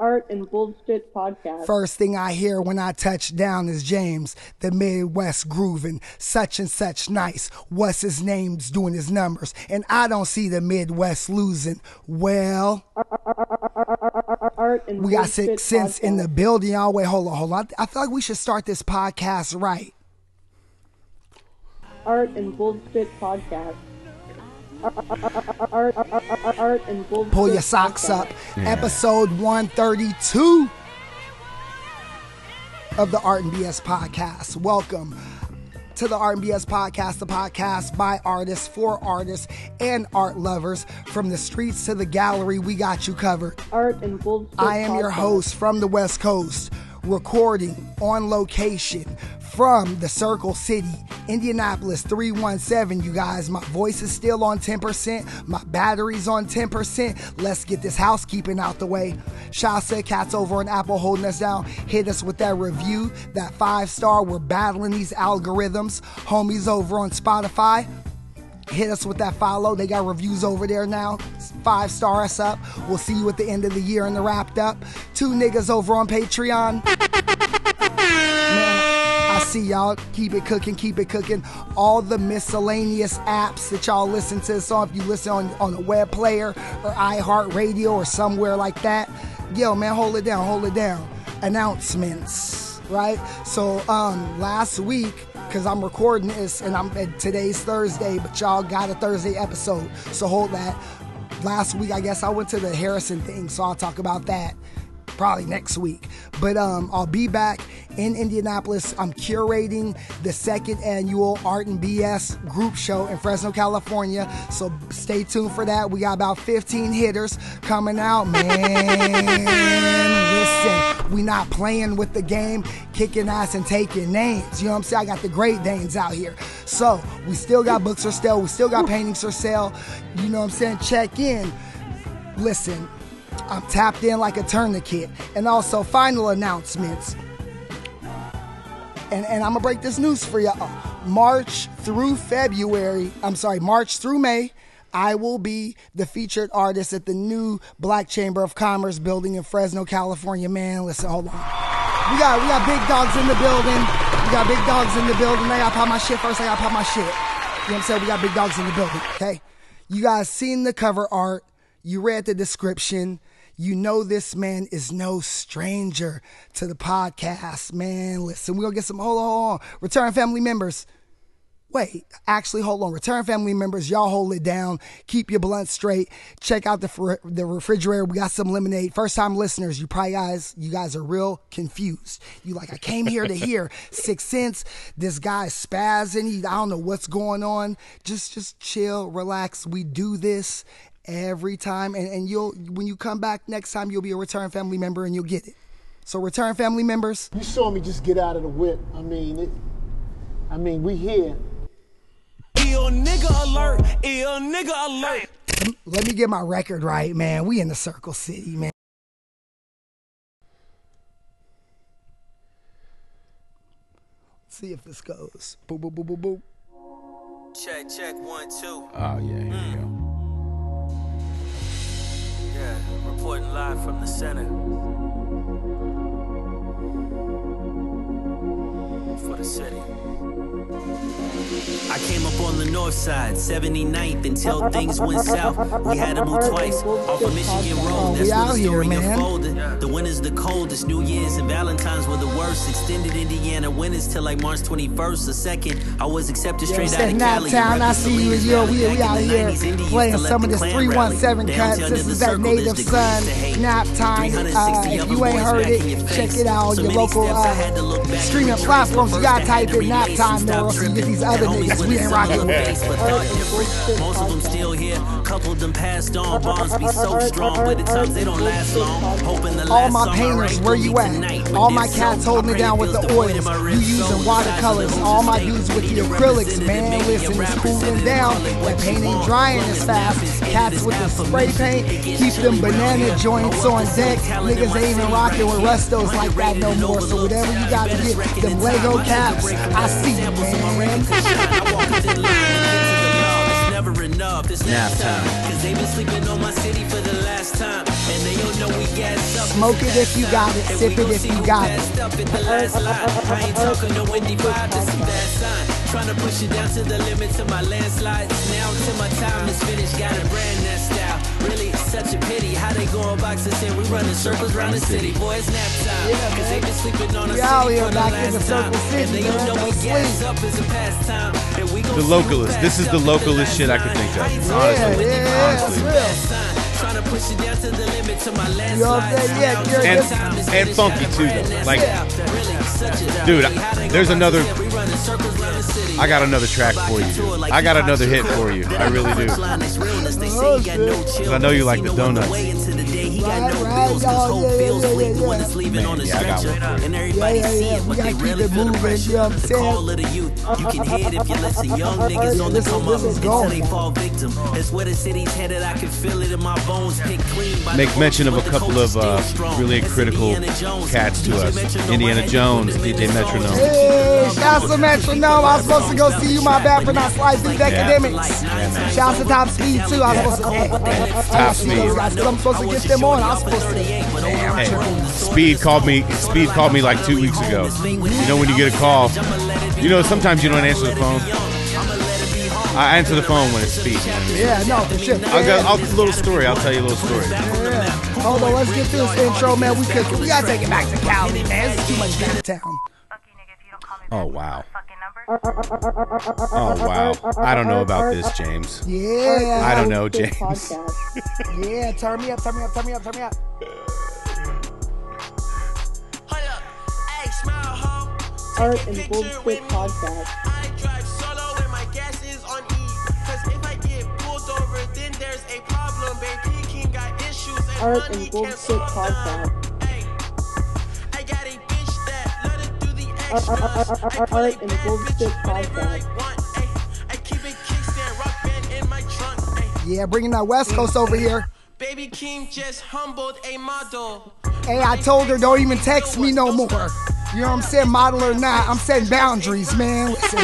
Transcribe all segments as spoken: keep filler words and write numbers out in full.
Art and Bullshit Podcast. First thing I hear when I touch down is James, the Midwest grooving, such and such nice. What's his name's doing his numbers, and I don't see the Midwest losing. Well, Art and we got Bullshit Six Cents Podcast. in the building. Y'all, wait, hold on, hold on. I feel like we should start this podcast right. Art and Bullshit Podcast. Art, art, art, art and Bullshit. Pull your socks Podcast. up. Yeah. Episode one thirty-two of the Art and B S Podcast. Welcome to the Art and B S Podcast, the podcast by artists, for artists, and art lovers. From the streets to the gallery, we got you covered. Art and Bullshit I am Podcast. your host from the West Coast, recording on location from the Circle City, Indianapolis three one seven, you guys. My voice is still on ten percent. My battery's on ten percent. Let's get this housekeeping out the way. Shout out to cats over on Apple holding us down. Hit us with that review, that five star. We're battling these algorithms. Homies over on Spotify, hit us with that follow. They got reviews over there now. Five star us up. We'll see you at the end of the year in the wrapped up. Two niggas over on Patreon. Man, I see y'all. Keep it cooking, keep it cooking. All the miscellaneous apps that y'all listen to this on, if you listen on, on a web player or iHeartRadio or somewhere like that, yo, man, hold it down, hold it down. Announcements, right? So, um, last week, because I'm recording this and I'm today's Thursday, but y'all got a Thursday episode, so hold that. Last week, I guess I went to the Harrison thing, so I'll talk about that probably next week. But um, I'll be back in Indianapolis. I'm curating the second annual Art and B S group show in Fresno, California. So stay tuned for that. We got about fifteen hitters coming out. Man, listen, we not playing with the game, kicking ass and taking names. You know what I'm saying? I got the Great Danes out here. So we still got books for sale. We still got paintings for sale. You know what I'm saying? Check in. Listen, I'm tapped in like a tourniquet. And also, final announcements. And, and I'm going to break this news for y'all. March through February, I'm sorry, March through May, I will be the featured artist at the new Black Chamber of Commerce building in Fresno, California. Man, listen, hold on. We got we got big dogs in the building. We got big dogs in the building. I got to pop my shit first. I got to pop my shit. You know what I'm saying? We got big dogs in the building, okay? You guys seen the cover art. You read the description. You know this man is no stranger to the podcast. Man, listen, we're going to get some, hold on, hold on. Return family members. Wait, actually, hold on. Return family members, y'all hold it down. Keep your blunt straight. Check out the fr- the refrigerator. We got some lemonade. First time listeners, you probably guys, you guys are real confused. You like, I came here to hear Six Cents. This guy's spazzing. He, I don't know what's going on. Just, just chill, relax. We do this every time. And, and you'll, when you come back next time, you'll be a return family member and you'll get it. So return family members. You saw me just get out of the whip. I mean, it, I mean, we here. Ill nigga alert, ill nigga alert. Let me get my record right, man. We in the Circle City, man. Let's see if this goes. Boop, boop, boop, boop, boop. Check, check, one, two. Oh, yeah, here we go. Yeah, reporting live from the center. For the city. I came up on the north side, seventy-ninth, until things went south. We had to move twice off of Michigan Road. That's where the story unfolded. The winter's the coldest. New Year's and Valentine's were the worst. Extended Indiana winters till like March twenty-first or second. I was accepted straight Yo, out of Cali. Town, I see you, yo, we, we out here playing some of this three one seven cuts. This is that Native Son, Nap Time. Uh, if you ain't heard it, check it out on your local uh, streaming platforms. You gotta type in Nap Time, though, or you get these other niggas. We ain't rocking with. Most of them still here, couple of them passed on. Bonds be so strong, but at times they don't last long. Hoping the all my painters, where you at? All my cats holding it down with the oils. You using watercolors. All my dudes with the acrylics, man. Listen, it's cooling down. That paint ain't drying as fast. Cats with the spray paint, keep them banana joints on deck. Niggas ain't even rocking with Rustos like that no more. So whatever you gotta get, them Lego caps, I see you, man. I walk within line and get to the law. It's never enough. off this nap time. Cause they been sleeping on my city for the last time. And they don't know we gas up. Smoke it if you got it, sip it if you got it. I ain't talking no Wendy vibe, this is bad sign. Trying to push it down to the limit to my landslides. Now till my time is finished, got a brand that style. Really, it's such a pity how they go on boxes and we running circles around the city. Boy, it's nap time. Yeah, Cause they been sleeping on us city for the back last in the time. Circle City, And they man, don't know we don't gas sleep. up as a pastime. And we gon' The Localist. This is the localist shit I could think of. Yeah, Honestly. yeah, yeah, that's Honestly. real. Trying to push it down to the limit to my You know what I'm saying? Yeah, you're And, just, and funky too, though. Like, dude, I, there's another. I got another track for you. Dude. I got another hit for you. I really do. Oh, shit. I know you like the donuts. Right, right, y'all, yeah, yeah, yeah, yeah. Man, yeah, I got one for you. Yeah, yeah, yeah. We gotta keep it moving, you know what I'm saying? You can hear it if you listen. Young niggas on the come up until they fall victim. That's where the city's headed. I can feel it in my bones. Pick clean by Make mention of a couple of uh, really critical cats to us. Indiana Jones, D J Metronome. Hey, shouts to Metronome. I was supposed to go see you, my bad for not slicing these academics. Shouts to Top Speed too. I was supposed to. Hey, hey, Top Speed. I'm supposed to get them on. I was supposed to. Damn, Hey, Speed called me. Speed called me like two weeks ago. You know when you get a call, you know sometimes you don't answer the phone. I answer the phone when it's Speed. Yeah, no, for sure. I'll go. I'll, a little story. I'll tell you a little story. Yeah. Hold on, let's get through this intro, man. We cooking. We gotta take it back to Cali, man. It's too much downtown. Oh wow. Oh wow. I don't know about this, James. Yeah. I don't know, James. Yeah, turn me up, turn me up, turn me up, turn me up. Art and Bullshit Podcast. I drive solo when my gas is on E. Cause if I get pulled over, then there's a problem. Baby King got issues and Art money and can't Bullshit solve them. Podcast. Hey, I got a bitch that let her do the extras. Art I and Bullshit Podcast. I keep a kickstand, rock band in my trunk. Ay. Yeah, bringing that West Coast over here. Baby King just humbled a model. Hey, I told her don't even text me no more. You know what I'm saying? Model or not, I'm setting boundaries, man. Listen.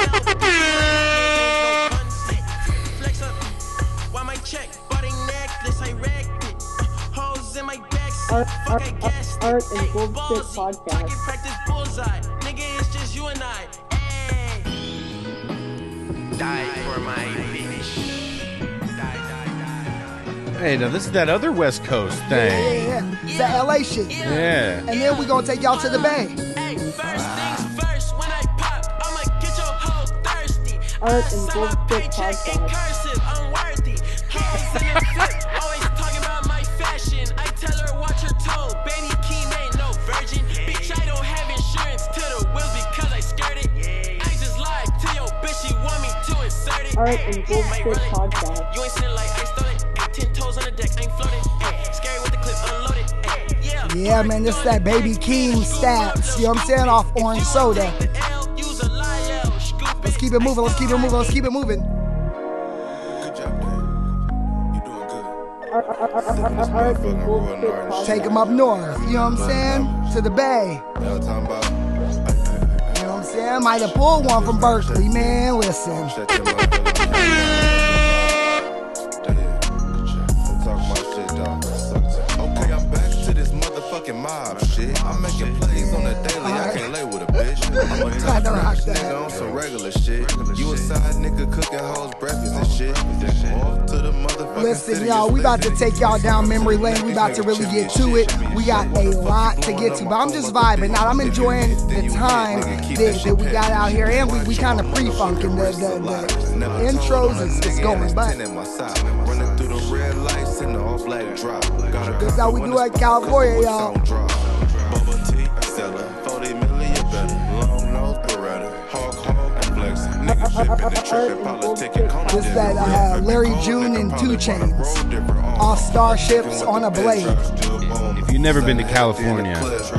Flex up, why my check, body necklace, I wrecked it. Hoes in my back seat, Art, fuck art, I gas it. art and Ay, Bullshit ballsy, Podcast. target practice bullseye. Nigga, it's just you and I. Ay. Die for my bitch. Hey, now this is that other West Coast Yeah, thing. yeah, yeah. It's that L A shit. Yeah. And then we gonna take y'all to the Bay. Ay, first things first, when I pop, I'ma get your hoe thirsty. Art and Sign my Bullshit paycheck in Podcast. cursive, unworthy. Kids in the fit, always talking about my fashion. I tell her watch her tone, Baby Keem ain't no virgin. Bitch, I don't have insurance to the wheels because I skirted. I just lied to your bitch, she want me to insert it. Art and Ay, Bullshit roll it. Podcast. You ain't sitting like I stole it. Ay, ten toes on the deck, I ain't floating. Ay, scary with the clip unloaded. Ay, yeah. Yeah, man, this is that Baby Keem stats. You know what I'm saying? Off orange soda. Let's keep it moving, let's keep it moving, let's keep it moving. Good job, Dan. You doing good. Art, art, art, art, art and Bullshit Podcast. Take them up north, you know what I'm saying? To the Bay. Y'all talking about? You know what I'm saying? Might have pulled one from Berkeley, man. Listen. Shut your motherfucking mouth. Good job. I'm talking about shit, dog. Okay, I'm back to this motherfucking mob shit. I'm making plays on the daily. I can't lay with a bitch. I'm a top notch nigga on some regular shit. You a side nigga cooking hoes breakfast and shit. Off to the motherfucking Listen, city. y'all, we about to take y'all down memory lane. We about to really get to it. We got a lot to get to, but I'm just vibing out. I'm enjoying the time that, that we got out here, and we, we kind of pre-funking. The, the, the intros is, is going, but Running through the red lights in the all black drop. this is how we do it in California, y'all. Bubble tea, seller, forty million better. Long nose, Beretta, hog, hog, and flex. Niggas shipping and tripping, politicking. This is that uh, Larry June and Two Chains. All starships on a blade. If you've never been to California,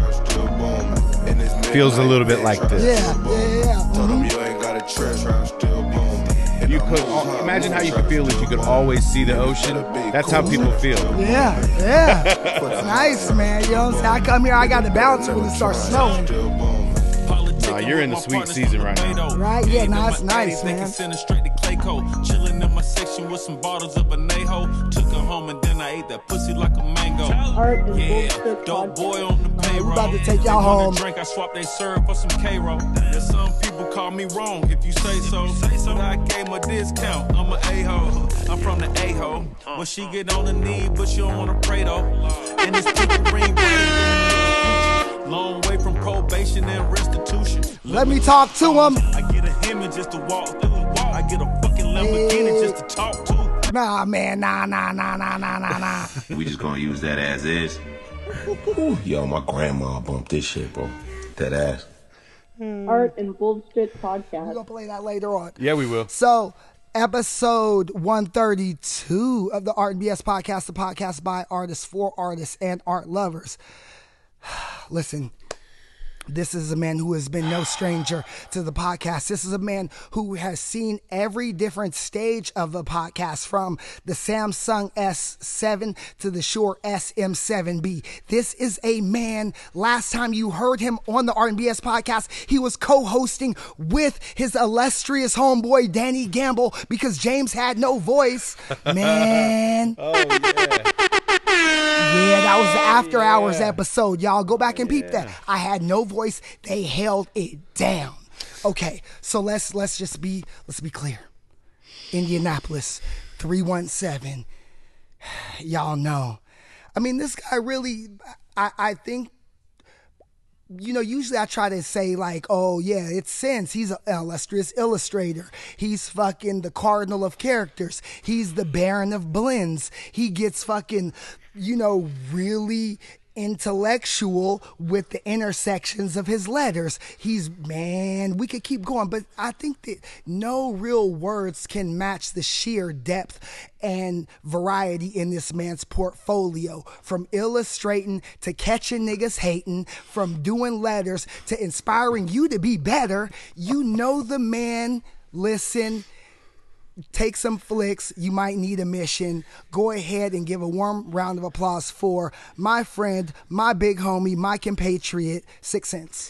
it feels a little bit like this. Yeah, yeah, yeah. Mhm. You ain't got a trip. You could imagine how you could feel if you could always see the ocean. That's how people feel. Yeah, yeah. It's nice, man. You know what I'm saying? I come here, I got to bounce when it starts snowing. Nah, you're in the sweet season right now. Right? Yeah, no, it's nice, man. Draco. Chilling in my section with some bottles of Anejo. Took her home and then I ate that pussy like a mango. Art and Yeah, bullshit dope podcast. boy on the payroll. We about to take y'all They want home. a drink, I swap they serve for some K-Roll. And some people call me wrong if you say so. But I gave 'em a discount, I'm a A-ho. I'm from the A-ho. Well, she get on the knee, but she don't wanna pray though. And this pinky ring, baby, long way from probation and restitution. Let me talk to him. I get a Hemi just to walk through. I get a fucking Lamborghini just to talk to. Nah, man, nah, nah, nah, nah, nah, nah, nah. We just gonna use that as is. Yo, my grandma bumped this shit, bro. That ass. Art and bullshit We're podcast. gonna play that later on. Yeah, we will. So, episode one thirty-two of the Art and B S podcast, the podcast by artists, for artists, and art lovers. Listen, this is a man who has been no stranger to the podcast. This is a man who has seen every different stage of the podcast, from the Samsung S seven to the Shure S M seven B. This is a man, last time you heard him on the R and B S podcast, he was co-hosting with his illustrious homeboy, Danny Gamble, because James had no voice. Man. Oh, yeah. Yeah, that was the after yeah. hours episode. Y'all go back and peep that. I had no voice. They held it down. Okay, so let's let's just be let's be clear. Indianapolis three one seven. Y'all know. I mean, this guy really, I, I think, you know, usually I try to say like, oh yeah, it's Sense. He's an illustrious illustrator. He's fucking the cardinal of characters. He's the baron of blends. He gets fucking, you know, really intellectual with the intersections of his letters. He's, man, we could keep going, but I think that no real words can match the sheer depth and variety in this man's portfolio. From illustrating to catching niggas hating, from doing letters to inspiring you to be better. You know the man. Listen, take some flicks. You might need a mission. Go ahead and give a warm round of applause for my friend, my big homie, my compatriot, Six Sense.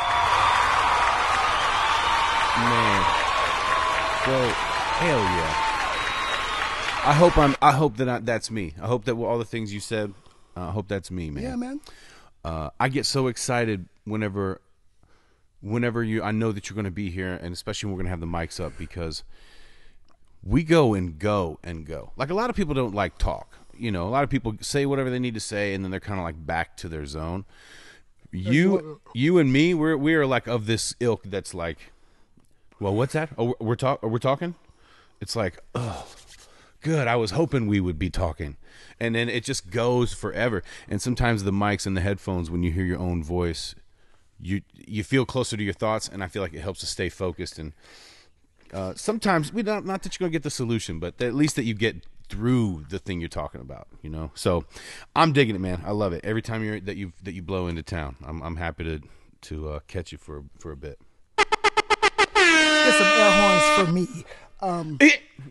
Man. So, hell yeah. I hope I'm. I hope that I, that's me. I hope that all the things you said. Uh, I hope that's me, man. Yeah, man. Uh, I get so excited whenever, whenever you. I know that you're going to be here, and especially when we're going to have the mics up, because we go and go and go. Like, a lot of people don't like talk. You know, a lot of people say whatever they need to say, and then they're kind of like back to their zone. You, you and me, we're we are like of this ilk that's like, well, what's that? Oh, we're talk. We're talking. It's like, oh, good. I was hoping we would be talking, and then it just goes forever. And sometimes the mics and the headphones, when you hear your own voice, you you feel closer to your thoughts, and I feel like it helps to stay focused. And uh, sometimes we don't. Not that you're gonna get the solution, but at least that you get through the thing you're talking about. You know. So I'm digging it, man. I love it. Every time you're that you that you blow into town, I'm I'm happy to to uh, catch you for for a bit. Get some air horns for me. Um,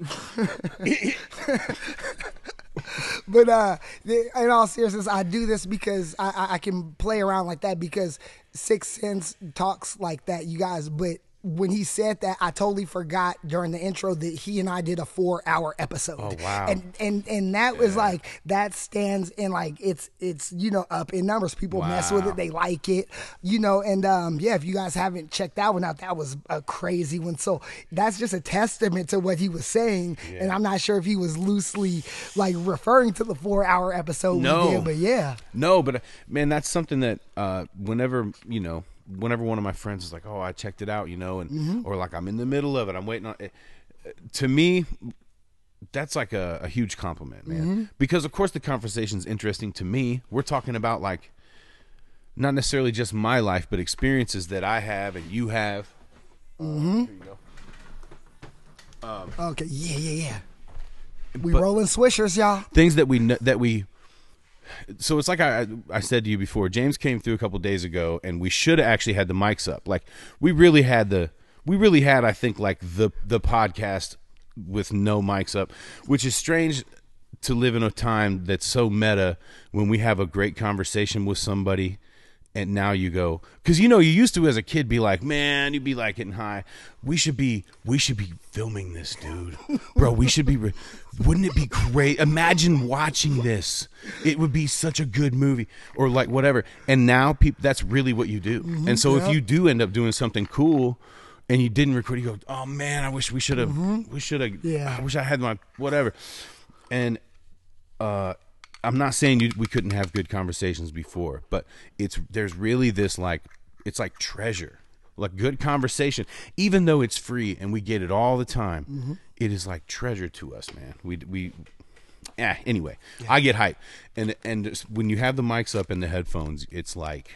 but uh, in all seriousness, I do this because I, I, I can play around like that because Six Sense talks like that, you guys. But when he said that, I totally forgot during the intro that he and I did a four-hour episode. Oh wow! And and and that yeah. was like that stands in like it's it's you know up in numbers. People wow. mess with it, they like it, you know. And um, yeah, if you guys haven't checked that one out, that was a crazy one. So that's just a testament to what he was saying. Yeah. And I'm not sure if he was loosely like referring to the four-hour episode no. we did, but yeah, no, but man, that's something that uh, whenever you know. Whenever one of my friends is like, "Oh, I checked it out," you know, and mm-hmm. or like I'm in the middle of it, I'm waiting on it. To me, that's like a, a huge compliment, man. Mm-hmm. Because of course the conversation's interesting to me. We're talking about like not necessarily just my life, but experiences that I have and you have. Mm-hmm. Uh, here you go. Um, okay, yeah, yeah, yeah. We rolling swishers, y'all. Things that we that we. So it's like I I said to you before, James came through a couple days ago, and we should have actually had the mics up. Like we really had the we really had I think like the the podcast with no mics up, which is strange to live in a time that's so meta when we have a great conversation with somebody and now you go, because you know you used to as a kid be like, man, you'd be like getting high. We should be, we should be filming this, dude, bro. We should be. Re- wouldn't it be great? Imagine watching this. It would be such a good movie, or like whatever. And now people, that's really what you do. Mm-hmm, and so yep. if you do end up doing something cool, and you didn't record, you go, oh man, I wish we should have. Mm-hmm. We should have. Yeah. I wish I had my whatever. And uh, I'm not saying you, we couldn't have good conversations before, but it's there's really this like it's like treasure, like good conversation, even though it's free and we get it all the time. Mm-hmm. It is like treasure to us, man. We we, yeah. Anyway, yeah. I get hyped, and and when you have the mics up and the headphones, it's like,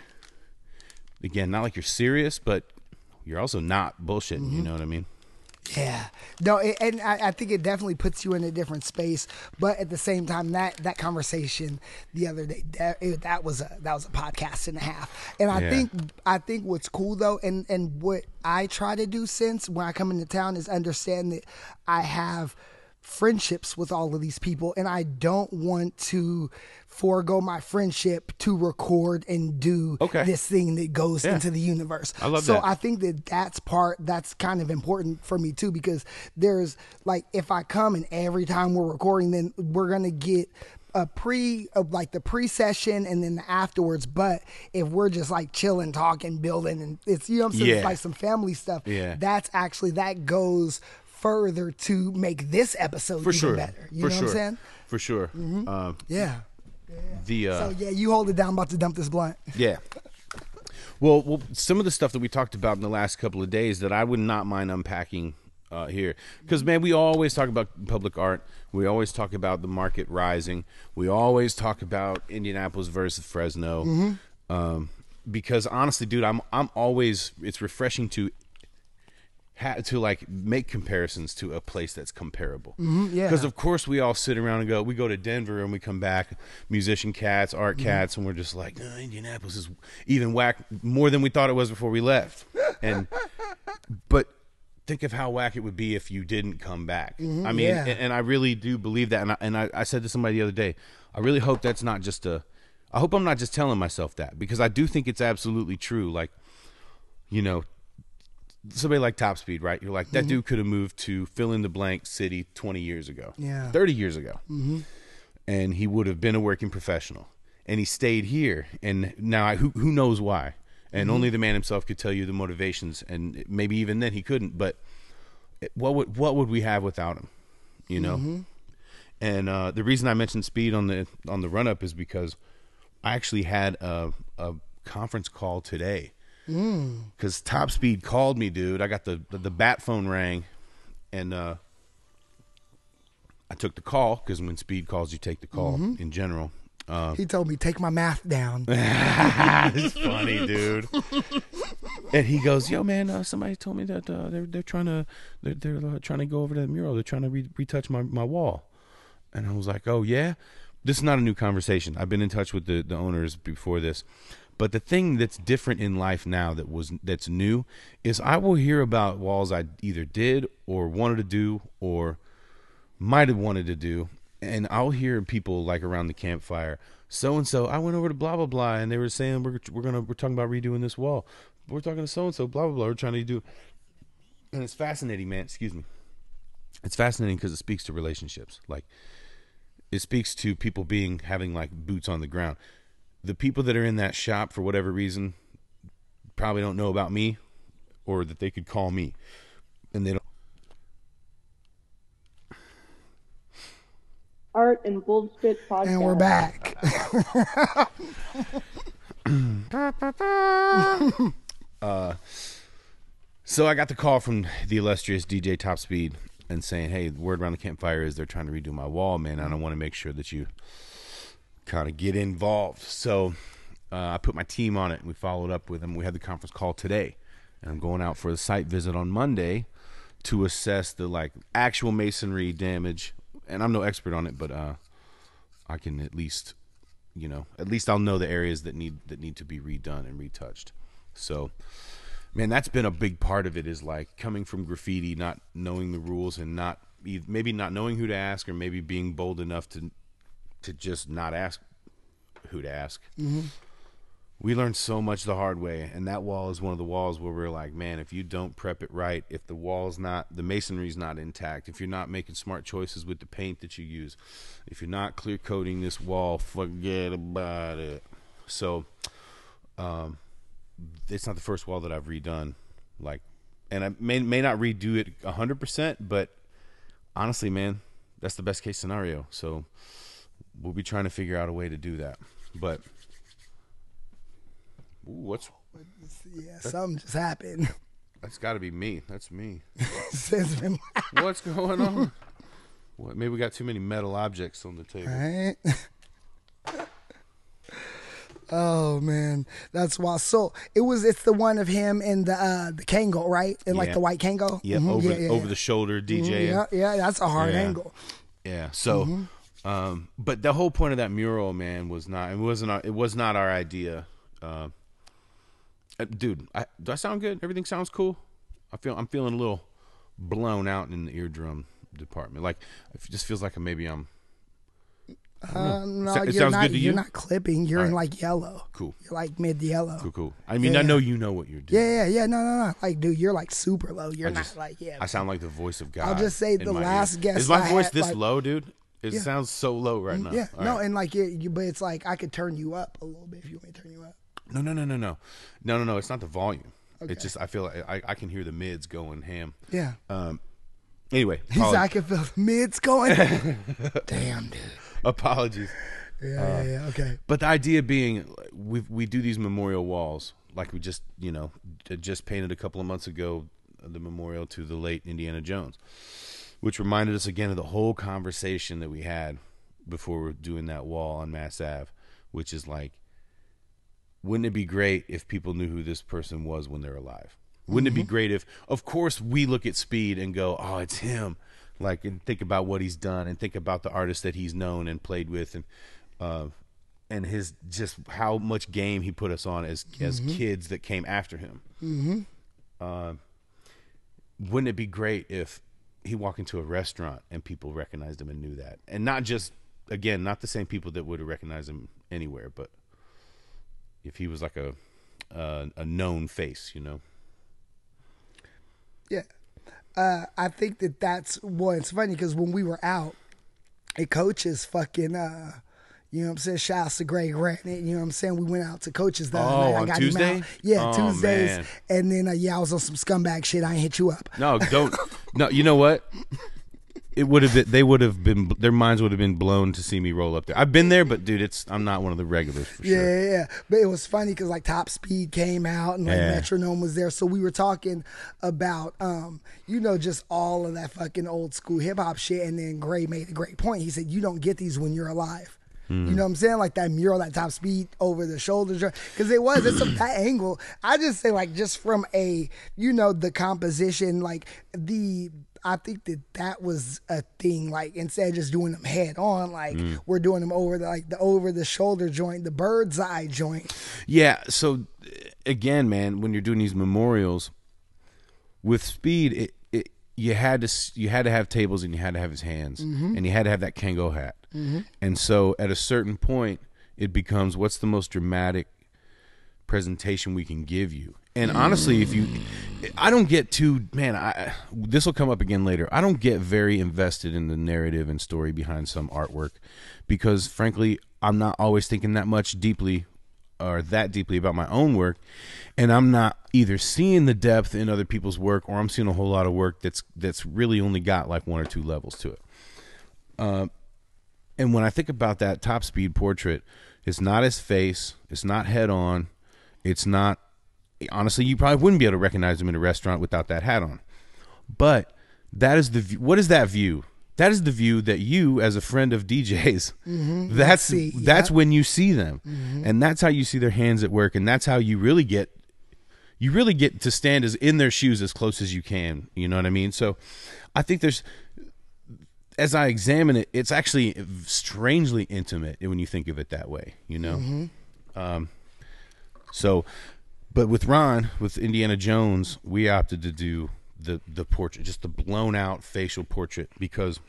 again, not like you're serious, but you're also not bullshitting. Mm-hmm. You know what I mean? Yeah, no, it, and I, I think it definitely puts you in a different space. But at the same time, that that conversation the other day, that, it, that was a that was a podcast and a half. And I yeah. think I think what's cool though, and and what I try to do since when I come into town is understand that I have friendships with all of these people, and I don't want to forego my friendship to record and do okay. this thing that goes yeah. into the universe. I love so that. I think that that's part that's kind of important for me too, because there's like, if I come and every time we're recording, then we're gonna get a pre of like the pre-session and then the afterwards. But if we're just like chilling, talking, building, and it's, you know what I'm saying, yeah. it's like some family stuff, yeah. that's actually, that goes further to make this episode for even sure. better. You for know sure. what I'm saying? For sure. Mm-hmm. Um, yeah. yeah. The uh, so yeah, you hold it down. I'm about to dump this blunt. Yeah. Well, well, some of the stuff that we talked about in the last couple of days that I would not mind unpacking uh, here, because man, we always talk about public art. We always talk about the market rising. We always talk about Indianapolis versus Fresno. Mm-hmm. Um, because honestly, dude, I'm I'm always, it's refreshing to. to like make comparisons to a place that's comparable. Mm-hmm, yeah. Because of course we all sit around and go, we go to Denver and we come back, musician cats, art mm-hmm. cats, and we're just like, oh, Indianapolis is even whack more than we thought it was before we left. And but think of how whack it would be if you didn't come back. Mm-hmm, I mean, yeah. and, and I really do believe that. And I, and I, I said to somebody the other day, I really hope that's not just a, I hope I'm not just telling myself that, because I do think it's absolutely true. Like, you know, somebody like Top Speed, right? You're like, that mm-hmm. dude could have moved to fill in the blank city twenty years ago, yeah, thirty years ago, mm-hmm. and he would have been a working professional. And he stayed here, and now I, who who knows why? And mm-hmm. only the man himself could tell you the motivations, and maybe even then he couldn't. But what would what would we have without him? You know. Mm-hmm. And uh, the reason I mentioned Speed on the on the run up is because I actually had a a conference call today. Because mm. Top Speed called me, dude. I got the, the, the bat phone rang, and uh, I took the call, because when Speed calls, you take the call mm-hmm. in general. Uh, he told me, take my math down. It's funny, dude. And he goes, yo, man, uh, somebody told me that uh, they're they're trying to they're, they're uh, trying to go over to the mural. They're trying to re- retouch my, my wall. And I was like, oh, yeah? This is not a new conversation. I've been in touch with the, the owners before this. But the thing that's different in life now that was that's new is I will hear about walls I either did or wanted to do or might have wanted to do, and I'll hear people like around the campfire, so and so, I went over to blah blah blah, and they were saying we're we're gonna we're talking about redoing this wall. We're talking to so and so, blah blah blah. We're trying to do, and it's fascinating, man. Excuse me. It's fascinating because it speaks to relationships. Like, it speaks to people being having like boots on the ground. The people that are in that shop, for whatever reason, probably don't know about me, or that they could call me, and they don't. Art and Bullshit Podcast. And we're back. uh, so I got the call from the illustrious D J Top Speed and saying, hey, the word around the campfire is they're trying to redo my wall, man. And I want to make sure that you kind of get involved. So uh, I put my team on it, and we followed up with them. We had the conference call today, and I'm going out for a site visit on Monday to assess the like actual masonry damage. And I'm no expert on it, but uh, I can at least, you know, at least I'll know the areas that need that need to be redone and retouched. So, man, that's been a big part of it, is like coming from graffiti, not knowing the rules, and not maybe not knowing who to ask, or maybe being bold enough to to just not ask who to ask. Mm-hmm. we learned so much the hard way, and that wall is one of the walls where we're like, man, if you don't prep it right, if the wall's not, the masonry's not intact, if you're not making smart choices with the paint that you use, if you're not clear coating this wall, forget about it. So, um, it's not the first wall that I've redone, like, and I may may not redo it a hundred percent, but honestly, man, that's the best case scenario. So, we'll be trying to figure out a way to do that, but. Ooh, what's yeah? Something just happened. That's got to be me. That's me. Been... What's going on? What? Maybe we got too many metal objects on the table. Right. Oh man, that's wild. So it was. It's the one of him in the uh, the Kangol, right? In like yeah. the white Kangol. Yeah, mm-hmm. over yeah, yeah, over yeah. the shoulder D J. Mm-hmm. Yeah, yeah, that's a hard yeah. angle. Yeah. So, mm-hmm. um, but the whole point of that mural, man, was not. It wasn't. Our, it was not our idea. Uh, Dude, I, do I sound good? Everything sounds cool. I feel I'm feeling a little blown out in the eardrum department. Like it just feels like maybe I'm. Uh, no, it you're sounds not. good to you. You're not clipping. You're All in right. like yellow. Cool. You're like mid yellow. Cool, cool. I mean, yeah. I know you know what you're doing. Yeah, yeah, yeah. No, no, no. Like, dude, you're like super low. You're I not just, like yeah. I sound like the voice of God. I'll just say the last ear. guest. Is my I voice had, this like, low, dude? It yeah. sounds so low right now. Yeah. All no, right. and like you, you, but it's like I could turn you up a little bit if you want me to turn you up. No, no, no, no, no, no, no, no. It's not the volume. Okay. It's just I feel like I, I can hear the mids going ham. Yeah. Um. Anyway, he's like, I can feel the mids going. Damn, dude. Apologies. Yeah, uh, yeah, yeah. Okay. But the idea being, we we do these memorial walls, like we just you know just painted a couple of months ago, the memorial to the late Indiana Jones, which reminded us again of the whole conversation that we had before we were doing that wall on Mass Ave, which is like, wouldn't it be great if people knew who this person was when they're alive? Wouldn't mm-hmm. it be great if, of course, we look at Speed and go, oh, it's him, like, and think about what he's done and think about the artists that he's known and played with, and uh, and his just how much game he put us on as mm-hmm. as kids that came after him. Mm-hmm. Uh, wouldn't it be great if he walked into a restaurant and people recognized him and knew that, and not just again, not the same people that would have recognized him anywhere, but if he was like a uh, a known face, you know. Yeah, uh, I think that that's well. It's funny because when we were out, a coach's fucking, uh, you know what I'm saying. Shouts to Greg Granite. You know what I'm saying. We went out to coaches the oh, other night. I on got Tuesday. Him out. Yeah, oh, Tuesdays. Man. And then uh, yeah, I was on some scumbag shit. I ain't hit you up. No, don't. No, you know what? It would have been. They would have been. Their minds would have been blown to see me roll up there. I've been there, but dude, it's. I'm not one of the regulars for yeah, sure. Yeah, yeah. But it was funny because like Top Speed came out and like yeah. Metronome was there, so we were talking about, um, you know, just all of that fucking old school hip hop shit. And then Gray made a great point. He said, "You don't get these when you're alive." Mm. You know what I'm saying? Like that mural, that Top Speed over the shoulders, because it was. It's a, that angle. I just say like just from a, you know, the composition, like the. I think that that was a thing, like instead of just doing them head on, like mm. we're doing them over the like the over the shoulder joint, the bird's eye joint. Yeah. So again, man, when you're doing these memorials with Speed, it, it you had to you had to have tables and you had to have his hands mm-hmm. and you had to have that Kangol hat. Mm-hmm. And so at a certain point, it becomes what's the most dramatic presentation we can give you. And honestly, if you, I don't get too, man, I, this will come up again later. I don't get very invested in the narrative and story behind some artwork because frankly, I'm not always thinking that much deeply or that deeply about my own work. And I'm not either seeing the depth in other people's work or I'm seeing a whole lot of work that's, that's really only got like one or two levels to it. Um, and when I think about that Top Speed portrait, it's not his face. It's not head on. It's not, honestly, you probably wouldn't be able to recognize him in a restaurant without that hat on. But that is the view. What is that view? That is the view that you, as a friend of D Js, mm-hmm. that's see, that's yeah. when you see them, mm-hmm. and that's how you see their hands at work, and that's how you really get you really get to stand as in their shoes as close as you can. You know what I mean? So, I think there's, as I examine it, it's actually strangely intimate when you think of it that way. You know, mm-hmm. um, so. But with Ron, with Indiana Jones, we opted to do the, the portrait, just the blown out facial portrait, because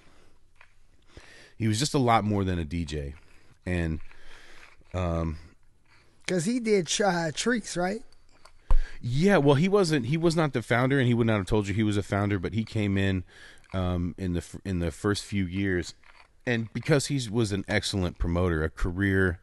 he was just a lot more than a D J. And um, Because he did uh, Trees, right? Yeah, well, he wasn't. He was not the founder, and he would not have told you he was a founder. But he came in um, in the in the first few years, and because he was an excellent promoter, a career,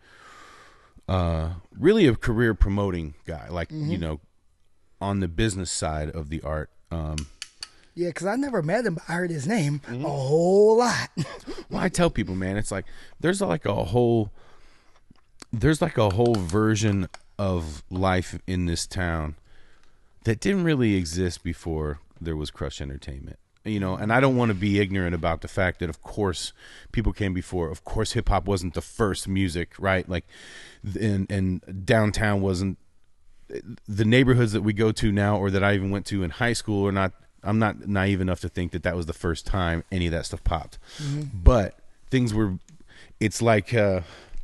uh, really a career promoting guy, like mm-hmm. you know, on the business side of the art. Um, yeah, because I never met him, but I heard his name mm-hmm. a whole lot. Well, I tell people, man, it's like there's like a whole there's like a whole version of life in this town that didn't really exist before there was Crush Entertainment, you know. And I don't want to be ignorant about the fact that, of course, people came before. Of course, hip hop wasn't the first music, right? Like, and and downtown wasn't the neighborhoods that we go to now, or that I even went to in high school, or not. I'm not naive enough to think that that was the first time any of that stuff popped. Mm-hmm. But things were, it's like uh,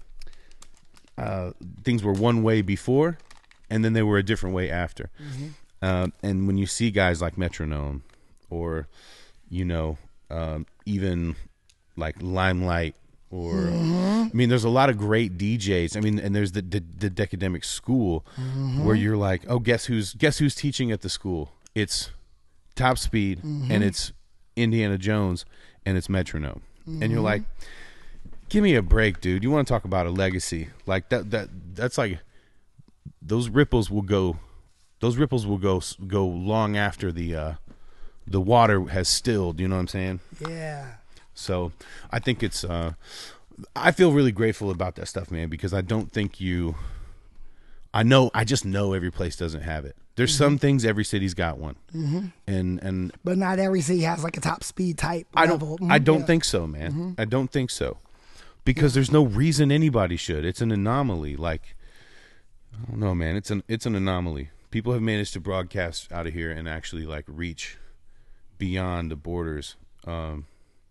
uh, things were one way before, and then they were a different way after. Mm-hmm. Uh, and when you see guys like Metronome, or, you know, um, even like Limelight, or, mm-hmm. I mean, there's a lot of great D Js. I mean, and there's the the, the Decademic School, mm-hmm. where you're like, oh, guess who's guess who's teaching at the school? It's Top Speed, mm-hmm. and it's Indiana Jones, and it's Metronome. Mm-hmm. And you're like, give me a break, dude. You want to talk about a legacy? Like that that that's like, those ripples will go. Those ripples will go go long after the uh, the water has stilled. You know what I'm saying? Yeah. So I think it's. Uh, I feel really grateful about that stuff, man, because I don't think you. I know. I just know every place doesn't have it. There's mm-hmm. some things every city's got one, mm-hmm. and and. But not every city has like a Top Speed type I level. don't. Mm-hmm. I don't yeah. think so, man. Mm-hmm. I don't think so, because there's no reason anybody should. It's an anomaly. Like, I don't know, man. It's an it's an anomaly. People have managed to broadcast out of here and actually like reach beyond the borders. Um,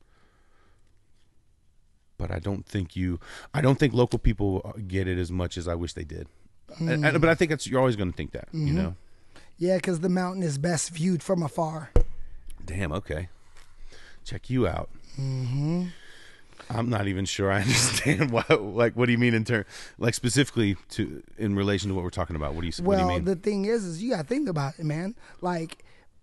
but I don't think you, I don't think local people get it as much as I wish they did. Mm. And, and, but I think that's, you're always going to think that, mm-hmm. you know? Yeah, because the mountain is best viewed from afar. Damn, okay. Check you out. Mm-hmm. I'm not even sure I understand what, like, what do you mean in turn, like specifically to, in relation to what we're talking about? What do you, well, what do you mean? The thing is, is you got to think about it, man. Like,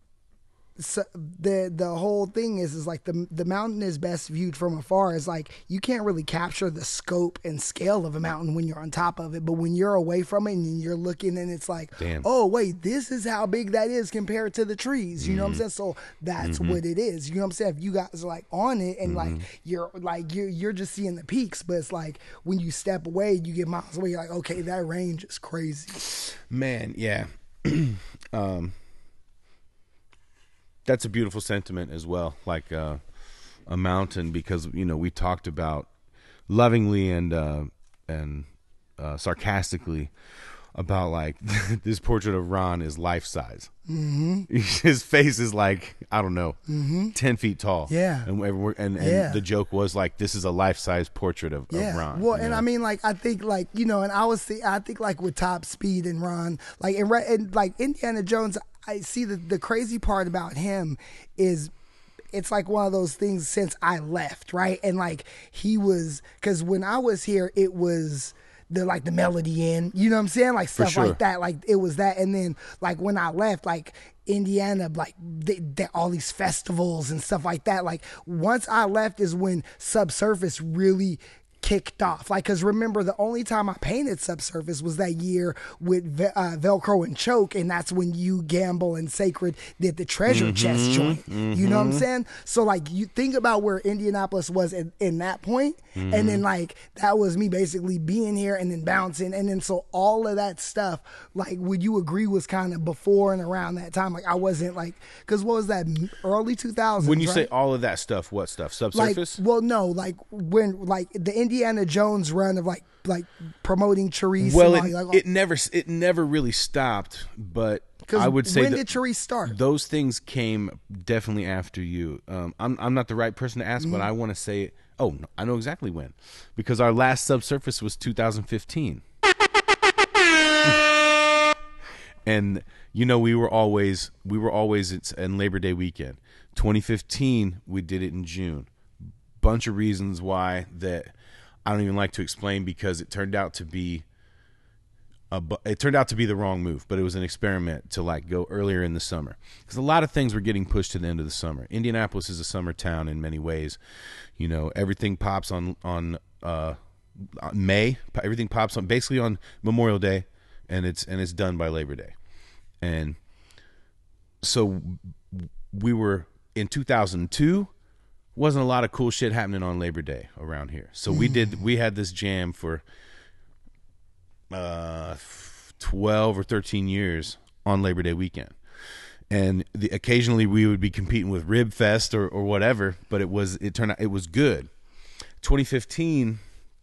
so the the whole thing is is like the the mountain is best viewed from afar. Is like you can't really capture the scope and scale of a mountain when you're on top of it, but when you're away from it and you're looking, and it's like, damn. Oh wait, this is how big that is compared to the trees. You mm-hmm. know what I'm saying? So that's mm-hmm. what it is. You know what I'm saying? If you guys are like on it and mm-hmm. like you're like you're you're just seeing the peaks, but it's like when you step away, you get miles away. You're like, okay, that range is crazy. Man, yeah. um. That's a beautiful sentiment as well, like uh, a mountain, because you know we talked about lovingly and uh, and uh, sarcastically about like this portrait of Ron is life size. Mm-hmm. His face is like I don't know, mm-hmm. ten feet tall. Yeah, and and, and, and yeah. the joke was like this is a life size portrait of, yeah. of Ron. Well, and know? I mean like I think like you know, and I was th- I think like with Top Speed and Ron, like and, and like Indiana Jones. I see the, the crazy part about him is it's like one of those things since I left, right? And like he was, because when I was here, it was the like the Melody Inn, you know what I'm saying? Like stuff sure. like that. Like it was that. And then like when I left, like Indiana, like they, they, all these festivals and stuff like that. Like once I left is when Subsurface really kicked off. Like, because remember, the only time I painted Subsurface was that year with uh, Velcro and Choke, and that's when you, Gamble, and Sacred did the treasure mm-hmm, chest joint. Mm-hmm. You know what I'm saying? So, like, you think about where Indianapolis was in, in that point, mm-hmm. and then, like, that was me basically being here and then bouncing, and then so all of that stuff, like, would you agree was kind of before and around that time? Like, I wasn't, like, because what was that, early two thousands, when you right? say all of that stuff, what stuff? Subsurface? Like, well, no, like, when, like, the Indiana Jones run of like like promoting Charisse. Well, and it, all, like, it never it never really stopped, but I would say when that did Charisse start? Those things came definitely after you. Um, I'm I'm not the right person to ask, mm-hmm. but I want to say it. Oh, no, I know exactly when, because our last Subsurface was two thousand fifteen, and you know we were always we were always it's in Labor Day weekend. twenty fifteen we did it in June. Bunch of reasons why that I don't even like to explain, because it turned out to be a bu- it turned out to be the wrong move, but it was an experiment to like go earlier in the summer because a lot of things were getting pushed to the end of the summer. Indianapolis is a summer town in many ways. You know, everything pops on on uh, May. Everything pops on basically on Memorial Day, and it's and it's done by Labor Day. And so we were in two thousand two. Wasn't a lot of cool shit happening on Labor Day around here. So we did we had this jam for uh twelve or thirteen years on Labor Day weekend. And the, occasionally we would be competing with Rib Fest or, or whatever, but it was it turned out it was good. twenty fifteen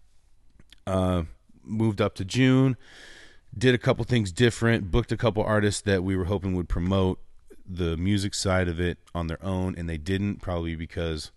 uh moved up to June, did a couple things different, booked a couple artists that we were hoping would promote the music side of it on their own, and they didn't, probably because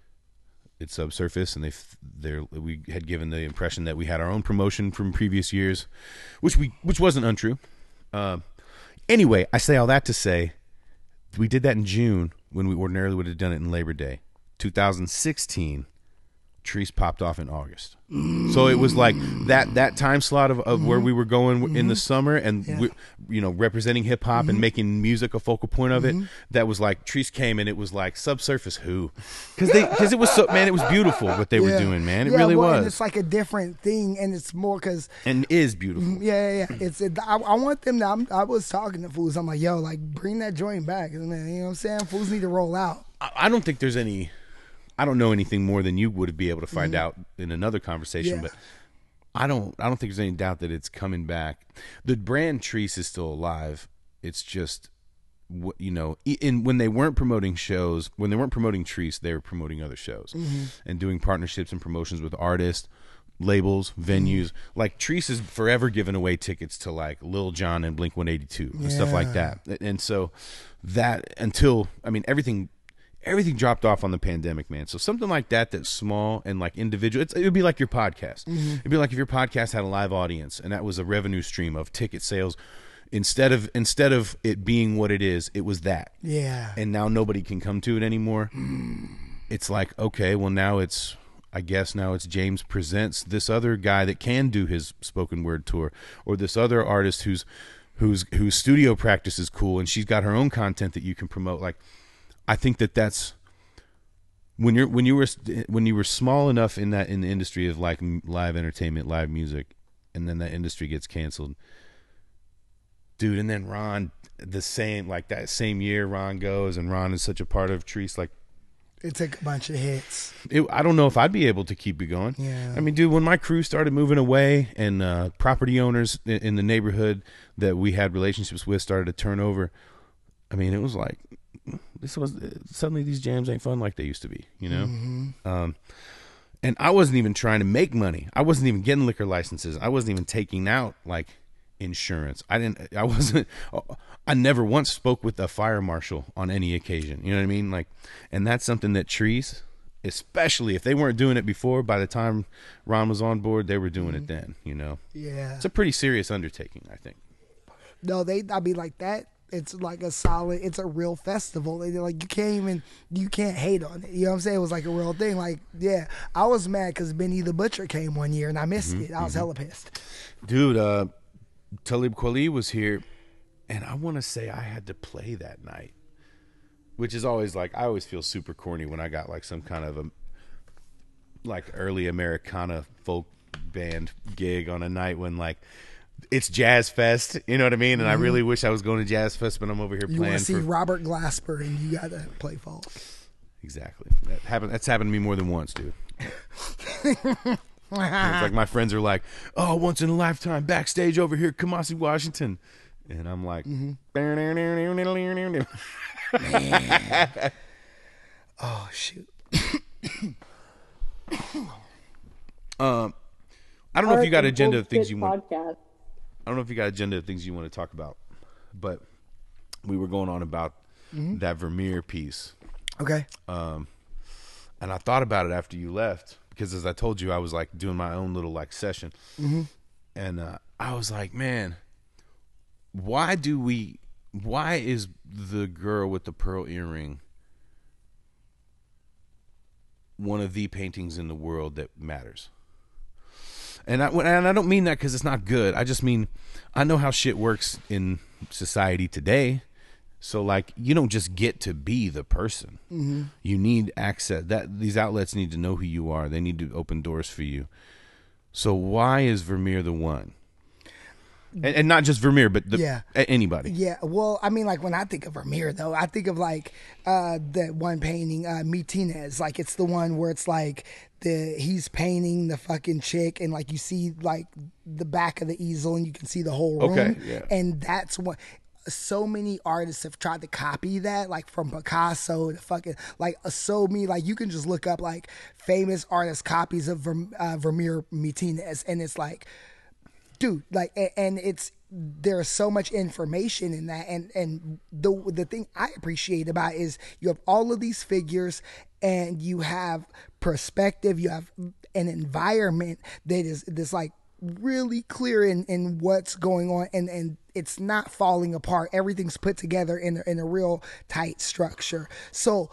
it's subsurface, and they they we had given the impression that we had our own promotion from previous years, which we which wasn't untrue. Uh, anyway, I say all that to say we did that in June when we ordinarily would have done it in Labor Day. two thousand sixteen, Treese popped off in August, mm. so it was like that that time slot of, of mm-hmm. where we were going mm-hmm. in the summer, and yeah. we, you know, representing hip hop mm-hmm. and making music a focal point of mm-hmm. it. That was like Treese came, and it was like Subsurface who, because they because it was so man, it was beautiful what they yeah. were doing, man. It yeah, really well, was. And it's like a different thing, and it's more because and is beautiful. Yeah, yeah, yeah. It's it, I, I want them to. I'm, I was talking to fools. I'm like, yo, like bring that joint back, man. You know what I'm saying? Fools need to roll out. I, I don't think there's any. I don't know anything more than you would be able to find mm-hmm. out in another conversation, yeah. but I don't. I don't think there's any doubt that it's coming back. The brand Treese is still alive. It's just, you know, in when they weren't promoting shows, when they weren't promoting Treese, they were promoting other shows mm-hmm. and doing partnerships and promotions with artists, labels, venues. Mm-hmm. Like Treese is forever giving away tickets to like Lil Jon and Blink one eighty-two and yeah. stuff like that. And so that until I mean everything. Everything dropped off on the pandemic, man. So something like that, that's small and like individual. It's, it would be like your podcast. Mm-hmm. It'd be like if your podcast had a live audience and that was a revenue stream of ticket sales. Instead of instead of it being what it is, it was that. Yeah. And now nobody can come to it anymore. Mm. It's like, okay, well now it's, I guess now it's James presents this other guy that can do his spoken word tour, or this other artist who's whose whose studio practice is cool and she's got her own content that you can promote. Like. I think that that's when you're when you were when you were small enough in that in the industry of like live entertainment, live music, and then that industry gets canceled, dude. And then Ron, the same like that same year, Ron goes, and Ron is such a part of Treese. Like it took a bunch of hits. It, I don't know if I'd be able to keep it going. Yeah. I mean, dude, when my crew started moving away, and uh, property owners in, in the neighborhood that we had relationships with started to turn over, I mean, it was like. This was suddenly these jams ain't fun like they used to be, you know. Mm-hmm. Um, and I wasn't even trying to make money. I wasn't even getting liquor licenses. I wasn't even taking out like insurance. I didn't. I wasn't. I never once spoke with a fire marshal on any occasion. You know what I mean? Like, and that's something that Treese, especially if they weren't doing it before, by the time Ron was on board, they were doing mm-hmm. it then. You know. Yeah. It's a pretty serious undertaking, I think. No, they. I mean, like that. It's like a solid, it's a real festival. They're like, you can't even, you can't hate on it. You know what I'm saying? It was like a real thing. Like, yeah, I was mad because Benny the Butcher came one year and I missed mm-hmm, it. I was mm-hmm. hella pissed. Dude, uh, Talib Kweli was here, and I want to say I had to play that night, which is always like, I always feel super corny when I got like some kind of a, like early Americana folk band gig on a night when like, it's Jazz Fest, you know what I mean? And mm-hmm. I really wish I was going to Jazz Fest, but I'm over here you playing. You want to see for... Robert Glasper, and you got to play folk. Exactly. That happened. That's happened to me more than once, dude. It's like my friends are like, "Oh, once in a lifetime, backstage over here, Kamasi, Washington," and I'm like, mm-hmm. "Oh shoot." um. I don't know if you got agenda of things you want. Podcast. I don't know if you got agenda of things you want to talk about, but we were going on about mm-hmm. that Vermeer piece. Okay. Um, and I thought about it after you left because, as I told you, I was like doing my own little like session, mm-hmm. and uh, I was like, man, why do we? Why is the girl with the pearl earring one of the paintings in the world that matters? And I and I don't mean that because it's not good. I just mean I know how shit works in society today. So like you don't just get to be the person. Mm-hmm. You need access. That these outlets need to know who you are. They need to open doors for you. So why is Vermeer the one? And, and not just Vermeer, but the, yeah. anybody. Yeah, well, I mean, like, when I think of Vermeer, though, I think of, like, uh, that one painting, uh, Mitinez. Like, it's the one where it's, like, the he's painting the fucking chick, and, like, you see, like, the back of the easel, and you can see the whole room. Okay, yeah. And that's what... So many artists have tried to copy that, like, from Picasso to fucking, like, so many, like, you can just look up, like, famous artist copies of Verm- uh, Vermeer Mitinez, and it's, like... Dude, like, and it's there's so much information in that, and and the the thing I appreciate about it is you have all of these figures, and you have perspective, you have an environment that is this like really clear in, in what's going on, and and it's not falling apart. Everything's put together in in a real tight structure. So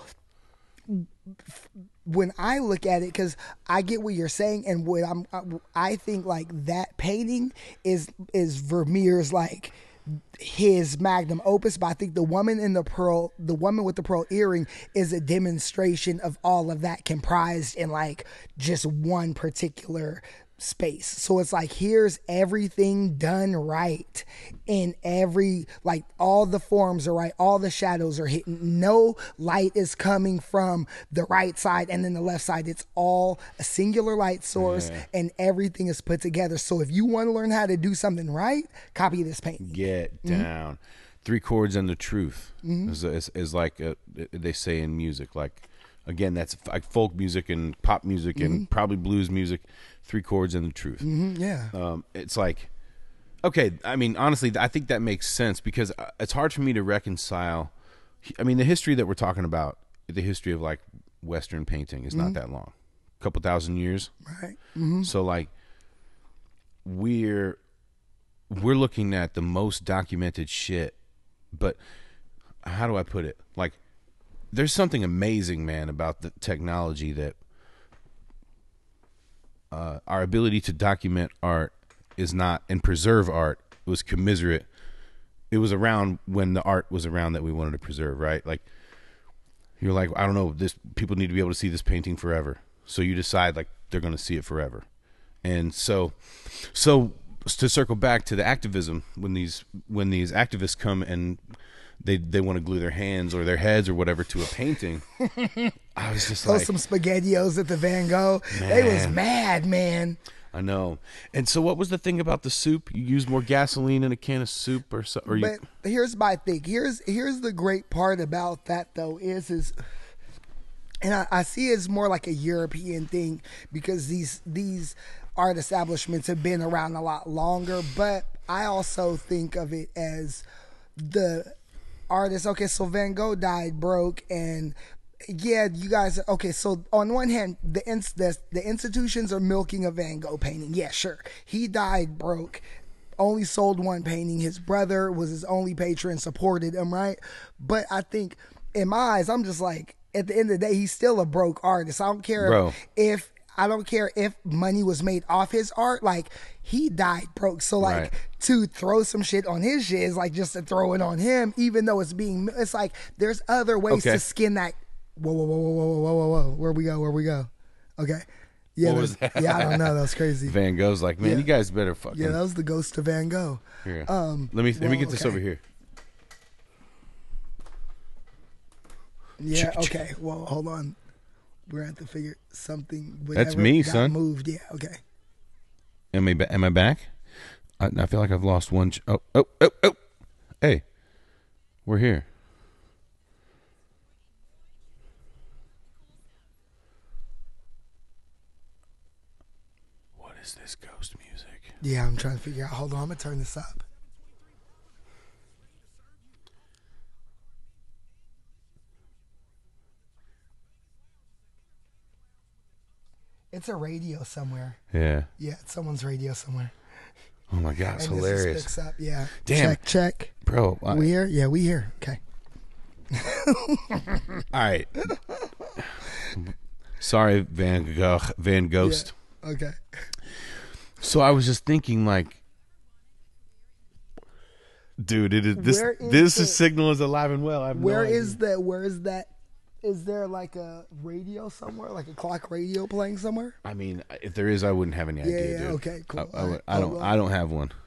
when I look at it, because I get what you're saying, and what I'm, I think like that painting is is Vermeer's like his magnum opus. But I think the woman in the pearl, the woman with the pearl earring, is a demonstration of all of that comprised in like just one particular space. So it's like, here's everything done right in every, like, all the forms are right, all the shadows are hitting, no light is coming from the right side and then the left side. It's all a singular light source, yeah. And everything is put together. So if you want to learn how to do something right, copy this painting. Get Mm-hmm. down. Three chords and the truth Mm-hmm. is, is, is like a, they say in music, like, again, that's like folk music and pop music and Mm-hmm. probably blues music. Three chords and the truth. Mm-hmm, yeah. Um, it's like, okay, I mean, honestly, I think that makes sense because it's hard for me to reconcile. I mean, the history that we're talking about, the history of like Western painting is mm-hmm. not that long. A couple thousand years. Right. Mm-hmm. So like, we're, we're looking at the most documented shit, but how do I put it? Like, there's something amazing, man, about the technology that uh, our ability to document art is not, and preserve art was commiserate. It was around when the art was around that we wanted to preserve, right? Like, you're like, I don't know, this people need to be able to see this painting forever. So you decide like they're going to see it forever. And so, so to circle back to the activism, when these when these activists come and they they want to glue their hands or their heads or whatever to a painting, I was just Throw like, some SpaghettiOs at the Van Gogh. Man. They was mad, man. I know. And so, what was the thing about the soup? You use more gasoline in a can of soup, or so? Or you... But here's my thing. Here's here's the great part about that though is is. And I, I see it as more like a European thing because these these art establishments have been around a lot longer. But I also think of it as the artists. Okay, so Van Gogh died broke, and yeah, you guys. Okay, so on one hand, the ins the, the institutions are milking a Van Gogh painting. Yeah, sure, he died broke. Only sold one painting. His brother was his only patron, supported him, right? But I think in my eyes, I'm just like, at the end of the day, he's still a broke artist. I don't care Bro. if I don't care if money was made off his art. Like, he died broke. So like Right. to throw some shit on his shit is like just to throw it on him, even though it's being. It's like there's other ways Okay. to skin that. Whoa, whoa, whoa, whoa, whoa, whoa, whoa, whoa. Where we go? Where we go? Okay. Yeah, What was that- that? yeah. I don't know. That was crazy. Van Gogh's like, man, Yeah. you guys better fucking. Yeah, that was the ghost of Van Gogh. Here. Um, let me let me well, get this okay. over here. Yeah. Chick, chick. Okay. Well, hold on. We're gonna have to figure something. That's whatever me, got son. Moved. Yeah. Okay. Am I ba- am I back? I, I feel like I've lost one. Ch- oh oh oh oh. Hey, we're here. What is this ghost music? Yeah, I'm trying to figure out. Hold on. I'm gonna turn this up. It's a radio somewhere. Yeah. Yeah, it's someone's radio somewhere. Oh my god, it's And this just hilarious, picks up. Yeah. Damn. Check, check. bro. I- We here? Yeah, we here. Okay. All right. Sorry, Van Gogh, Van Ghost. Yeah. Okay. So I was just thinking, like, dude, it is this. Where is This the- is signal is alive and well. I have Where no is idea. the? Where is that? Is there like a radio somewhere, like a clock radio playing somewhere? I mean, if there is, I wouldn't have any Yeah, idea. yeah, dude. okay, cool. I, I, All would- right. I don't. Oh, well. I don't have one.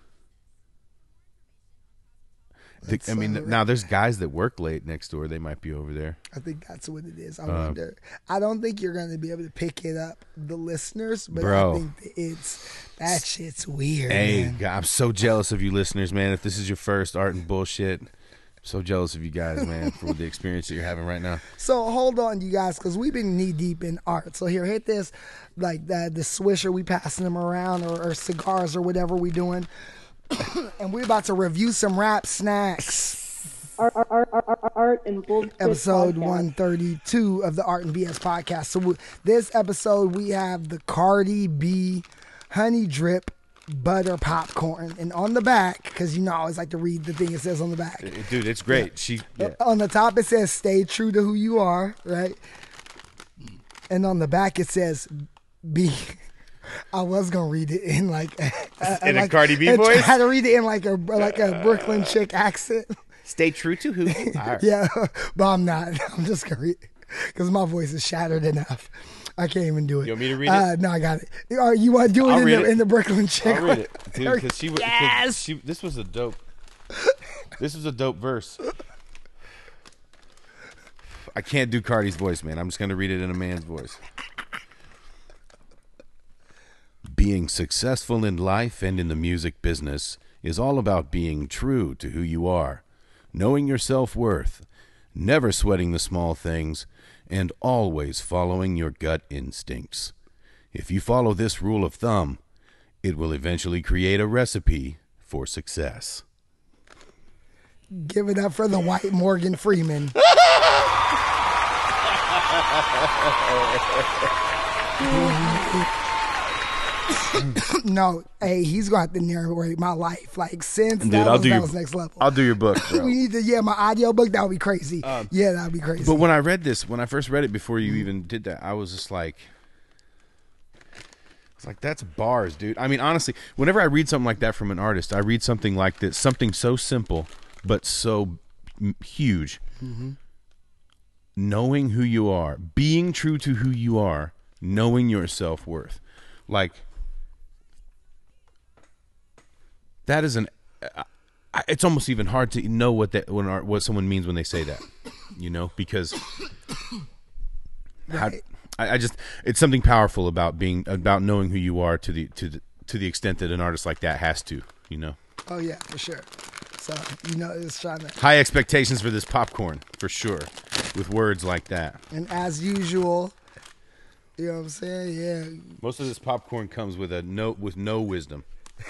The- I mean, uh, now there's guys that work late next door. They might be over there. I think that's what it is. I Uh, wonder. I don't think you're going to be able to pick it up, the listeners, but Bro. I think that it's that shit's weird. Hey, man. God, I'm so jealous of you listeners, man. If this is your first art and bullshit, I'm so jealous of you guys, man, for the experience that you're having right now. So hold on, you guys, because we've been knee deep in art. So here, hit this, like the the swisher. We passing them around, or, or cigars, or whatever we doing, and we're about to review some rap snacks. Art, art, art, art, art and bullshit. Episode podcast. one thirty-two of the Art and B S podcast. So we, this episode we have the Cardi B Honey Drip Butter Popcorn, and on the back, because you know I always like to read the thing it says on the back. Dude, it's great. She yeah. On the top it says "Stay true to who you are," right? And on the back it says "Be." I was gonna read it in like a, In a like, Cardi B I voice? had to read it in like a like a Brooklyn chick accent. Stay true to who you are. Yeah, but I'm not. I'm just gonna read it because my voice is shattered enough. I can't even do it. You want me to read Uh, it? no, I got it. Uh, you want to do it I'll in read the it. in the Brooklyn chick? I'll read it, dude, because she, was- 'cause Yes! she. This was a dope. This was a dope verse. I can't do Cardi's voice, man. I'm just gonna read it in a man's voice. Being successful in life and in the music business is all about being true to who you are, knowing your self-worth, never sweating the small things, and always following your gut instincts. If you follow this rule of thumb, it will eventually create a recipe for success. Give it up for the white Morgan Freeman. No, hey, he's gonna have to narrate my life. Like since Dude, that, I'll was, do that your, was next level. I'll do your book, bro. We need to, yeah, my audio book. That would be crazy. Um, yeah, that would be crazy. But when I read this, when I first read it before you even did that, I was just like, it's like, that's bars, dude. I mean, honestly, whenever I read something like that from an artist, I read something like this, something so simple but so m- huge. Mm-hmm. Knowing who you are, being true to who you are, knowing your self-worth. Like, that is an. Uh, it's almost even hard to know what that when art, what someone means when they say that, you know, because how, I, I just it's something powerful about being about knowing who you are to the to the, to the extent that an artist like that has to, you know. Oh yeah, for sure. So you know, it's trying to. High expectations for this popcorn, for sure, with words like that. And as usual, you know what I'm saying? Yeah. Most of this popcorn comes with a no with no wisdom.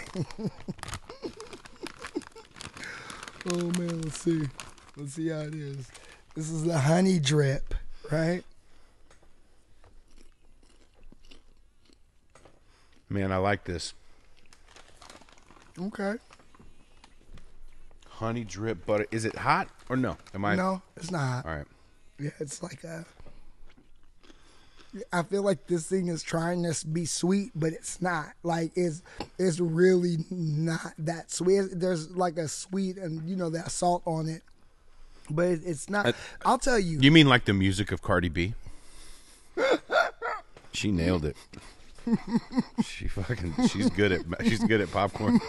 Oh man, let's see. Let's see how it is. This is the honey drip, right? Man, I like this. Okay. Honey drip butter. Is it hot or no? Am I? No, it's not. All right. Yeah, it's like a. I feel like this thing is trying to be sweet, but it's not. Like it's it's really not that sweet. There's like a sweet and you know that salt on it, but it, it's not. Uh, I'll tell you. You mean like the music of Cardi B? She nailed it. She fucking. She's good at. She's good at popcorn.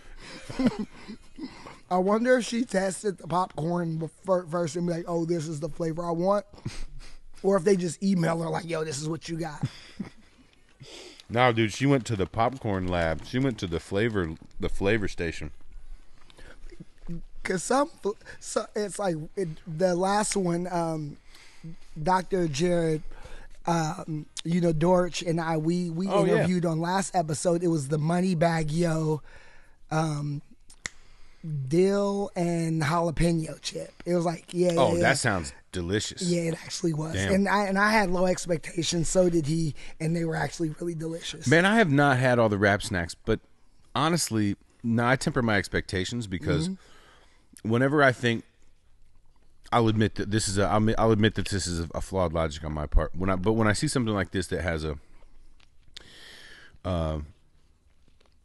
I wonder if she tested the popcorn before, first and be like, "Oh, this is the flavor I want," or if they just email her like, "Yo, this is what you got." No, dude, she went to the popcorn lab. She went to the flavor, the flavor station. Cause some, so it's like it, the last one, um, Doctor Jared, um, you know, Dorch and I, we we Oh, yeah. interviewed on last episode. It was the Money Bag Yo, um, dill and jalapeno chip. It was like, yeah, Oh, yeah, that sounds delicious. yeah, it actually was. Damn. And I and I had low expectations. So did he, and they were actually really delicious. Man, I have not had all the rap snacks, but honestly, no, I temper my expectations because Mm-hmm. whenever I think, I'll admit that this is a, I'll, I'll admit that this is a, a flawed logic on my part. When I, but when I see something like this that has a, uh,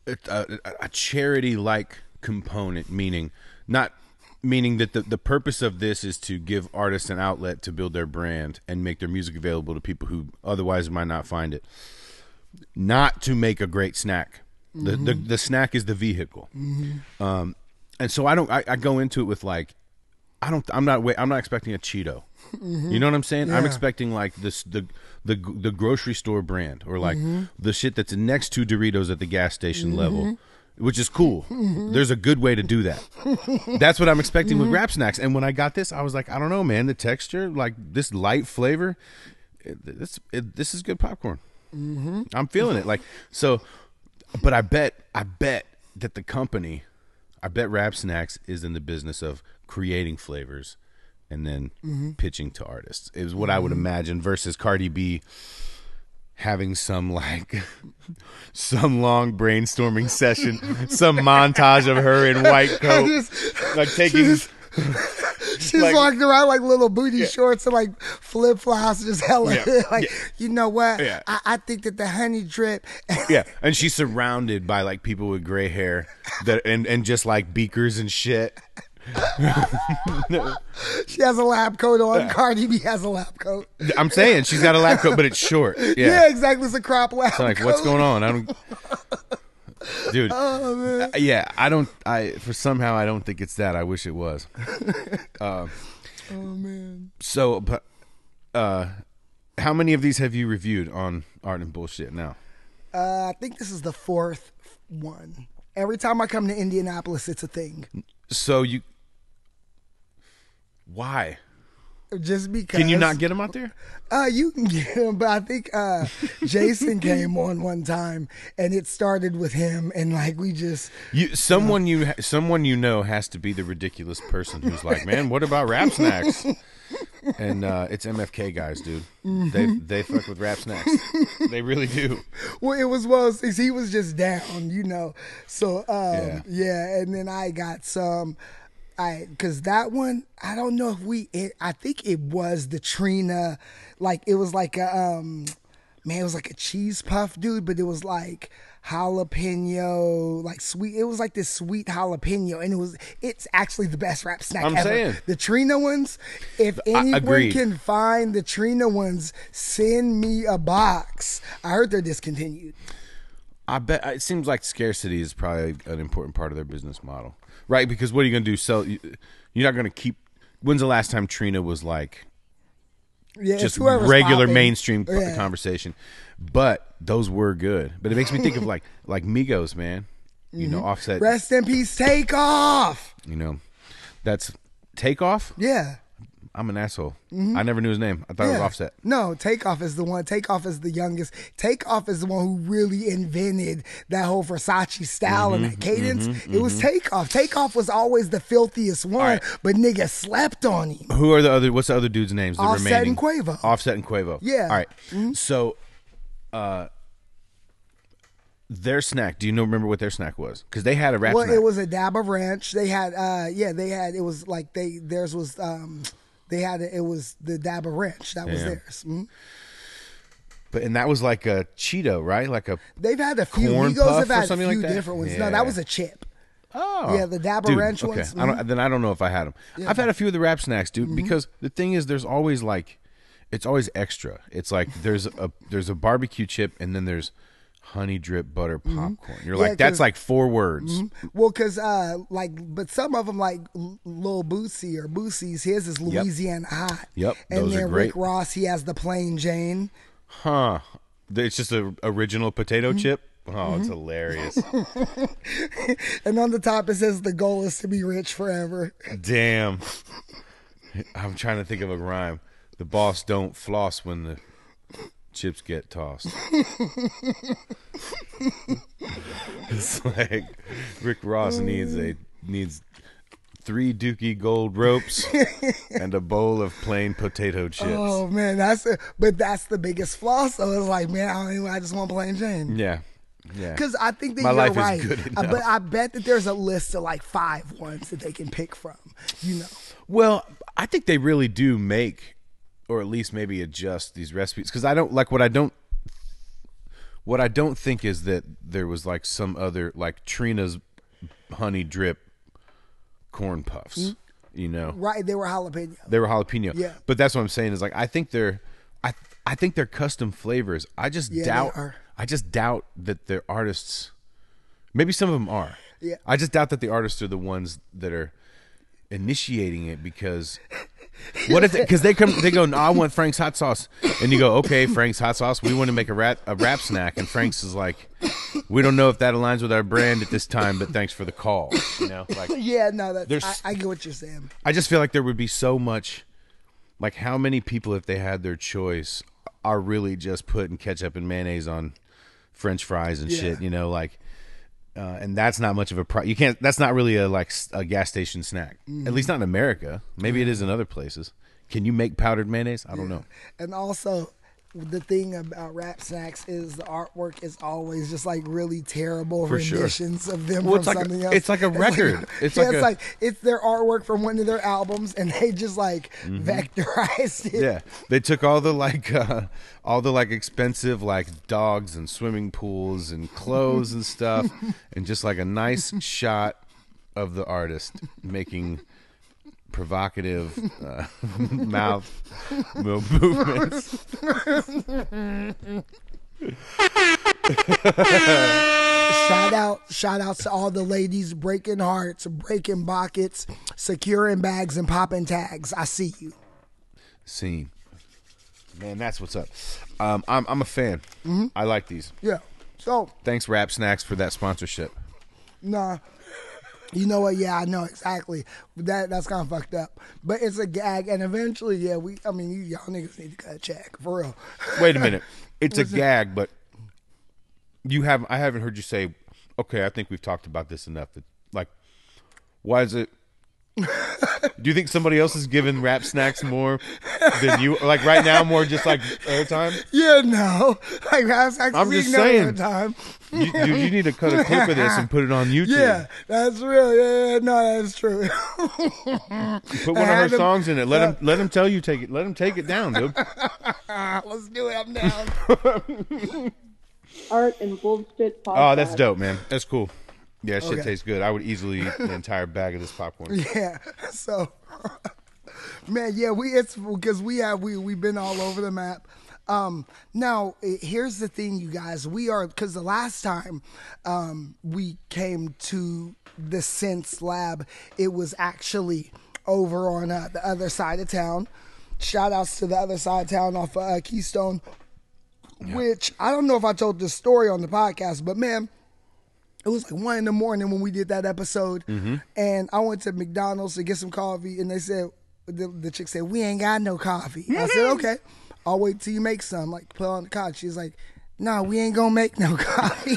a, a charity-like component, meaning not meaning that the, the purpose of this is to give artists an outlet to build their brand and make their music available to people who otherwise might not find it. Not to make a great snack. The mm-hmm. the, the snack is the vehicle. Mm-hmm. Um, and so I don't. I, I go into it with like, I don't. I'm not. I'm not expecting a Cheeto. Mm-hmm. You know what I'm saying? Yeah. I'm expecting like this the the the grocery store brand or like mm-hmm. the shit that's next to Doritos at the gas station mm-hmm. level, which is cool. Mm-hmm. There's a good way to do that. That's what I'm expecting mm-hmm. with Rap Snacks. And when I got this, I was like, I don't know, man. The texture, like this light flavor, it, it's it, this is good popcorn. Mm-hmm. I'm feeling it. Like so, but I bet I bet that the company, I bet Rap Snacks is in the business of creating flavors and then mm-hmm. pitching to artists is what mm-hmm. I would imagine versus Cardi B having some like some long brainstorming session, some montage of her in white coat, just, like taking. She's, she's like, walking around like little booty yeah. shorts and like flip flops, just hella yeah. like yeah. you know what? Yeah. I, I think that the honey drip. Yeah, and she's surrounded by like people with gray hair that and and just like beakers and shit. She has a lab coat on. Yeah. Cardi B has a lab coat. I'm saying she's got a lab coat, but it's short. Yeah, yeah exactly. It's a crop lab it's like, coat. What's going on? I don't, dude. Oh, man. Yeah, I don't. I for somehow I don't think it's that. I wish it was. Uh, oh man. So, but, uh, how many of these have you reviewed on Art and Bullshit now? Uh, I think this is the fourth one. Every time I come to Indianapolis, it's a thing. So you. Why? Just because. Can you not get him out there? Uh, you can get him, but I think uh, Jason came on one time, and it started with him, and like we just. You someone you, know, you someone you know has to be the ridiculous person who's like, man, what about Rap Snacks? And uh, it's M F K guys, dude. Mm-hmm. They they fuck with Rap Snacks. They really do. Well, it was one of those things. He was just down, you know. So um, yeah. yeah, and then I got some. I because that one I don't know if we it, I think it was the Trina, like it was like a um man it was like a cheese puff, dude, but it was like jalapeno, like sweet. It was like this sweet jalapeno, and it was it's actually the best rap snack I'm ever. Saying. The Trina ones, if anyone can find the Trina ones, send me a box. I heard they're discontinued. I bet it seems like scarcity is probably an important part of their business model. Right, because what are you going to do? Sell? You're not going to keep. When's the last time Trina was like, yeah, just regular popping. mainstream yeah. conversation? But those were good. But it makes me think of like like Migos, man. You mm-hmm. know, Offset. Rest in peace, Takeoff. You know, that's Takeoff. Yeah. I'm an asshole. Mm-hmm. I never knew his name. I thought yeah. it was Offset. No, Takeoff is the one. Takeoff is the youngest. Takeoff is the one who really invented that whole Versace style mm-hmm, and that cadence. Mm-hmm, it was mm-hmm. Takeoff. Takeoff was always the filthiest one, right. but nigga slept on him. Who are the other? What's the other dudes' names? The Offset remaining? and Quavo. Offset and Quavo. Yeah. All right. Mm-hmm. So, uh, their snack. Do you know? Remember what their snack was? Because they had a rap well, snack. It was a dab of ranch. They had. Uh, yeah, they had. It was like they. Theirs was. Um, They had it. It was the dab of ranch that was yeah. theirs. Mm-hmm. But and that was like a Cheeto, right? Like a they've had a few. Corn Migos puff have had or something a few like that? different ones. Yeah. No, that was a chip. Oh, yeah, the dab of dude, ranch okay. ones. I don't, then I don't know if I had them. Yeah. I've had a few of the rap snacks, dude. Mm-hmm. Because the thing is, there's always like, it's always extra. It's like there's a there's a barbecue chip, and then there's honey drip butter popcorn. Mm-hmm. You're yeah, like, that's like four words. Mm-hmm. Well, because uh, like, but some of them like Lil Boosie or Boosie's, his is Louisiana yep. Hot. Yep, and those then are great. Rick Ross, he has the Plain Jane. Huh? It's just a original potato mm-hmm. chip. Oh, mm-hmm. it's hilarious. And on the top it says the goal is to be rich forever. Damn. I'm trying to think of a rhyme. The boss don't floss when the chips get tossed. It's like Rick Ross needs a needs three Dookie gold ropes and a bowl of plain potato chips. Oh man, that's a, but that's the biggest flaw. So it's like, man, I don't even, I just want plain Jane. Yeah. Yeah. Because I think that My you're life right. is good enough. I, but I bet that there's a list of like five ones that they can pick from. You know. Well, I think they really do make, or at least maybe adjust these recipes. Because I don't like what I don't. What I don't think is that there was like some other like Trina's honey drip corn puffs. Mm. You know, right? They were jalapeno. They were jalapeno. Yeah, but that's what I'm saying is like I think they're, I I think they're custom flavors. I just yeah, doubt. I just doubt that the artists. Maybe some of them are. Yeah. I just doubt that the artists are the ones that are initiating it because. What if? Because they, they come, they go. No, I want Frank's hot sauce, and you go, okay, Frank's hot sauce. We want to make a rap a rap snack, and Frank's is like, we don't know if that aligns with our brand at this time, but thanks for the call. You know, like yeah, no, that's I, I get what you're saying. I just feel like there would be so much, like how many people, if they had their choice, are really just putting ketchup and mayonnaise on French fries and yeah. shit. You know, like. Uh, and that's not much of a pro- you can't that's not really a like a gas station snack, mm-hmm. at least not in America. Maybe it is in other places. Can you make powdered mayonnaise? I don't yeah. know. And also the thing about rap snacks is the artwork is always just like really terrible For renditions sure. of them well, from it's like something a, else. It's like a record. It's like, it's yeah, like, it's a, like it's their artwork from one of their albums, and they just like mm-hmm. vectorized it. Yeah, they took all the like uh, all the like expensive like dogs and swimming pools and clothes and stuff, and just like a nice shot of the artist making provocative uh, mouth movements. Shout out, shout outs to all the ladies breaking hearts, breaking buckets, securing bags, and popping tags. I see you. Scene. Man, that's what's up. Um, I'm I'm a fan. Mm-hmm. I like these. Yeah. So thanks, Rap Snacks, for that sponsorship. Nah. You know what? Yeah, I know exactly. That that's kind of fucked up, but it's a gag, and eventually, yeah, we. I mean, you y'all niggas need to cut a check for real. Wait a minute, it's a gag, but you have I haven't heard you say, okay, I think we've talked about this enough. That like, why is it? Do you think somebody else is giving Rap Snacks more than you? Like right now, more just like airtime? Yeah, no. Like Rap Snacks. I'm just no saying. Airtime. You, dude, you need to cut a clip of this and put it on YouTube. Yeah, that's real. Yeah, yeah no, that's true. Put one of her songs in it. Let him. Let him tell you take it. Let him take it down, dude. Let's do it. I'm down. Art and bullshit podcast. Oh, that's dope, man. That's cool. Yeah, shit Okay. tastes good. I would easily eat the entire bag of this popcorn. Yeah. So, man, yeah, we it's because we have we we've been all over the map. Um, now here's the thing, you guys. We are because the last time um, we came to the Sense Lab, it was actually over on uh, the other side of town. Shout outs to the other side of town off uh, Keystone. Yeah. Which I don't know if I told this story on the podcast, but man. It was like one in the morning when we did that episode, mm-hmm. and I went to McDonald's to get some coffee, and they said, the, the chick said, we ain't got no coffee. I said, okay, I'll wait till you make some, like put on the couch. She's like, no, we ain't gonna make no coffee.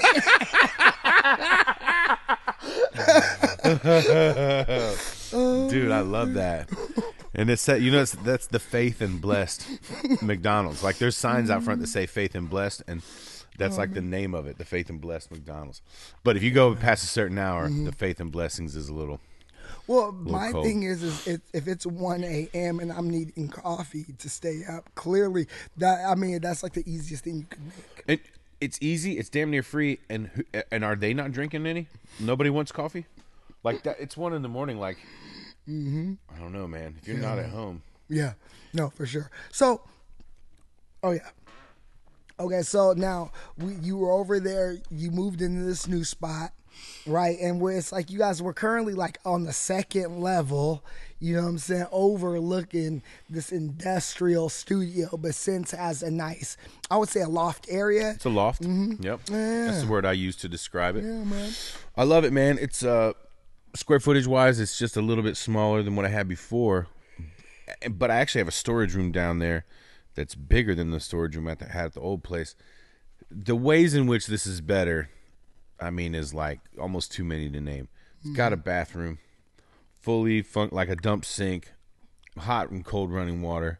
Dude, I love that. And it's that, you know, it's, that's the Faith and Blessed McDonald's. Like there's signs out front that say Faith and Blessed, and that's like the name of it, the Faith and Blessed McDonald's. But if you go past a certain hour, mm-hmm. the Faith and Blessings is a little. Well, little my cold. thing is, is if, if it's one a.m. and I'm needing coffee to stay up, clearly that I mean that's like the easiest thing you can make. It it's easy. It's damn near free. And who- and are they not drinking any? Nobody wants coffee. Like that. It's one in the morning. Like mm-hmm. I don't know, man. If you're yeah. not at home, yeah, no, for sure. So, oh yeah. Okay, so now we, you were over there, you moved into this new spot, right? And where it's like you guys were currently like on the second level, you know what I'm saying, overlooking this industrial studio, but Sense has a nice, I would say a loft area. it's a loft. Mm-hmm. Yep, Yeah. that's the word I use to describe it. Yeah, man. I love it, man. It's uh, square footage wise, it's just a little bit smaller than what I had before, but I actually have a storage room down there that's bigger than the storage room I had at the old place. The ways in which this is better, I mean, is like almost too many to name. It's mm-hmm. got a bathroom, fully fun- like a dump sink, hot and cold running water.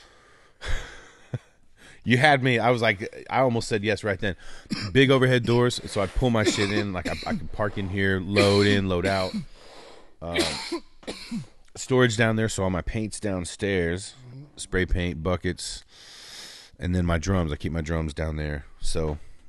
You had me. I was like, I almost said yes right then. Big overhead doors, so I pull my shit in. Like I, I can park in here, load in, load out. Um, storage down there, so all my paint's downstairs. Spray paint, buckets, and then my drums. I keep my drums down there. So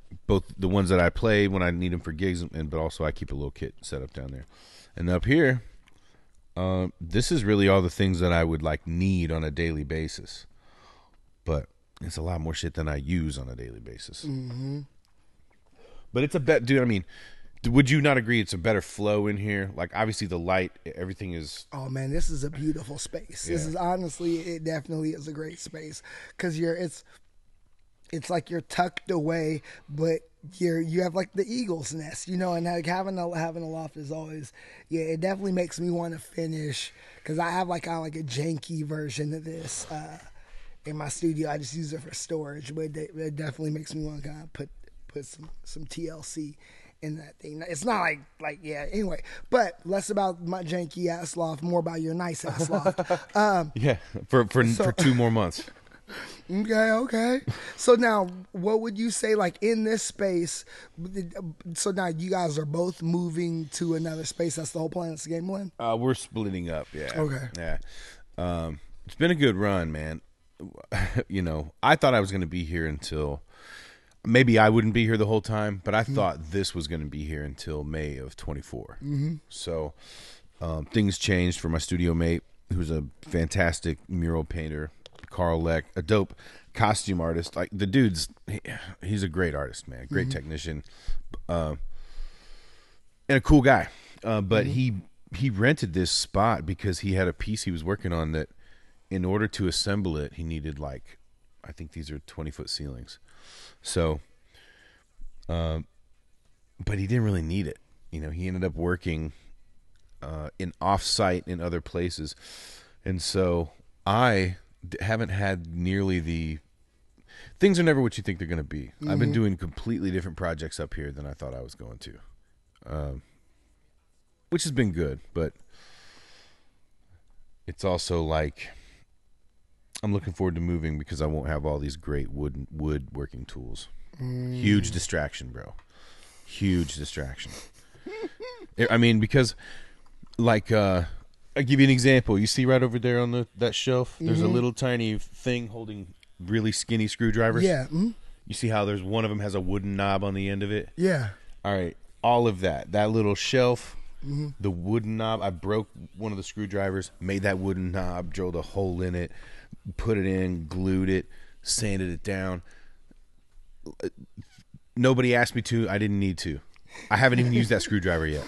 both the ones that I play when I need them for gigs, and but also I keep a little kit set up down there. And up here, uh, this is really all the things that I would like need on a daily basis. But it's a lot more shit than I use on a daily basis. Mm-hmm. But it's a bet, dude. I mean, would you not agree? It's a better flow in here. Like obviously the light, everything is. Oh man, this is a beautiful space. Yeah. This is honestly, it definitely is a great space because you're it's. It's like you're tucked away, but you're you have like the eagle's nest, you know. And like having a having a loft is always, yeah. It definitely makes me want to finish because I have like kind of like a janky version of this uh, in my studio. I just use it for storage, but it, it definitely makes me want to kind of put put some some T L C in that thing. It's not like like yeah. Anyway, but less about my janky ass loft, more about your nice ass loft. Um, yeah, for for so, for two more months. Okay, okay. So now, what would you say, like, in this space, so now you guys are both moving to another space. That's the whole plan. That's the game plan? Uh, we're splitting up, yeah. Okay. Yeah. Um, it's been a good run, man. You know, I thought I was going to be here until, maybe I wouldn't be here the whole time, but I mm-hmm. thought this was going to be here until May of twenty-four. Mm-hmm. So um, things changed for my studio mate, who's a fantastic mural painter. Carl Leck, a dope costume artist. Like the dude's, he, he's a great artist, man. Great mm-hmm. technician, uh, and a cool guy. Uh, but mm-hmm. he he rented this spot because he had a piece he was working on that, in order to assemble it, he needed like, I think these are twenty foot ceilings. So, um, but he didn't really need it. You know, he ended up working uh, in off-site in other places, and so I. haven't had nearly the things are never what you think they're going to be. Mm-hmm. I've been doing completely different projects up here than I thought I was going to, um, which has been good, but it's also like I'm looking forward to moving because I won't have all these great wood wood working tools. Mm. Huge distraction, bro. Huge distraction. I mean, because like uh I'll give you an example. You see right over there on the that shelf, there's mm-hmm. a little tiny thing holding really skinny screwdrivers. Yeah. Mm-hmm. You see how there's one of them has a wooden knob on the end of it? Yeah. All right. All of that. That little shelf, mm-hmm. the wooden knob, I broke one of the screwdrivers, made that wooden knob, drilled a hole in it, put it in, glued it, sanded it down. Nobody asked me to. I didn't need to. I haven't even used that screwdriver yet.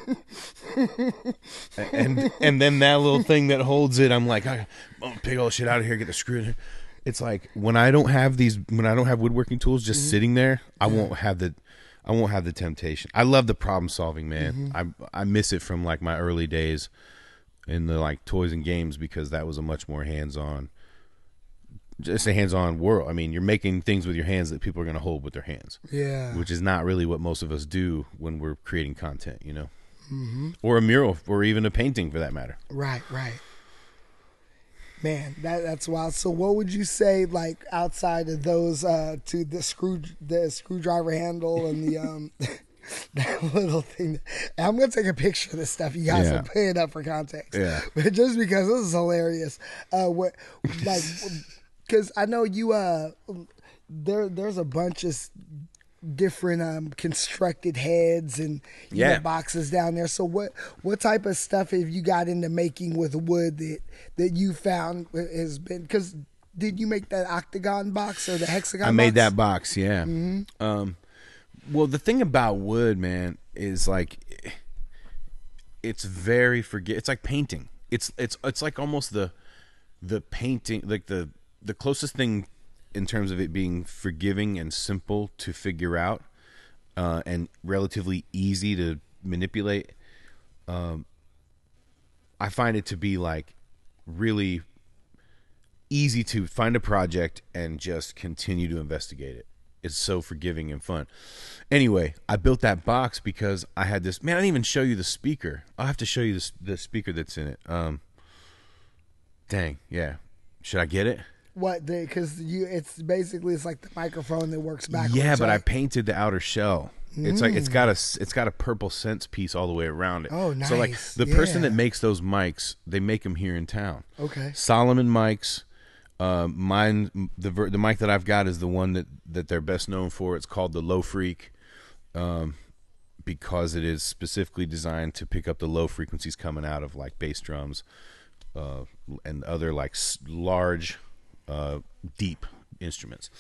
and and then that little thing that holds it, I'm like, I'm gonna pick all the shit out of here, get the screw. It's like when I don't have these, when I don't have woodworking tools just mm-hmm. sitting there, I yeah. won't have the, I won't have the temptation. I love the problem solving, man. Mm-hmm. I I miss it from like my early days in the like toys and games because that was a much more hands on. Just a hands-on world. I mean, you're making things with your hands that people are going to hold with their hands. Yeah. Which is not really what most of us do when we're creating content, you know? Mm-hmm. Or a mural, or even a painting for that matter. Right, right. Man, that that's wild. So what would you say, like, outside of those, uh, to the screw, the screwdriver handle and the, um, that little thing. I'm going to take a picture of this stuff. You guys Yeah. will pay it up for context. Yeah. But just because this is hilarious. Uh, what, like... Because I know you, uh, there. There's a bunch of different um, constructed heads and you Yeah. know, boxes down there. So what what type of stuff have you got into making with wood that that you found has been? Because did you make that octagon box or the hexagon? I made box? that box, yeah. Mm-hmm. Um, well, the thing about wood, man, is like it's very forget. It's like painting. It's it's it's like almost the the painting, like the. The closest thing in terms of it being forgiving and simple to figure out uh, and relatively easy to manipulate, um, I find it to be like really easy to find a project and just continue to investigate it. It's so forgiving and fun. Anyway, I built that box because I had this, man, I didn't even show you the speaker. I'll have to show you the, the speaker that's in it. Um, dang, yeah. Should I get it? What? Because you, it's basically it's like the microphone that works backwards. Yeah, but right? I painted the outer shell. Mm. It's like it's got a it's got a purple sense piece all the way around it. Oh, nice. So like the yeah. person that makes those mics, they make them here in town. Okay. Solomon Mics, Um, mine, the ver- the mic that I've got is the one that, that they're best known for. It's called the Low Freak, um, because it is specifically designed to pick up the low frequencies coming out of like bass drums, uh, and other like s- large, uh, deep instruments.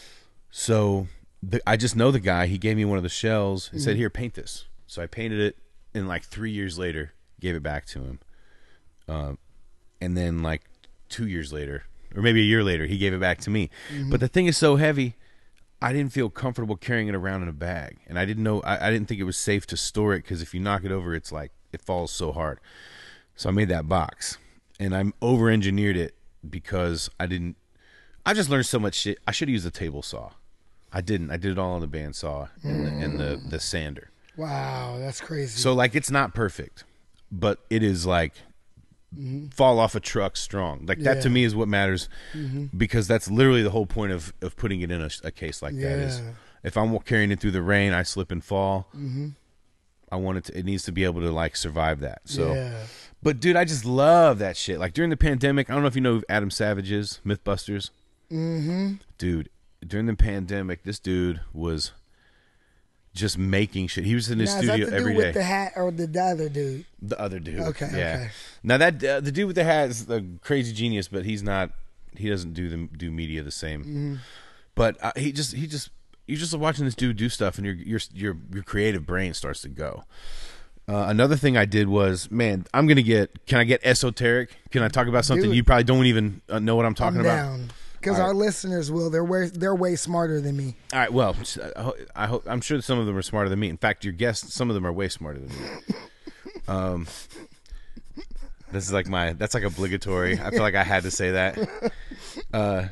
So the, I just know the guy. He gave me one of the shells. He mm. said, "Here, paint this." So I painted it, and like three years later, gave it back to him. Uh, and then like two years later. Or maybe a year later, he gave it back to me. Mm-hmm. But the thing is so heavy, I didn't feel comfortable carrying it around in a bag. And I didn't know, I, I didn't think it was safe to store it because if you knock it over, it's like, it falls so hard. So I made that box. And I over-engineered it because I didn't, I just learned so much shit. I should have used a table saw. I didn't. I did it all on the bandsaw and, mm. the, and the, the sander. Wow, that's crazy. So, like, it's not perfect, but it is like, Mm-hmm. fall off a truck strong. Like that yeah. to me is what matters, mm-hmm. because that's literally the whole point of, of putting it in a, a case like yeah. that is if I'm carrying it through the rain, I slip and fall. Mm-hmm. I want it to, it needs to be able to like survive that. So, yeah. but dude, I just love that shit. Like during the pandemic, I don't know if you know who Adam Savage is, Mythbusters. Mm-hmm. Dude, during the pandemic, this dude was just making shit. He was in his now, studio is that the every dude day. With the hat or the other dude? The other dude. Okay. Yeah. Okay. Now that uh, the dude with the hat is a crazy genius, but he's not. He doesn't do the do media the same. Mm-hmm. But uh, he just he just you're just watching this dude do stuff, and your your your your creative brain starts to go. Uh, another thing I did was, man, I'm gonna get. Can I get esoteric? Can I talk about something you probably don't even uh, know what I'm talking I'm about? Down. Because our right. listeners will, they're way, they're way smarter than me. All right, well, I hope I'm sure some of them are smarter than me. In fact, your guests, some of them are way smarter than me. Um, this is like my, that's like obligatory. I feel like I had to say that. Uh,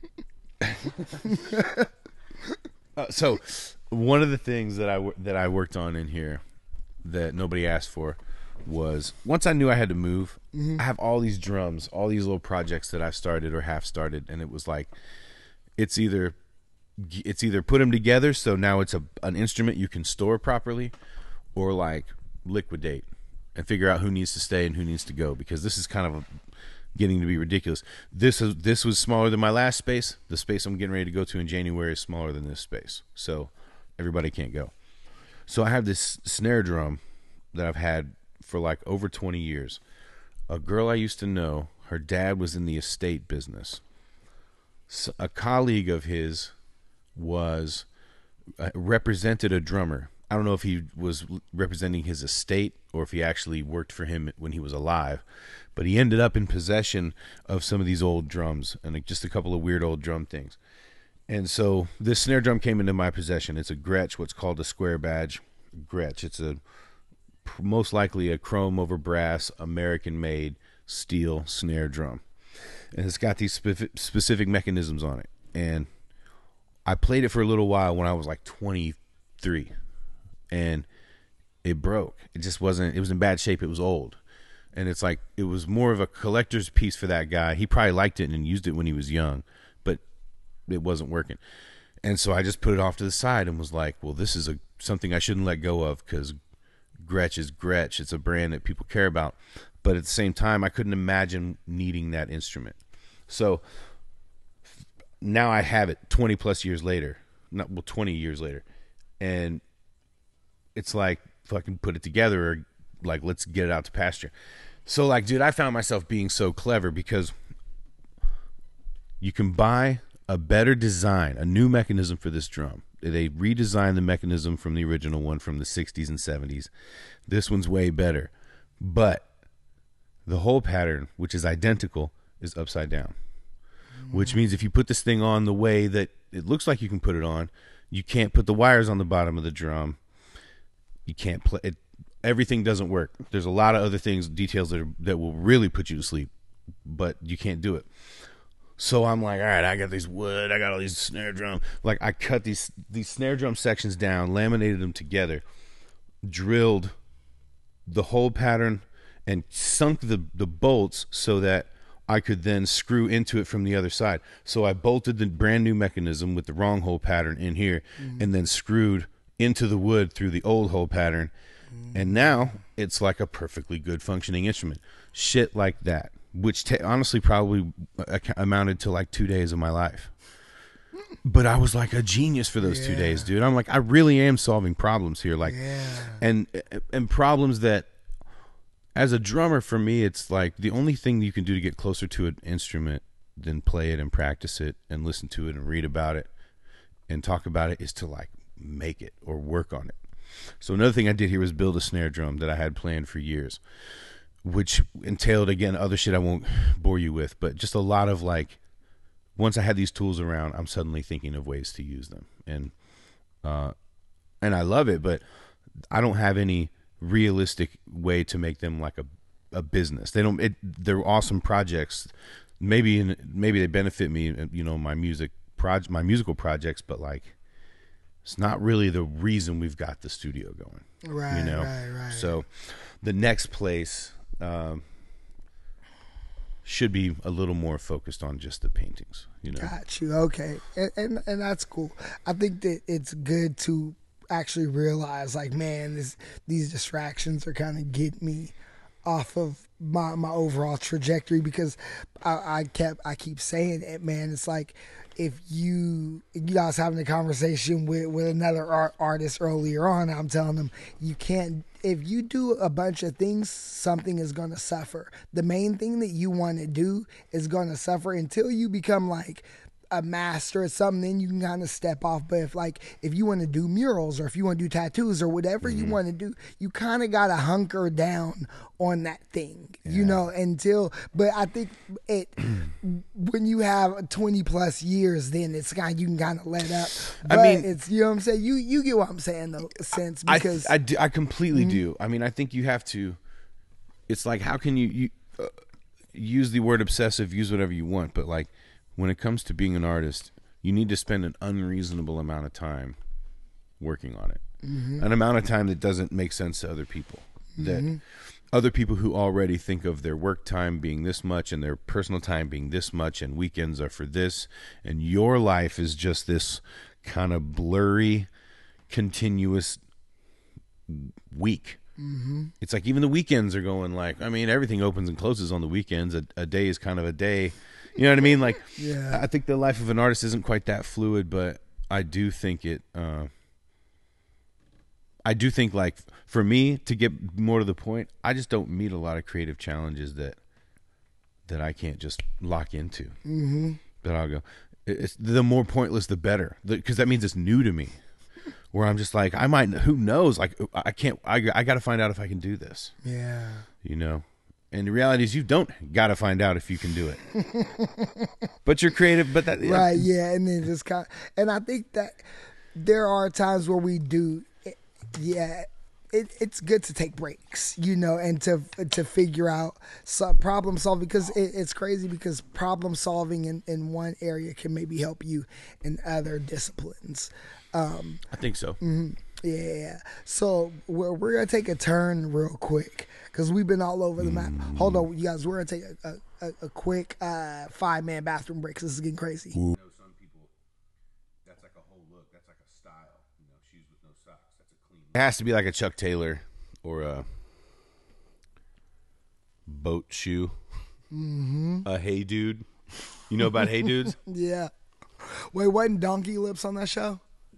uh, so, one of the things that I that I worked on in here that nobody asked for was once I knew I had to move, mm-hmm. I have all these drums, all these little projects that I started or half started, and it was like it's either it's either put them together so now it's a an instrument you can store properly, or like liquidate and figure out who needs to stay and who needs to go, because this is kind of a, getting to be ridiculous. This is this was smaller than my last space. The space I'm getting ready to go to in January is smaller than this space, so everybody can't go. So I have this snare drum that I've had for like over twenty years. A girl I used to know, her dad was in the estate business. So a colleague of his was uh, represented a drummer. I don't know if he was representing his estate or if he actually worked for him when he was alive, but he ended up in possession of some of these old drums and like just a couple of weird old drum things. And so this snare drum came into my possession. It's a Gretsch, what's called a square badge Gretsch. It's a most likely a chrome over brass American-made steel snare drum, and it's got these specific, specific mechanisms on it. And I played it for a little while when I was like twenty-three, and it broke. It just wasn't. It was in bad shape. It was old, and it's like it was more of a collector's piece for that guy. He probably liked it and used it when he was young, but it wasn't working. And so I just put it off to the side and was like, well, this is a something I shouldn't let go of, because Gretsch is Gretsch. It's a brand that people care about. But at the same time, I couldn't imagine needing that instrument. So now I have it twenty plus years later. Not well, twenty years later. And it's like, fucking put it together, or like, let's get it out to pasture. So like, dude, I found myself being so clever because you can buy a better design, a new mechanism for this drum. They redesigned the mechanism from the original one from the sixties and seventies. This one's way better. But the hole pattern, which is identical, is upside down. Mm. Which means if you put this thing on the way that it looks like you can put it on, you can't put the wires on the bottom of the drum. You can't play it. Everything doesn't work. There's a lot of other things, details that are, that will really put you to sleep, but you can't do it. So I'm like, all right, I got these wood, I got all these snare drum. Like I cut these these snare drum sections down, laminated them together, drilled the hole pattern, and sunk the, the bolts so that I could then screw into it from the other side. So I bolted the brand new mechanism with the wrong hole pattern in here, mm-hmm. and then screwed into the wood through the old hole pattern. Mm-hmm. And now it's like a perfectly good functioning instrument. Shit like that. which t- honestly probably amounted to like two days of my life. But I was like a genius for those yeah. two days, dude. I'm like, I really am solving problems here, like, yeah. and and problems that, as a drummer, for me, it's like the only thing you can do to get closer to an instrument than play it and practice it and listen to it and read about it and talk about it is to like make it or work on it. So another thing I did here was build a snare drum that I had planned for years, which entailed, again, other shit I won't bore you with, but just a lot of like, once I had these tools around, I'm suddenly thinking of ways to use them. And, uh, and I love it, but I don't have any realistic way to make them like a, a business. They don't, it, they're awesome projects. Maybe, in, maybe they benefit me, you know, my music project, my musical projects, but like, it's not really the reason we've got the studio going. Right. You know? Right. Right. So the next place, um, should be a little more focused on just the paintings, you know. Got you. Okay, and, and and that's cool. I think that it's good to actually realize, like, man, this these distractions are kind of getting me off of my my overall trajectory, because I, I kept I keep saying it, man. It's like, if you you guys having a conversation with with another art, artist earlier on, I'm telling them, you can't. If you do a bunch of things, something is going to suffer. The main thing that you want to do is going to suffer until you become like a master at something. Then you can kind of step off. But if like if you want to do murals, or if you want to do tattoos, or whatever mm-hmm. you want to do, you kind of got to hunker down on that thing, yeah. you know, until. But I think it when you have twenty plus years, then it's kind of, you can kind of let up. But I mean, it's, you know what I'm saying. You you get what I'm saying though, sense, because I I, do, I completely mm-hmm. do. I mean, I think you have to. It's like, how can you you uh, use the word obsessive? Use whatever you want, but like, when it comes to being an artist, you need to spend an unreasonable amount of time working on it. Mm-hmm. An amount of time that doesn't make sense to other people. Mm-hmm. That other people who already think of their work time being this much and their personal time being this much and weekends are for this, and your life is just this kind of blurry, continuous week. Mm-hmm. It's like even the weekends are going like, I mean, everything opens and closes on the weekends. A, a day is kind of a day. You know what I mean? Like, yeah. I think the life of an artist isn't quite that fluid, but I do think it, uh, I do think, like, for me, to get more to the point, I just don't meet a lot of creative challenges that, that I can't just lock into. Mm-hmm. That I'll go, it's the more pointless, the better. Because that means it's new to me. Where I'm just like, I might, who knows? Like, I can't, I, I got to find out if I can do this. Yeah. You know? And the reality is, you don't got to find out if you can do it. But you're creative, but that... Right, yeah, and then just kind of, and I think that there are times where we do, yeah, it, it's good to take breaks, you know, and to to figure out some problem solving, because it, it's crazy, because problem solving in, in one area can maybe help you in other disciplines. Um, I think so. Mm-hmm. Yeah. So we're we're gonna take a turn real quick, because we've been all over the map. Mm. Hold on, you guys. We're gonna take a a, a quick uh, five man bathroom break. Cause this is getting crazy. Ooh. You know, some people, that's like a whole look. That's like a style. You know, shoes with no socks. That's a clean. It has to be like a Chuck Taylor or a boat shoe. Mm-hmm. A Hey Dude. You know about Hey Dudes? Yeah. Wait, wasn't Donkey Lips on that show?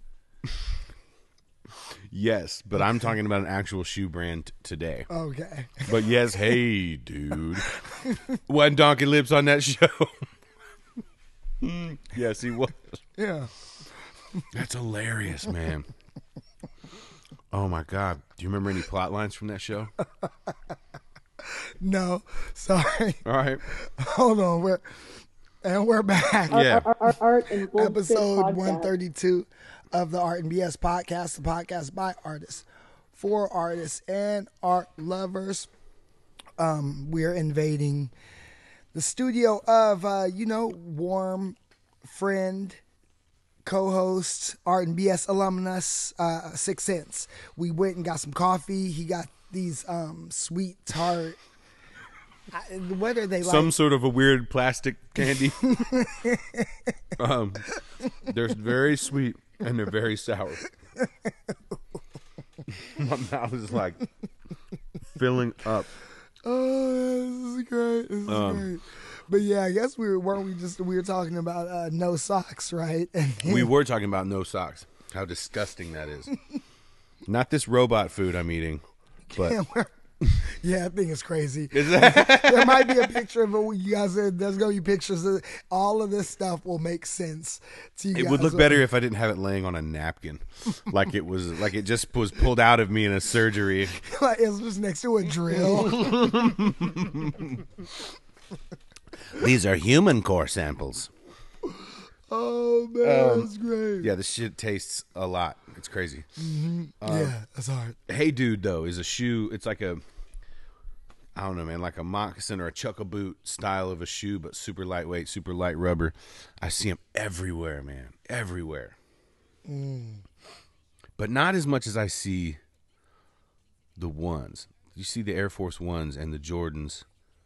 Yes, but I'm talking about an actual shoe brand t- today. Okay. But yes, Hey Dude. Wasn't Donkey Lips on that show? Yes, he was. Yeah. That's hilarious, man. Oh my God. Do you remember any plot lines from that show? No. Sorry. All right. Hold on. We're and we're back. Yeah. Art, art, art and Bullshit Episode podcast. one thirty-two of the Art and B S podcast, the podcast by artists, for artists and art lovers. Um, we're invading the studio of, uh, you know, warm friend, co-host, Art and B S alumnus, uh, Six Sense. We went and got some coffee. He got these um, sweet tart. I, what are they like? Some sort of a weird plastic candy. um, they're very sweet and they're very sour. My mouth is like filling up. Oh, this is great. This is Um, great. But yeah, I guess we were, weren't we just, we were talking about uh, no socks, right? We were talking about no socks. How disgusting that is. Not this robot food I'm eating, but yeah, I think it's crazy. Is that? There might be a picture of it. You guys said there's gonna be pictures of all of this stuff. Will make sense to you. It guys. would look better if I didn't have it laying on a napkin, like it was, like it just was pulled out of me in a surgery. Like it was just next to a drill. These are human core samples. Oh man, Um, that's great. Yeah, this shit tastes a lot. It's crazy. Mm-hmm. Um, yeah, that's hard. Hey Dude, though, is a shoe. It's like a, I don't know, man, like a moccasin or a chuckle boot style of a shoe, but super lightweight, super light rubber. I see them everywhere, man, everywhere. Mm. But not as much as I see the ones. You see the Air Force Ones and the Jordans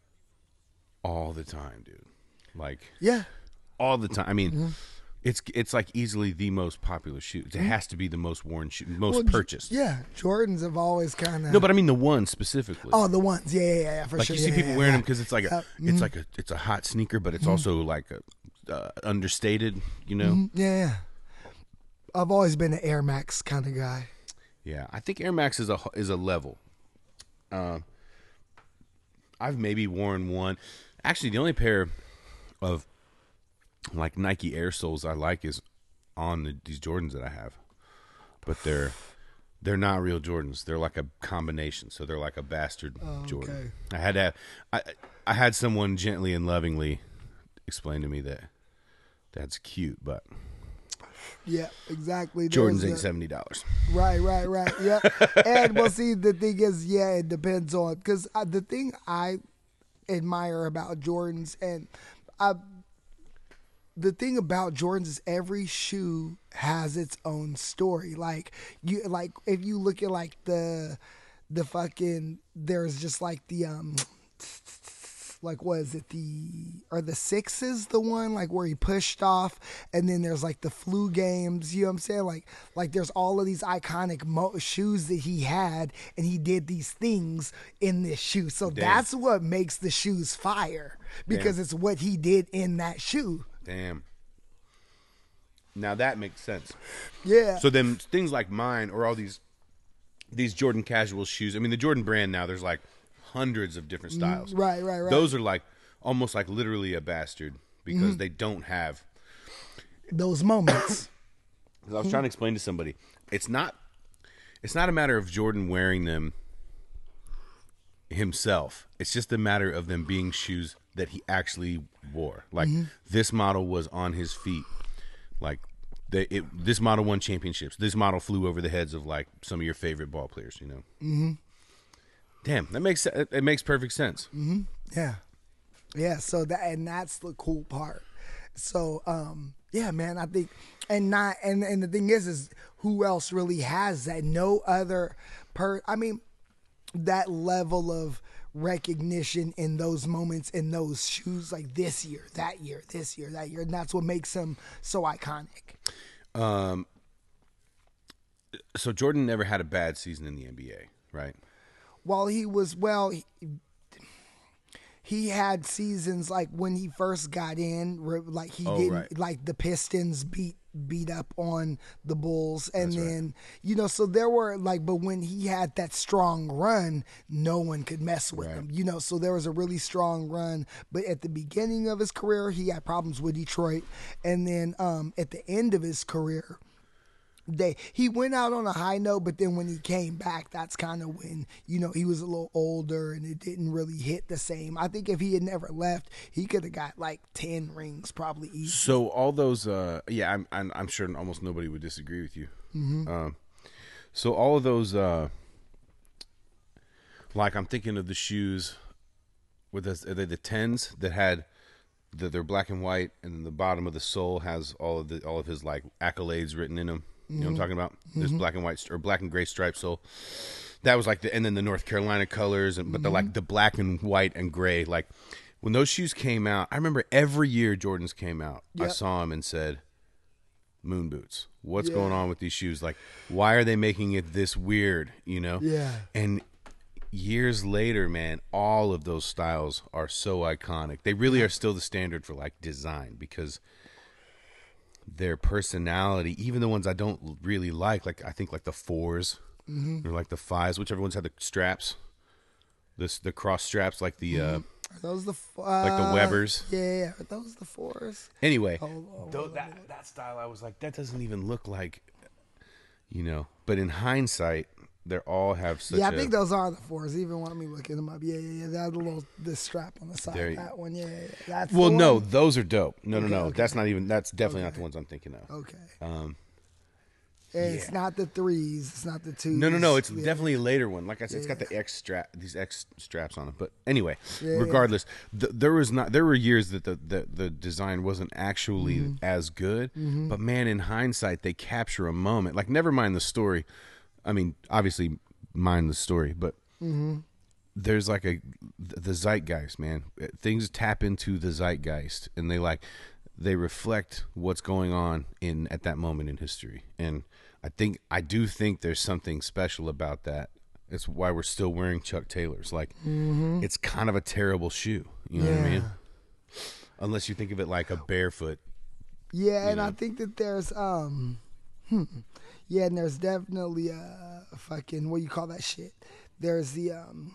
all the time, dude. Like, yeah, all the time. I mean, mm-hmm. it's it's like easily the most popular shoe. It has to be the most worn shoe, most Well, purchased. Yeah, Jordans have always kind of. No, but I mean the ones specifically. Oh, the ones. Yeah, yeah, yeah, for like sure. you see yeah, people yeah, wearing yeah. them because it's like a, Uh, it's mhm. like a, it's a hot sneaker, but it's Mhm. also like a uh, understated. You know. Mhm. Yeah, yeah. I've always been an Air Max kind of guy. Yeah, I think Air Max is a is a level. Uh, I've maybe worn one. Actually, the only pair of like Nike Air soles I like is on the, these Jordans that I have, but they're they're not real Jordans. They're like a combination, so they're like a bastard Oh, Jordan. okay. I had to, I I had someone gently and lovingly explain to me that that's cute, but Yeah, exactly. Jordans There's ain't a- seventy dollars. Right, right, right. Yeah. And well, see, the thing is, yeah, it depends on because uh, the thing I admire about Jordans and I, the thing about Jordans is every shoe has its own story. Like you, like if you look at like the, the fucking there's just like the um. Like, what is it? The are the sixes the one like where he pushed off, and then there's like the flu games. You know what I'm saying? Like, like there's all of these iconic mo- shoes that he had, and he did these things in this shoe. So Damn. that's what makes the shoes fire because Damn. it's what he did in that shoe. Damn. Now that makes sense. Yeah. So then things like mine or all these these Jordan casual shoes. I mean, the Jordan brand now, there's like hundreds of different styles. Mm, right, right, right. Those are like almost like literally a bastard because Mhm. they don't have. Those moments. 'Cause I was trying to explain to somebody, it's not it's not a matter of Jordan wearing them himself. It's just a matter of them being shoes that he actually wore. Like Mhm. this model was on his feet. Like they, it, this model won championships. This model flew over the heads of like some of your favorite ball players. You know. Mm-hmm. Damn, that makes it, it makes perfect sense. Mm-hmm. Yeah. Yeah. So that and that's the cool part. So um yeah, man, I think and not and and the thing is is who else really has that? No other per I mean that level of recognition in those moments in those shoes like this year, that year, this year, that year. And that's what makes them so iconic. Um so Jordan never had a bad season in the N B A, right? While he was well he, he had seasons like when he first got in, where, like he Oh, didn't right. like the Pistons beat beat up on the Bulls, and That's right. then you know, so there were like, but when he had that strong run, no one could mess with Right. him, you know. So there was a really strong run, but at the beginning of his career, he had problems with Detroit, and then um, at the end of his career. They he went out on a high note, but then when he came back, that's kind of when, you know, he was a little older and it didn't really hit the same. I think if he had never left, he could have got like ten rings probably easy. So all those, uh, yeah, I'm, I'm I'm sure almost nobody would disagree with you. Mhm. Um, so all of those, uh, like I'm thinking of the shoes with the, are they the tens that had the, they're black and white, and then the bottom of the sole has all of the all of his like accolades written in them. You know what I'm Mhm. talking about? This Mhm. black and white or black and gray striped sole. That was like the, and then the North Carolina colors, and but the Mhm. like the black and white and gray. Like when those shoes came out, I remember every year Jordans came out, I Yep. saw them and said, "Moon boots. What's Yeah. going on with these shoes? Like, why are they making it this weird?" You know? Yeah. And years later, man, all of those styles are so iconic. They really are still the standard for like design because their personality, even the ones I don't really like, like I think like the fours Mhm. or like the fives, whichever ones had the straps, this the cross straps, like the uh, Are those the f- uh, like the Webers. Yeah, are those the fours? Anyway, Hold on, though hold on. that that style, I was like, that doesn't even look like, you know. But in hindsight, they all have such. Yeah, I a, think those are the fours. Even when me looking them up, yeah, yeah, yeah. That little the strap on the side. There you- That one, yeah, yeah, yeah. That's Well, the no, one? those are dope. No, no, Okay, no. okay. That's not even. That's definitely not Okay. the ones I'm thinking of. Okay. Um, It's yeah. not the threes. It's not the twos. No, no, no. It's Yeah. definitely a later one. Like I said, it's Yeah. got the X strap, these X straps on it. But anyway, Yeah, yeah. regardless, th- there was not. There were years that the the, the design wasn't actually Mm-hmm. as good. Mhm. But man, in hindsight, they capture a moment. Like never mind the story. I mean, obviously, mind the story, but Mhm. there's like a the zeitgeist, man. Things tap into the zeitgeist, and they like they reflect what's going on in at that moment in history. And I think I do think there's something special about that. It's why we're still wearing Chuck Taylors. Like Mhm. it's kind of a terrible shoe. You know what I mean? Yeah. Unless you think of it like a barefoot. Yeah, you and I know. think that there's um, hmm, yeah, and there's definitely a fucking what do you call that shit? There's the um,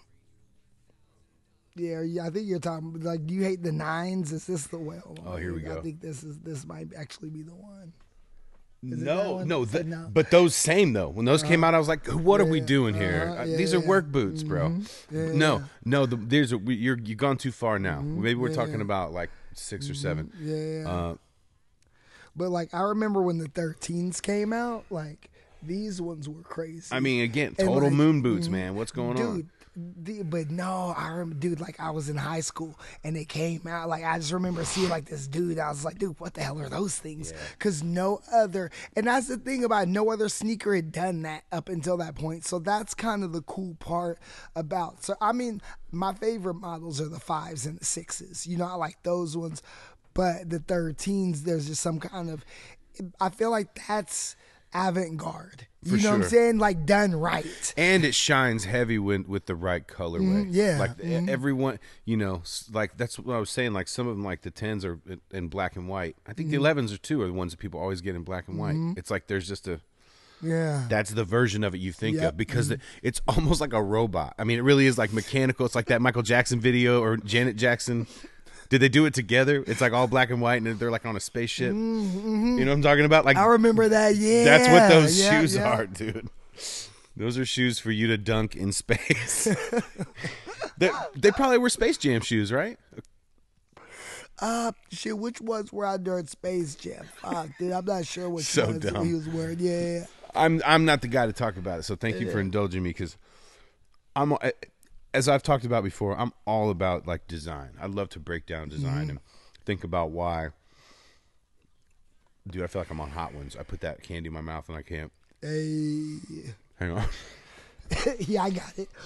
yeah, yeah. I think you're talking like you hate the nines. Is this the way? Hold on, Oh, here we I go. think this is this might actually be the one. Is it that No, one? no, Is it th- no? but those same though. When those came Uh-huh. out, I was like, "What are we Yeah, doing here? uh-huh, Uh, yeah, These are yeah. work boots, bro." Mhm. Yeah, no, yeah. no, the, there's a, we, you're you've gone too far now. Maybe we're yeah, talking yeah. about like six or seven. Yeah, yeah. Uh, But like I remember when the thirteens came out, like these ones were crazy. I mean, again, And, total like, moon boots, mhm. man. What's going dude, on? The, but no, I remember, dude. Like I was in high school and they came out. Like I just remember seeing like this dude. I was like, dude, what the hell are those things? Because no other, and that's the thing about it, no other sneaker had done that up until that point. So that's kind of the cool part about. So I mean, my favorite models are the fives and the sixes. You know, I like those ones. But the thirteens, there's just some kind of. I feel like that's avant-garde. You For know what I'm sure. saying? Like done right. And it shines heavy with with the right colorway. Mhm, yeah, like mhm. everyone, you know, s- like that's what I was saying. Like some of them, like the tens are in- in black and white. I think the Mhm. elevens are too are the ones that people always get in black and white. Mhm. It's like there's just a. Yeah. That's the version of it you think Yep. of because Mhm. it- it's almost like a robot. I mean, it really is like mechanical. It's like that Michael Jackson video or Janet Jackson. Did they do it together? It's like all black and white, and they're like on a spaceship. Mhm. You know what I'm talking about? Like I remember that. Yeah, that's what those yeah, shoes yeah. are, dude. Those are shoes for you to dunk in space. they, they probably were Space Jam shoes, right? Uh, shit. Which ones were out there in Space Jam? Fuck, dude, I'm not sure which So ones dumb. he was wearing. Yeah. I'm I'm not the guy to talk about it, so thank you for Yeah. indulging me because I'm as I've talked about before, I'm all about like design. I love to break down design Mhm. and think about why. Dude, I feel like I'm on Hot Ones. I put that candy in my mouth and I can't. Hey. Hang on. yeah, I got it.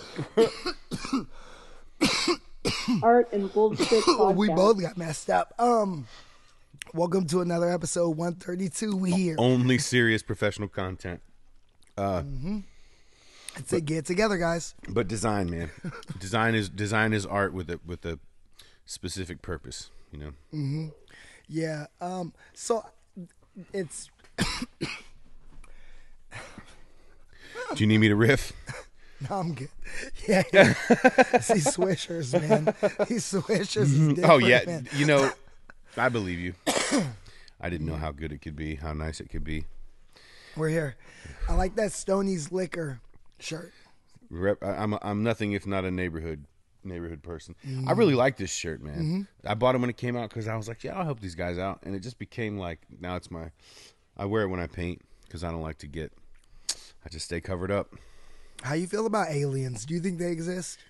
Art and bullshit podcast. we both got messed up. Um, welcome to another episode one thirty-two. We here. Only serious professional content. Uh, Mm-hmm. Let's say get together, guys. But design, man, design is design is art with a with a specific purpose. You know. Mm-hmm. Yeah. Um. So it's. Do you need me to riff? No, I'm good. Yeah, yeah. See Swishers, man. These Swishers is different, Oh yeah, man. you know, I believe you. I didn't know how good it could be, how nice it could be. We're here. I like that Stoney's Liquor shirt. Rep, I, I'm I'm nothing if not a neighborhood neighborhood person. Mhm. I really like this shirt, man. Mhm. I bought it when it came out because I was like, yeah, I'll help these guys out, and it just became like now it's my. I wear it when I paint because I don't like to get. I just stay covered up. How you feel about aliens? Do you think they exist?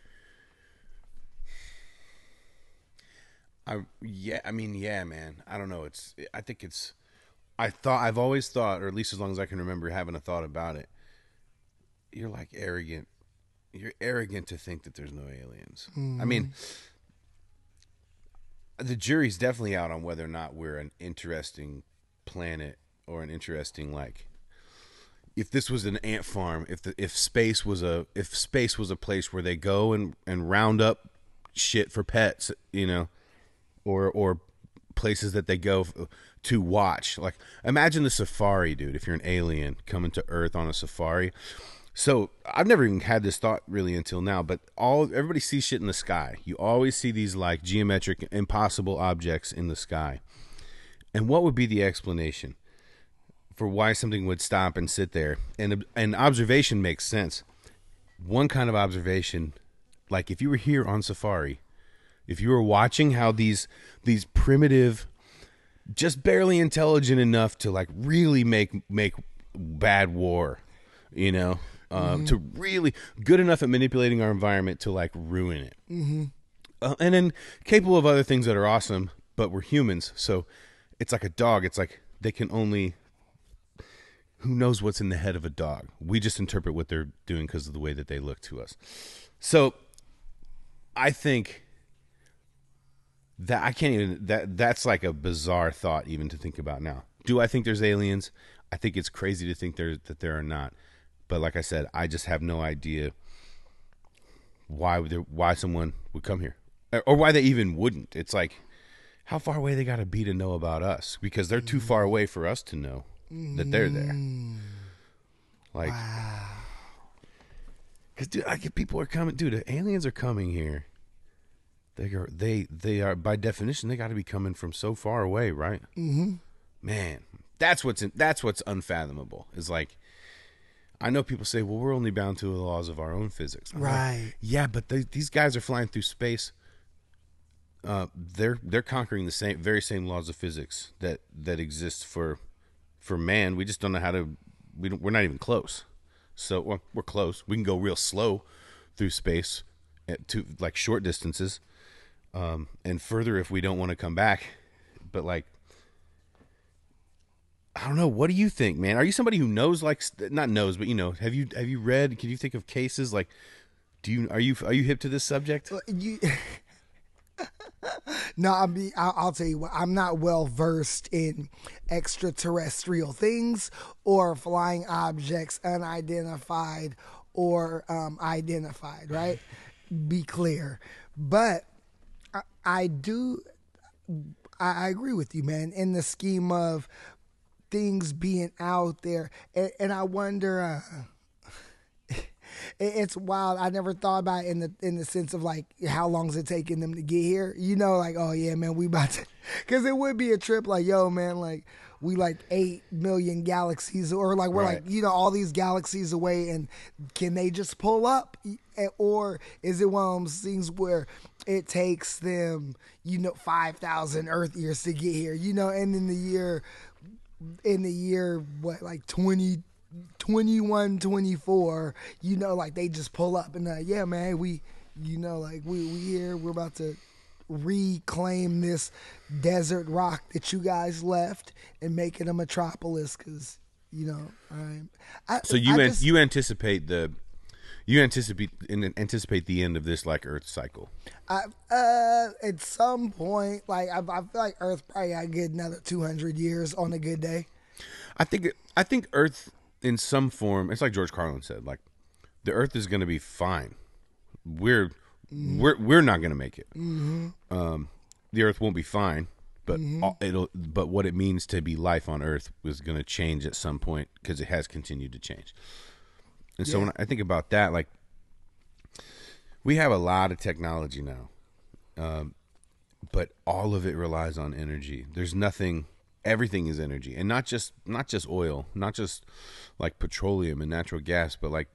I yeah, I mean yeah, man. I don't know. It's I think it's. I thought I've always thought, or at least as long as I can remember having a thought about it. You're like arrogant. You're arrogant to think that there's no aliens. I mean, the jury's definitely out on whether or not we're an interesting planet or an interesting like. if this was an ant farm, if the, if space was a if space was a place where they go and, and round up shit for pets, you know, or or places that they go to watch. Like, imagine the safari, dude. If you're an alien coming to Earth on a safari. So I've never even had this thought really until now, but all everybody sees shit in the sky. You always see these like geometric, impossible objects in the sky. And what would be the explanation for why something would stop and sit there? And an observation makes sense. One kind of observation, like if you were here on safari, if you were watching how these these primitive, just barely intelligent enough to like really make make bad war, you know, uh, mm-hmm. to really good enough at manipulating our environment to like ruin it, mm-hmm. uh, and then capable of other things that are awesome, but we're humans, so it's like a dog. It's like they can only. Who knows what's in the head of a dog? We just interpret what they're doing because of the way that they look to us. So I think that I can't even, that that's like a bizarre thought even to think about now. Do I think there's aliens? I think it's crazy to think there that there are not. But like I said, I just have no idea why there, why someone would come here or why they even wouldn't. It's like, how far away they got to be to know about us, because they're too far away for us to know that they're there. Like, wow. Because, dude, I get people are coming. Dude, the aliens are coming here. They are, they, they are, by definition, they got to be coming from so far away, right? Mm-hmm. Man, that's what's in, that's what's unfathomable. Is like, I know people say, well, we're only bound to the laws of our own physics. I'm right. Like, yeah, but they, these guys are flying through space. Uh, they're they're conquering the same very same laws of physics that that exist for for man. We just don't know how to. We don't, we're not even close. So well, we're close. We can go real slow through space at to like short distances, um, and further if we don't want to come back. But like, I don't know. What do you think, man? Are you somebody who knows, like, not knows, but you know, have you have you read? Can you think of cases like? Do you are you are you hip to this subject? You. No, I mean, I'll, I'll tell you what, I'm not well versed in extraterrestrial things or flying objects unidentified or um, identified, right? Be clear. But I, I do, I, I agree with you, man, in the scheme of things being out there. And, and I wonder, uh, it's wild. I never thought about it in the in the sense of like how long is it taking them to get here? You know, like, oh yeah, man, we about to, because it would be a trip. Like, yo, man, like we like eight million galaxies, or like we're right. like you know all these galaxies away, and can they just pull up, or is it one of those things where it takes them, you know, five thousand Earth years to get here? You know, and in the year, in the year what like twenty. twenty-one, twenty-four, you know, like they just pull up and uh, yeah, man, we, you know, like we we here, we're about to reclaim this desert rock that you guys left and make it a metropolis, because you know, I'm. I, so you I an, just, you anticipate the, you anticipate anticipate the end of this like Earth cycle. I, uh, at some point, like I, I feel like Earth probably got a good another two hundred years on a good day. I think I think Earth. In some form, it's like George Carlin said, like the Earth is going to be fine. We're mm-hmm. we're we're not going to make it. Mm-hmm. Um, the Earth won't be fine, but mm-hmm. all, it'll. But what it means to be life on Earth was going to change at some point, because it has continued to change. And so yeah. when I think about that, like we have a lot of technology now, um, but all of it relies on energy. There's nothing. Everything is energy, and not just not just oil, not just like petroleum and natural gas, but like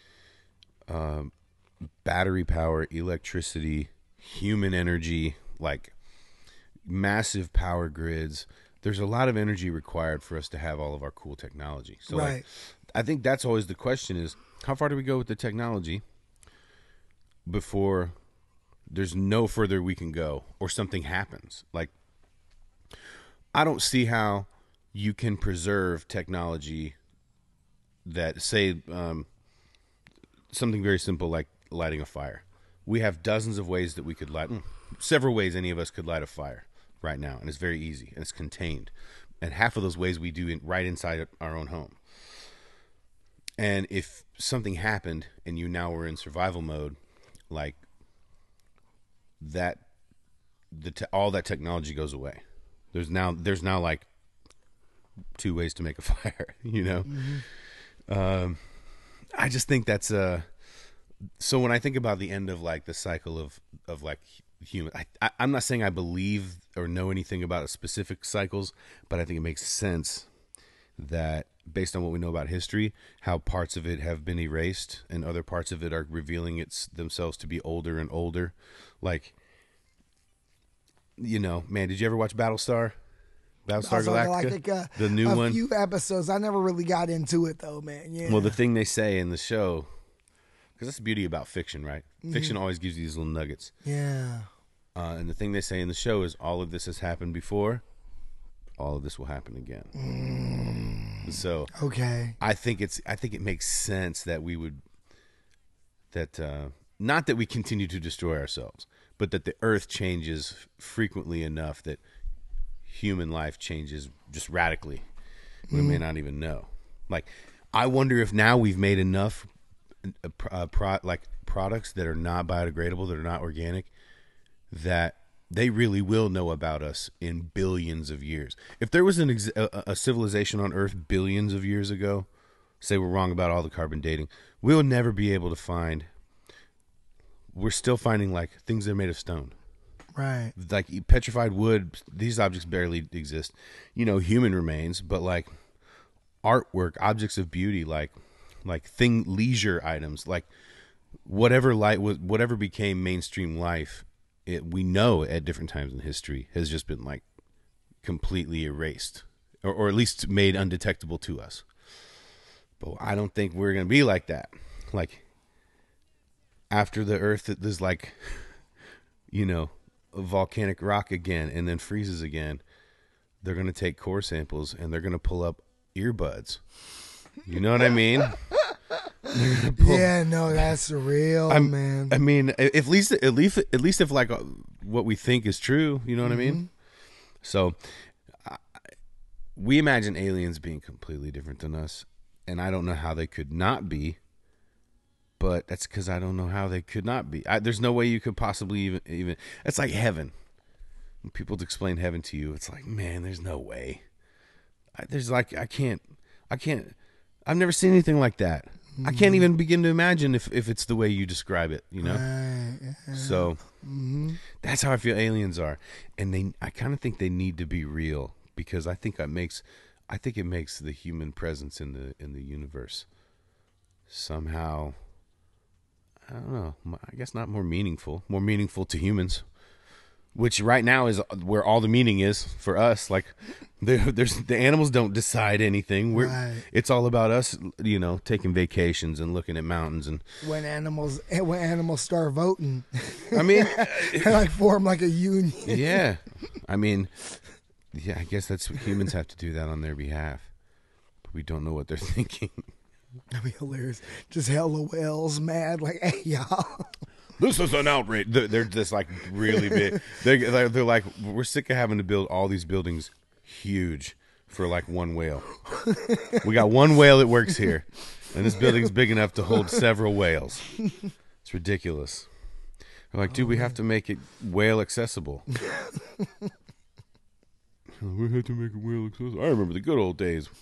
um, battery power, electricity, human energy, like massive power grids. There's a lot of energy required for us to have all of our cool technology. So right. like, I think that's always the question: is how far do we go with the technology before there's no further we can go, or something happens? Like, I don't see how you can preserve technology that, say, um, something very simple like lighting a fire. We have dozens of ways that we could light, several ways any of us could light a fire right now, and it's very easy, and it's contained. And half of those ways we do it right inside our own home. And if something happened and you now were in survival mode, like that, the te- all that technology goes away. There's now there's now like two ways to make a fire, you know. Mm-hmm. Um, I just think that's uh so when I think about the end of like the cycle of of like human, I, I, I'm not saying I believe or know anything about specific cycles, but I think it makes sense that based on what we know about history, how parts of it have been erased and other parts of it are revealing its themselves to be older and older. Like, you know, man, did you ever watch Battlestar? Battlestar Galactica? Galactica, the new a one? A few episodes. I never really got into it, though, man. Yeah. Well, the thing they say in the show, because that's the beauty about fiction, right? Mm-hmm. Fiction always gives you these little nuggets. Yeah. Uh, and the thing they say in the show is all of this has happened before. All of this will happen again. Mm. So okay, I think it's I think it makes sense that we would that uh, not that we continue to destroy ourselves, but that the earth changes frequently enough that human life changes just radically. We mm. may not even know. Like, I wonder if now we've made enough uh, uh, pro- like products that are not biodegradable, that are not organic, that they really will know about us in billions of years. If there was an ex- a, a civilization on Earth billions of years ago, say we're wrong about all the carbon dating, we'll never be able to find. We're still finding like things that are made of stone, right? Like petrified wood. These objects barely exist. You know, human remains, but like artwork, objects of beauty, like like thing leisure items, like whatever light was, whatever became mainstream life. It, we know at different times in history has just been like completely erased or, or at least made undetectable to us. But I don't think we're going to be like that. Like after the earth is like, you know, a volcanic rock again and then freezes again, they're going to take core samples and they're going to pull up earbuds. You know what I mean? Yeah, no, that's real, I'm, man. I mean, at least, at least, at least, if like what we think is true, you know what mm-hmm. I mean. So, uh, we imagine aliens being completely different than us, and I don't know how they could not be. But that's because I don't know how they could not be. I, there's no way you could possibly even even. It's like heaven. When people explain heaven to you, it's like, man, there's no way. I, there's like I can't, I can't. I've never seen anything like that. I can't even begin to imagine if, if it's the way you describe it, you know? Right, yeah. So mm-hmm. that's how I feel aliens are. And they, I kind of think they need to be real because I think that makes, I think it makes the human presence in the, in the universe somehow, I don't know, I guess not more meaningful, more meaningful to humans. Which right now is where all the meaning is for us. Like, there's the animals don't decide anything. We're right. It's all about us, you know, taking vacations and looking at mountains and when animals when animals start voting. I mean, they like form like a union. Yeah, I mean, yeah, I guess that's what humans have to do that on their behalf, but we don't know what they're thinking. That'd be hilarious. Just hella whales mad, like, hey y'all. This is an outrage. They're, they're just like really big. They're, they're like, we're sick of having to build all these buildings huge for like one whale. We got one whale that works here, and this building's big enough to hold several whales. It's ridiculous. I'm like, dude, we have to make it whale accessible. We had to make it whale accessible. I remember the good old days.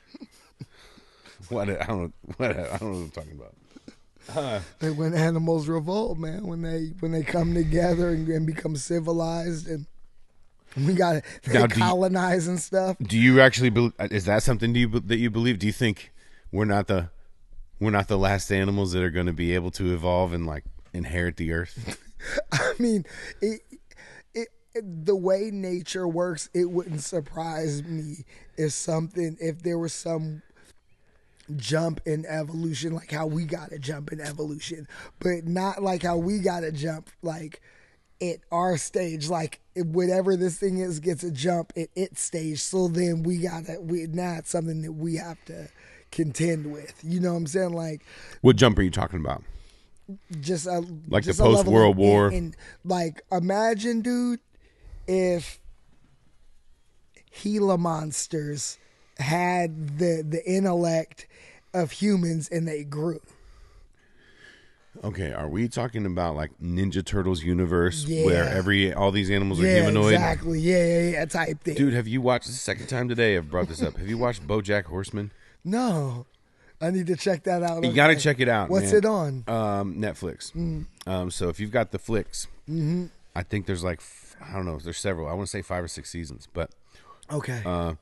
What I don't know. What I don't know what I'm talking about. Uh, like when animals revolt, man, when they when they come together and, and become civilized, and we got to colonize you, and stuff. Do you actually believe? Is that something do you, that you believe? Do you think we're not the we're not the last animals that are going to be able to evolve and like inherit the earth? I mean, it, it, it the way nature works, it wouldn't surprise me if something if there was some jump in evolution, like how we gotta jump in evolution, but not like how we gotta jump like at our stage, like whatever this thing is gets a jump at its stage, so then we gotta we now it's something that we have to contend with, you know what I'm saying? Like, what jump are you talking about? Just a like just the post World War, and, and like imagine, dude, if Gila monsters had the the intellect of humans and they grew. Okay, are we talking about like Ninja Turtles universe Yeah. where every all these animals are Yeah, humanoid? exactly. Yeah, yeah, yeah, type thing. Dude, have you watched the second time today? I've brought this up. Have you watched BoJack Horseman? No, I need to check that out. You got to Okay. check it out. What's man. it on? Um, Netflix. Mm. Um, so if you've got the flicks, Mm-hmm. I think there's like f- I don't know. There's several. I want to say five or six seasons, but Okay. uh,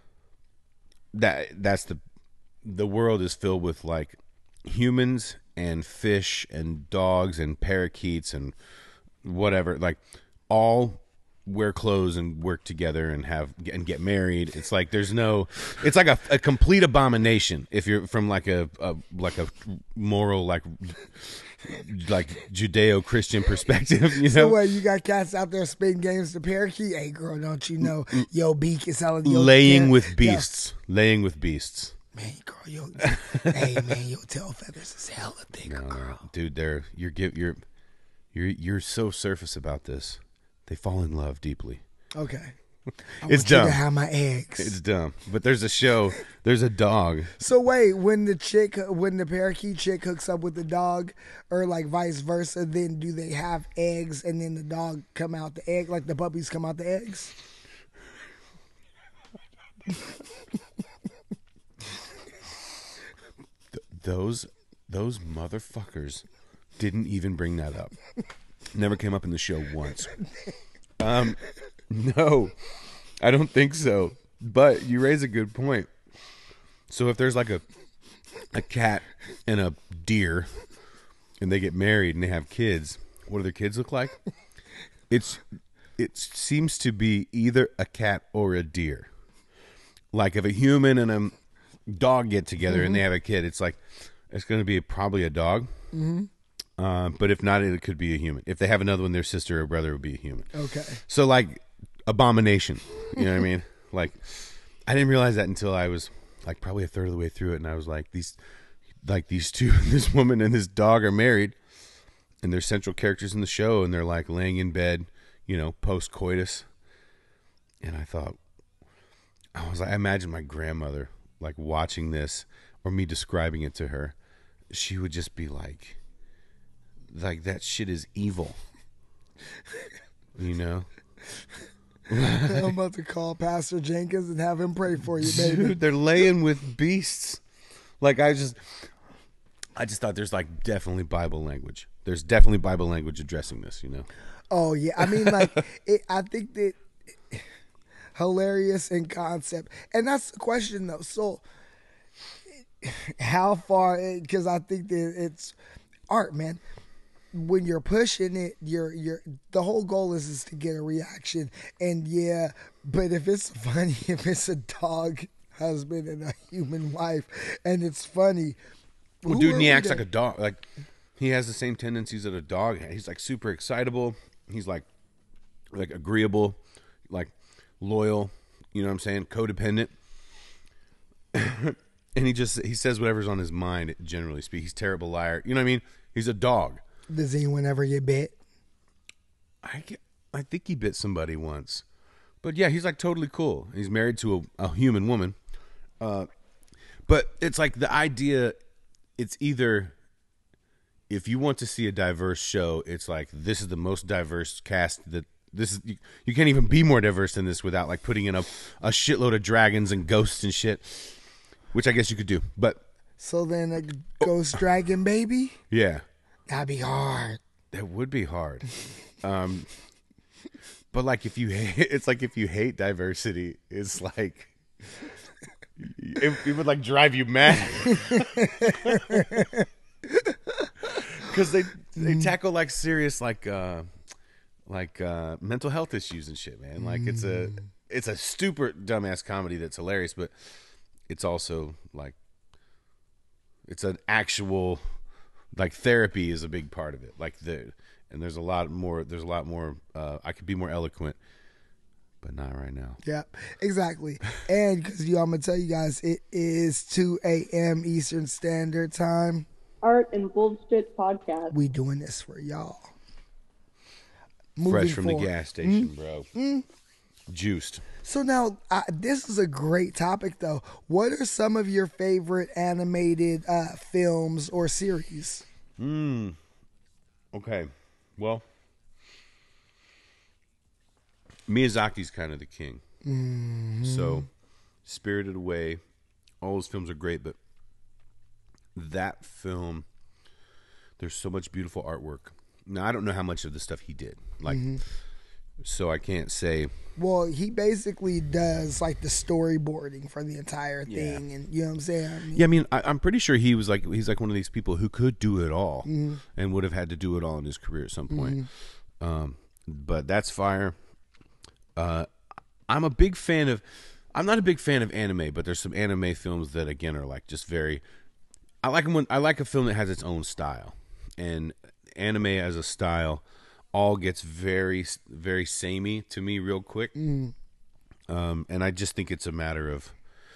that that's the the world is filled with like humans and fish and dogs and parakeets and whatever, like all wear clothes and work together and have and get married. It's like there's no, it's like a, a complete abomination if you're from like a, a like a moral like like Judeo-Christian perspective, you know. So what, you got cats out there spitting games to parakeet? Hey girl, don't you know your beak is selling your laying yeah, with beasts, yeah. laying with beasts. Man, girl, yo, hey man, your tail feathers is hella thicker, No, girl. no. Dude, they're you're give you're you're you're so surface about this. They fall in love deeply. Okay. I It's want you dumb. to have my eggs. It's dumb. But there's a show. There's a dog. So wait, when the chick, when the parakeet chick hooks up with the dog, or like vice versa, then do they have eggs and then the dog come out the egg, like the puppies come out the eggs? Th- those those motherfuckers didn't even bring that up. Never came up in the show once. Um, no, I don't think so. But you raise a good point. So if there's like a a cat and a deer, and they get married and they have kids, what do their kids look like? It's it seems to be either a cat or a deer. Like if a human and a dog get together mm-hmm. and they have a kid, it's like it's going to be probably a dog. Mm-hmm. Uh, but if not, it could be a human. If they have another one, their sister or brother would be a human. Okay. So like abomination, you know what I mean? Like I didn't realize that until I was like probably a third of the way through it, and I was like, these, like these two, this woman and this dog are married, and they're central characters in the show, and they're like laying in bed, you know, post coitus. And I thought, I was like, I imagine my grandmother like watching this or me describing it to her. She would just be like, like that shit is evil, you know. I'm about to call Pastor Jenkins and have him pray for you, baby. Dude, they're laying with beasts. Like I just, I just thought there's like definitely Bible language. There's definitely Bible language addressing this, you know. Oh yeah, I mean, like it, I think that it, hilarious in concept, and that's the question though. So, how far? Because I think that it's art, man. When you're pushing it, you're you're the whole goal is is to get a reaction. And yeah, but if it's funny, if it's a dog husband and a human wife, and it's funny, well, dude, and he acts like a dog. Like he has the same tendencies that a dog has. He's like super excitable. He's like like agreeable, like loyal. You know what I'm saying? Codependent. And he just he says whatever's on his mind. Generally speaking, he's a terrible liar. You know what I mean? He's a dog. Does anyone ever get bit? I get, I think he bit somebody once, but yeah, he's like totally cool. He's married to a, a human woman, uh, but it's like the idea. It's either if you want to see a diverse show, it's like this is the most diverse cast that this is. You, you can't even be more diverse than this without like putting in a a shitload of dragons and ghosts and shit, which I guess you could do. But so then a ghost oh. dragon baby, yeah. That'd be hard. That would be hard. Um, but like if you hate, it's like if you hate diversity, it's like it, it would like drive you mad. Because they they tackle like serious like uh, like uh, mental health issues and shit, man. Like it's a it's a stupid dumbass comedy that's hilarious, but it's also like it's an actual. Like therapy is a big part of it. Like the and there's a lot more. There's a lot more. Uh, I could be more eloquent, but not right now. Yeah, exactly. And because you, I'm gonna tell you guys, it is two a.m. Eastern Standard Time. Art and Bullshit Podcast. We doing this for y'all. Moving Fresh from forward. The gas station, mm-hmm. bro. Mm-hmm. Juiced. So now, uh, this is a great topic, though. What are some of your favorite animated uh, films or series? Hmm. Okay. Well, Miyazaki's kind of the king. Mm-hmm. So, Spirited Away, all those films are great, but that film, there's so much beautiful artwork. Now, I don't know how much of the stuff he did. Like, Mm-hmm. so I can't say. Well, he basically does like the storyboarding for the entire Yeah. thing, and you know what I'm saying? I mean, Yeah, I mean, I, I'm pretty sure he was like he's like one of these people who could do it all Mm-hmm. and would have had to do it all in his career at some point. Um, but that's fire. Uh, I'm a big fan of. I'm not a big fan of anime, but there's some anime films that again are like just very. I like them when I like a film that has its own style, and anime as a style all gets very very samey to me real quick. Mm. Um, and I just think it's a matter of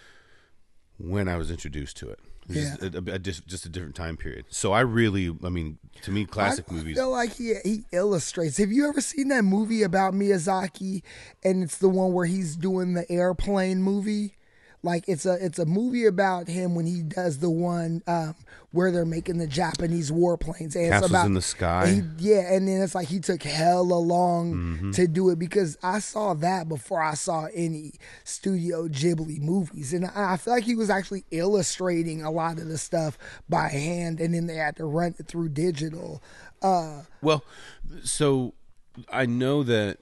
when I was introduced to it. It's Yeah. just, a, a, just just a different time period. So I really, I mean, to me, classic I movies. feel like he he illustrates. Have you ever seen that movie about Miyazaki? And it's the one where he's doing the airplane movie. Like it's a it's a movie about him when he does the one um, where they're making the Japanese warplanes. And Castles it's about in the Sky? he- yeah, and then it's like he took hella long Mm-hmm. to do it because I saw that before I saw any Studio Ghibli movies, and I, I feel like he was actually illustrating a lot of the stuff by hand, and then they had to run it through digital. Uh, Well, so I know that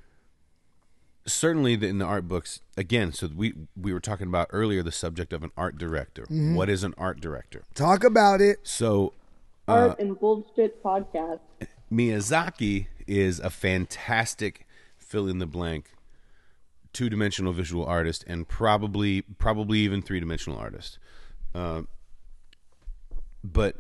certainly in the art books, again, so we we were talking about earlier the subject of an art director. Mm-hmm. What is an art director? talk about it. So Art and Bullshit podcast. Miyazaki is a fantastic fill in the blank two dimensional visual artist and probably probably even three dimensional artist. Uh, but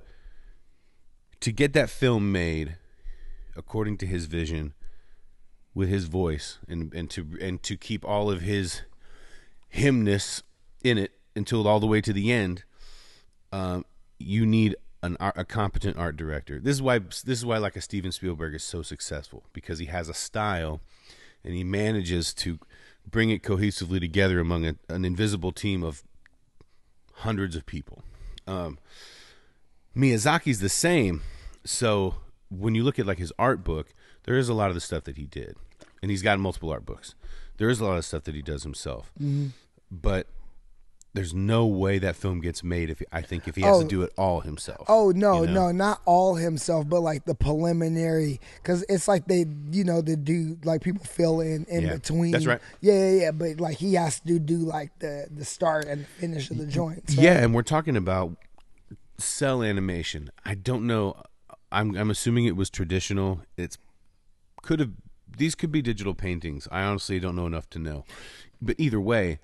to get that film made according to his vision with his voice and, and to and to keep all of his himness in it until all the way to the end, um, you need an art, a competent art director. This is why this is why like a Steven Spielberg is so successful, because he has a style and he manages to bring it cohesively together among a, an invisible team of hundreds of people. Um, Miyazaki's the same. So when you look at like his art book, there is a lot of the stuff that he did, and he's got multiple art books. There is a lot of stuff that he does himself, Mm-hmm. but there's no way that film gets made if I think if he has Oh. to do it all himself. Oh no, you know? no, not all himself, but like the preliminary, because it's like they, you know, the do like people fill in in Yeah, between. that's right. Yeah, yeah, yeah. But like he has to do like the the start and finish of the joints. right? Yeah, and we're talking about cell animation. I don't know. I'm I'm assuming it was traditional. It's could have these could be digital paintings. I honestly don't know enough to know. But either way,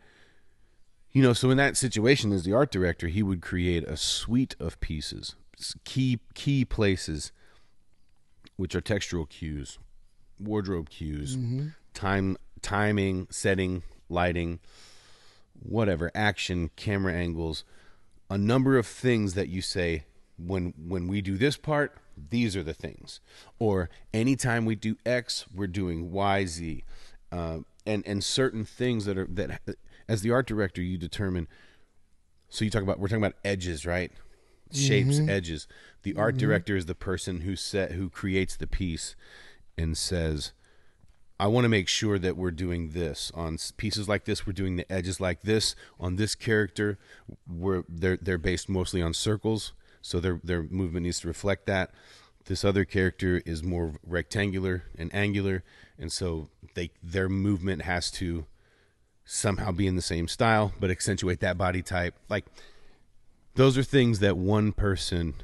you know, so in that situation as the art director, he would create a suite of pieces, key key places, which are textural cues, wardrobe cues, time timing, setting, lighting, whatever, action, camera angles, a number of things that you say when when we do this part, these are the things, or anytime we do X, we're doing Y, Z, uh, and and certain things that are that as the art director you determine. So you talk about we're talking about edges, right? Shapes, edges. The art director is the person who set who creates the piece and says, I want to make sure that we're doing this on pieces like this. We're doing the edges like this on this character. We're they're they're based mostly on circles, so their their movement needs to reflect that. This other character is more rectangular and angular, and so they their movement has to somehow be in the same style, but accentuate that body type. Like those are things that one person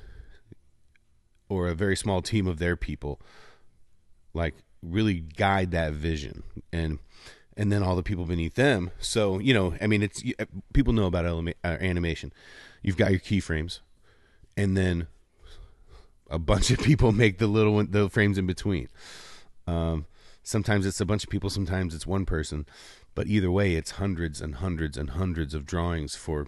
or a very small team of their people like really guide that vision, and and then all the people beneath them. So you know, I mean, it's people know about elema- uh, animation. You've got your keyframes, and then a bunch of people make the little one, the frames in between. Um, sometimes it's a bunch of people, sometimes it's one person, but either way, it's hundreds and hundreds and hundreds of drawings for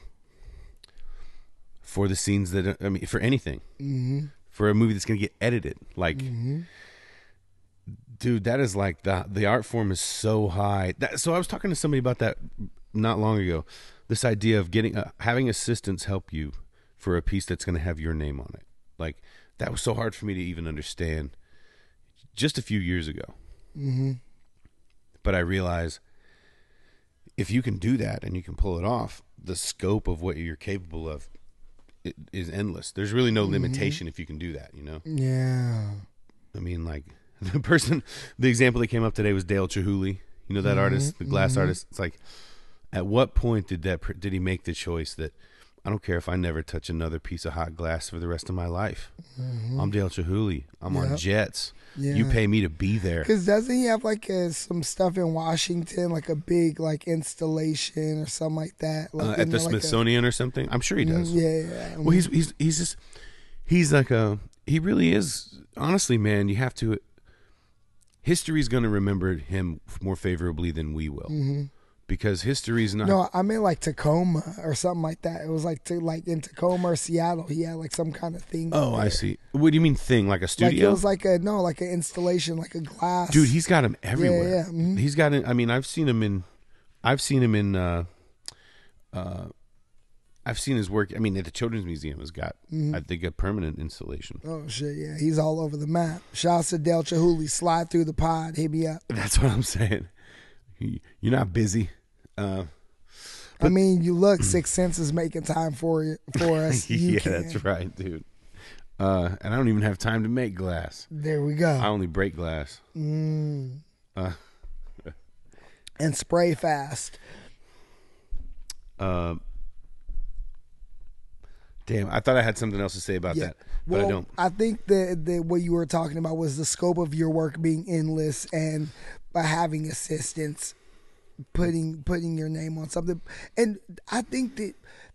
for the scenes that I mean, for anything, Mm-hmm. for a movie that's going to get edited, like. Mm-hmm. Dude, that is like the the art form is so high. That, so I was talking to somebody about that not long ago. This idea of getting uh, having assistants help you for a piece that's going to have your name on it. Like that was so hard for me to even understand just a few years ago. Mm-hmm. But I realize if you can do that and you can pull it off, the scope of what you're capable of it is endless. There's really no limitation mm-hmm. if you can do that, you know? Yeah. I mean, like, the person, the example that came up today was Dale Chihuly. You know that mm-hmm. artist, the glass mm-hmm. artist? It's like, at what point did that did he make the choice that I don't care if I never touch another piece of hot glass for the rest of my life? Mm-hmm. I'm Dale Chihuly. I'm yep. on jets. Yeah. You pay me to be there. Because doesn't he have like a, some stuff in Washington, like a big like installation or something like that? Like, uh, at the know, Smithsonian like a, or something? I'm sure he does. Yeah, yeah. Well, he's he's he's just he's like a he really is. Honestly, man, you have to. History's going to remember him more favorably than we will. Mm-hmm. Because history's not. No, I mean like Tacoma or something like that. It was like to, like in Tacoma or Seattle. He had like some kind of thing. Oh, I see. What do you mean thing? Like a studio? Like it was like a no, like an installation, like a glass. Dude, he's got him everywhere. Yeah, yeah. Mm-hmm. He's got it. I mean, I've seen him in. I've seen him in. Uh, uh, I've seen his work. I mean, at the Children's Museum has got. Mm-hmm. I think a permanent installation. Oh shit! Yeah, he's all over the map. Shouts to Dale Chihuly. Slide through the pod. Hit me up. That's what I'm saying. You're not busy. Uh, I mean, you look, Sixth Sense is making time for you, for us. You yeah, can. That's right, dude. Uh, and I don't even have time to make glass. There we go. I only break glass. Mm. Uh, and spray fast. Uh, damn, I thought I had something else to say about yeah. that, but well, I don't. I think that the, what you were talking about was the scope of your work being endless, and by having assistants. Putting putting your name on something, and I think that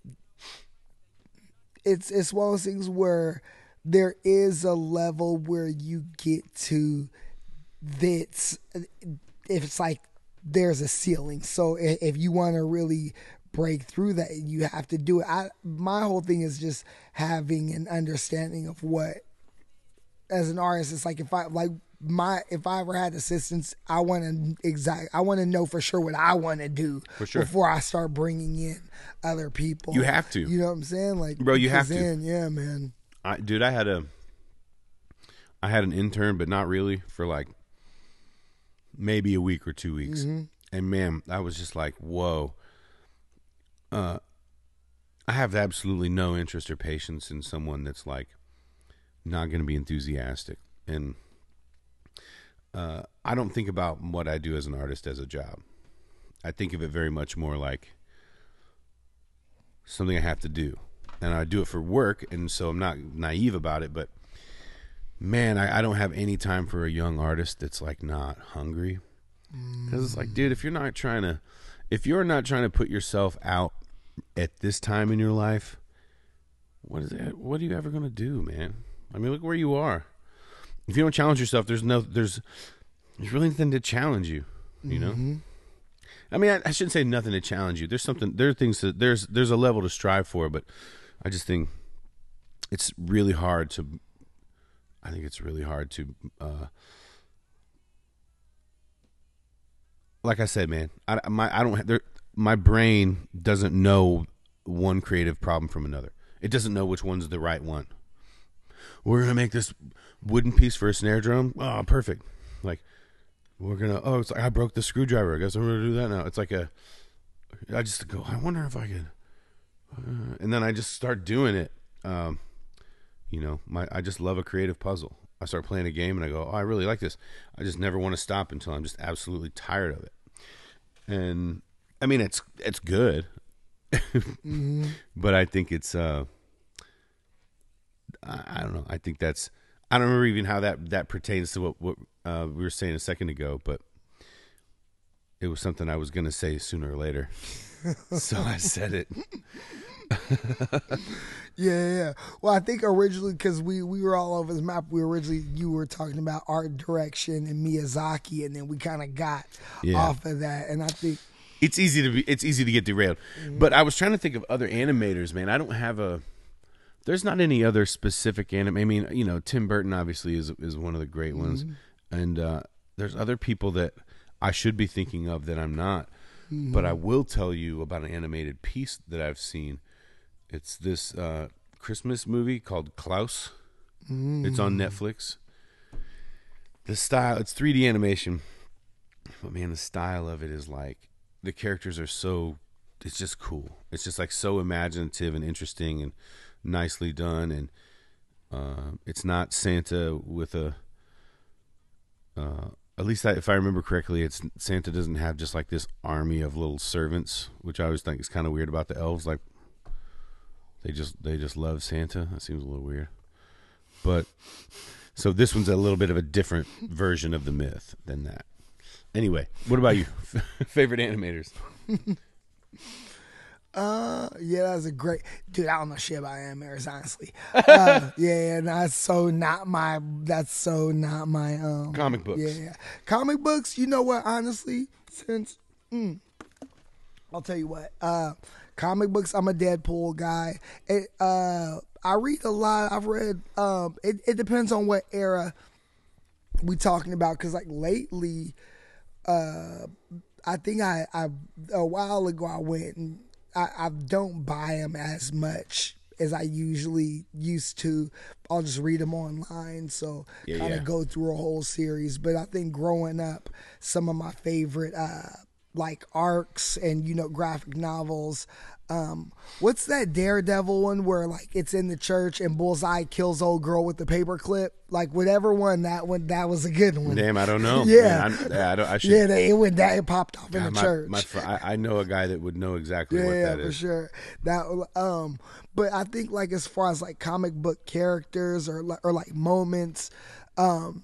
it's it's one of those things where there is a level where you get to that's if it's like there's a ceiling. So if you want to really break through that, you have to do it. I my whole thing is just having an understanding of what, as an artist, it's like if I like. My if I ever had assistants, I want to exact. I want to know for sure what I want to do for sure. before I start bringing in other people. You have to. You know what I'm saying, like, bro. You have then, to. Yeah, man. I, dude, I had a, I had an intern, but not really for like maybe a week or two weeks, mm-hmm. and man, I was just like, whoa. Uh, I have absolutely no interest or patience in someone that's like not going to be enthusiastic and. Uh, I don't think about what I do as an artist as a job. I think of it very much more like something I have to do. And I do it for work, and so I'm not naive about it. But, man, I, I don't have any time for a young artist that's, like, not hungry. Because it's like, dude, if you're not trying to if you're not trying to put yourself out at this time in your life, what is that? What are you ever going to do, man? I mean, look where you are. If you don't challenge yourself, there's no, there's, there's really nothing to challenge you, you know? Mm-hmm. I mean, I, I shouldn't say nothing to challenge you. There's something, there are things that, there's, there's a level to strive for, but I just think it's really hard to, I think it's really hard to, uh, like I said, man, I, my, I don't, there, my brain doesn't know one creative problem from another. It doesn't know which one's the right one. We're going to make this wooden piece for a snare drum. Oh, perfect. Like, we're going to, oh, it's like I broke the screwdriver. I guess I'm going to do that now. It's like a, I just go, I wonder if I could, uh, and then I just start doing it. Um, you know, my I just love a creative puzzle. I start playing a game and I go, oh, I really like this. I just never want to stop until I'm just absolutely tired of it. And, I mean, it's it's good. mm-hmm. But I think it's, uh, I don't know. I think that's. I don't remember even how that, that pertains to what what uh, we were saying a second ago, but it was something I was going to say sooner or later, so I said it. yeah, yeah. Well, I think originally because we, we were all over the map. We originally you were talking about art direction and Miyazaki, and then we kind of got yeah. off of that. And I think it's easy to be. It's easy to get derailed. Mm-hmm. But I was trying to think of other animators. Man, I don't have a. There's not any other specific anime. I mean, you know, Tim Burton obviously is is one of the great ones. Mm-hmm. and uh, there's other people that I should be thinking of that I'm not. Mm-hmm. But I will tell you about an animated piece that I've seen. It's this uh, Christmas movie called Klaus. Mm. It's on Netflix. The style, it's three D animation, but man, the style of it is like, the characters are so, it's just cool. It's just like so imaginative and interesting and nicely done. And uh, it's not Santa with a, uh, at least I, if I remember correctly, it's Santa doesn't have just like this army of little servants, which I always think is kind of weird about the elves. Like they just they just love Santa. That seems a little weird. But so this one's a little bit of a different version of the myth than that. Anyway, what about you? Favorite animators? Uh, yeah, that's a great dude. I don't know shit about animators, honestly. Uh, yeah, that's so not my. That's so not my. Um, comic books. Yeah, yeah, comic books. You know what? Honestly, since mm, I'll tell you what. Uh, comic books. I'm a Deadpool guy. It, uh, I read a lot. I've read. Um, it it depends on what era we talking about. Cause like lately, uh, I think I I a while ago I went and. I, I don't buy them as much as I usually used to. I'll just read them online, so yeah, kind of yeah. go through a whole series. But I think growing up, some of my favorite uh, like arcs and you know graphic novels. Um, what's that Daredevil one where like it's in the church and Bullseye kills old girl with the paperclip? Like whatever one that one that was a good one. Damn, I don't know. Yeah, Man, yeah, I don't. I should. Yeah, they, it went that it popped off God, in the my, church. My fr- I, I know a guy that would know exactly yeah, what that for is. sure. That um, but I think like as far as like comic book characters or or like moments, um.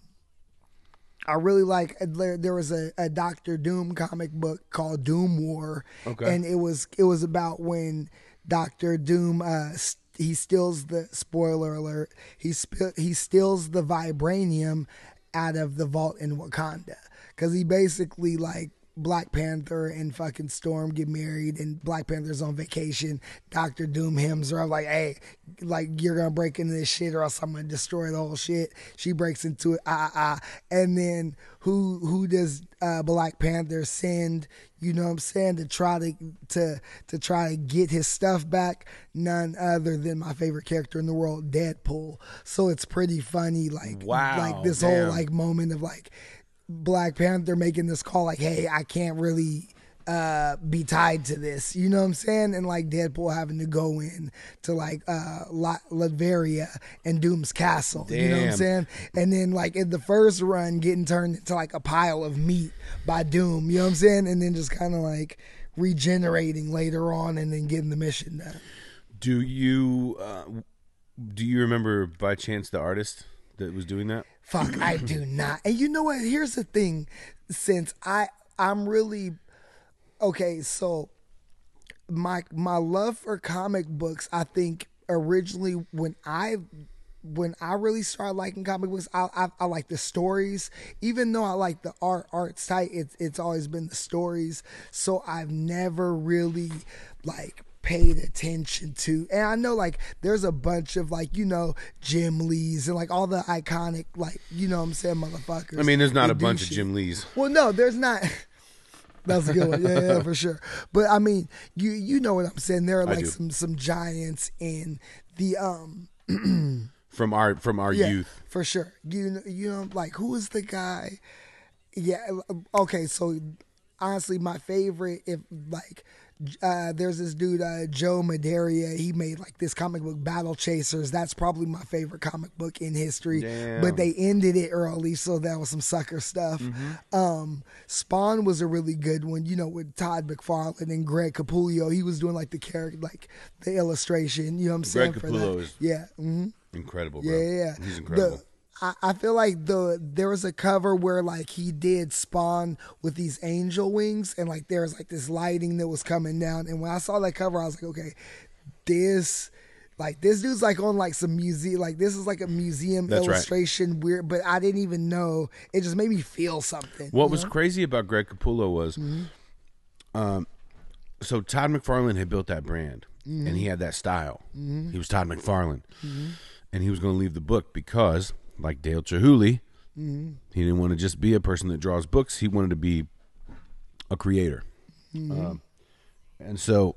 I really like there, there was a, a Doctor Doom comic book called Doom War, okay. and it was it was about when Doctor Doom uh, st- he steals the spoiler alert he sp- he steals the vibranium out of the vault in Wakanda because he basically like Black Panther and fucking Storm get married and Black Panther's on vacation. Doctor Doom hems her. I'm like, hey, like you're gonna break into this shit or else I'm gonna destroy the whole shit. She breaks into it, ah ah. And then who who does uh, Black Panther send? You know what I'm saying, to try to to to try to get his stuff back? None other than my favorite character in the world, Deadpool. So it's pretty funny, like wow, like this damn. whole like moment of like. Black Panther making this call like, hey, I can't really uh, be tied to this. You know what I'm saying? And like Deadpool having to go in to like uh, La- Latveria and Doom's castle. Damn. You know what I'm saying? And then like in the first run getting turned into like a pile of meat by Doom. You know what I'm saying? And then just kind of like regenerating later on and then getting the mission done. Do you uh, do you remember by chance the artist that was doing that? Fuck, I do not. And you know what? Here's the thing. Since I, I'm really okay. So my my love for comic books, I think originally when I when I really started liking comic books, I I, I like the stories. Even though I like the art, art's tight. It's it's always been the stories. So I've never really like. Paid attention to, and I know like there's a bunch of like you know Jim Lees and like all the iconic like you know what I'm saying motherfuckers. I mean, there's not a bunch shit. of Jim Lees. Well, no, there's not. That's a good one, yeah, yeah, for sure. But I mean, you you know what I'm saying. There are like some some giants in the um from our from our yeah, youth for sure. You know, you know like who is the guy? Yeah, okay, so honestly, my favorite if like. Uh, there's this dude, uh, Joe Madureira. He made like this comic book, Battle Chasers. That's probably my favorite comic book in history. Damn. But they ended it early, so that was some sucker stuff. Mm-hmm. Um, Spawn was a really good one, you know, with Todd McFarlane and Greg Capullo. He was doing like the character, like the illustration. You know what I'm saying? Greg for Capullo that. is yeah, mm-hmm. incredible. Bro. Yeah, yeah, yeah. He's incredible. The, I, I feel like the there was a cover where like he did Spawn with these angel wings and like there was like this lighting that was coming down, and when I saw that cover I was like, okay, this like this dude's like on like some museum, like this is like a museum That's illustration right. weird, but I didn't even know. It just made me feel something. What was know? crazy about Greg Capullo was mm-hmm. um so Todd McFarlane had built that brand mm-hmm. and he had that style. Mm-hmm. He was Todd McFarlane mm-hmm. and he was going to leave the book because like Dale Chihuly, Mm-hmm. He didn't want to just be a person that draws books. He wanted to be a creator. Mm-hmm. Um, and so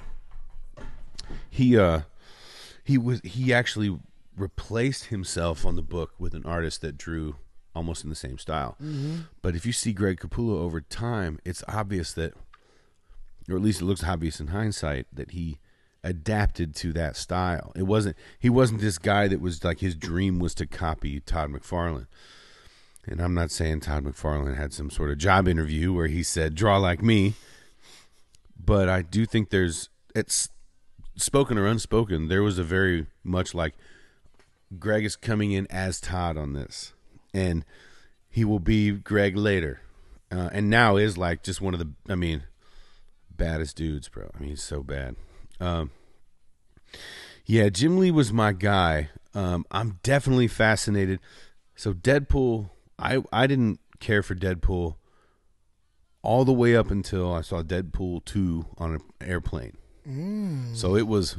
he uh, he was he actually replaced himself on the book with an artist that drew almost in the same style. Mm-hmm. But if you see Greg Capullo over time, it's obvious that, or at least it looks obvious in hindsight, that he adapted to that style. It wasn't he wasn't this guy that was like his dream was to copy Todd McFarlane. And I'm not saying Todd McFarlane had some sort of job interview where he said draw like me, but I do think there's it's spoken or unspoken, there was a very much like Greg is coming in as Todd on this, and he will be Greg later, uh, and now is like just one of the I mean baddest dudes, bro. I mean, he's so bad. Um, yeah, Jim Lee was my guy. Um, I'm definitely fascinated. So Deadpool, I I didn't care for Deadpool all the way up until I saw Deadpool two on an airplane. Mm. So it was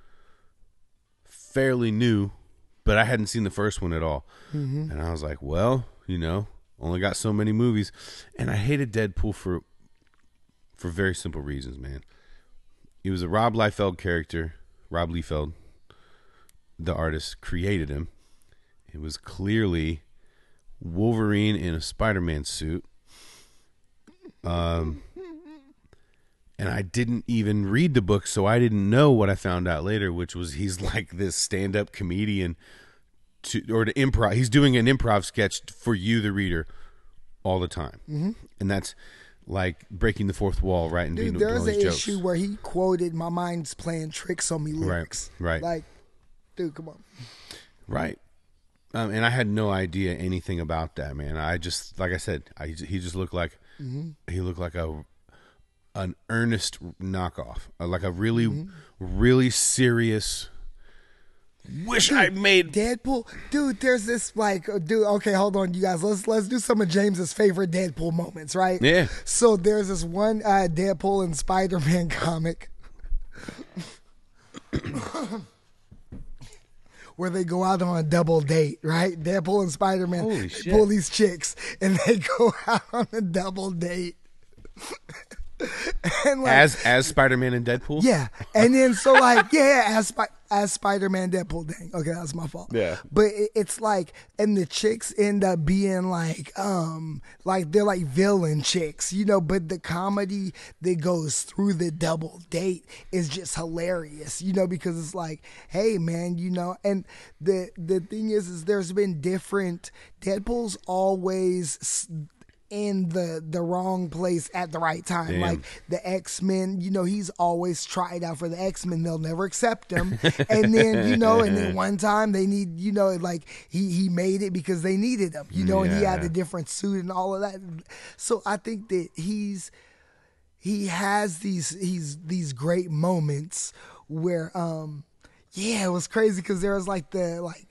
fairly new, but I hadn't seen the first one at all. Mm-hmm. And I was like, well, you know, only got so many movies. And I hated Deadpool for for very simple reasons, man. He was a Rob Liefeld character. Rob Liefeld, the artist, created him. It was clearly Wolverine in a Spider-Man suit. Um, and I didn't even read the book, so I didn't know what I found out later, which was he's like this stand-up comedian to or to improv. He's doing an improv sketch for you, the reader, all the time. Mm-hmm. And that's like breaking the fourth wall, right? And Dude, doing all there's these an jokes. issue where he quoted "My mind's playing tricks on me" lyrics. Right, right. Like, dude, come on. Right. Um, and I had no idea anything about that, man. I just, like I said, I, he just looked like Mm-hmm. he looked like a an earnest knockoff, uh, like a really, Mm-hmm. really serious. Wish Dude, I made Deadpool. Dude, there's this like, uh, dude. Okay, hold on, you guys. Let's let's do some of James's favorite Deadpool moments, right? Yeah. So there's this one uh, Deadpool and Spider-Man comic where they go out on a double date, right? Deadpool and Spider-Man Holy shit. pull these chicks, and they go out on a double date. And like, as as Spider-Man and Deadpool. yeah, and then so like yeah, as Spi- as Spider-Man, Deadpool. Dang, okay, that's my fault. Yeah. but it, it's like, and the chicks end up being like, um, like they're like villain chicks, you know. But the comedy that goes through the double date is just hilarious, you know, because it's like, hey man, you know, and the the thing is, is there's been different Deadpool's always in the the wrong place at the right time. Damn. Like the X-Men, you know, he's always tried out for the X-Men. They'll never accept him. And then, you know, and then one time they need, you know, like he, he made it because they needed him, you know, and he had Yeah. a different suit and all of that. So I think that he's, he has these, he's these great moments where, um, yeah, it was crazy because there was like the, like,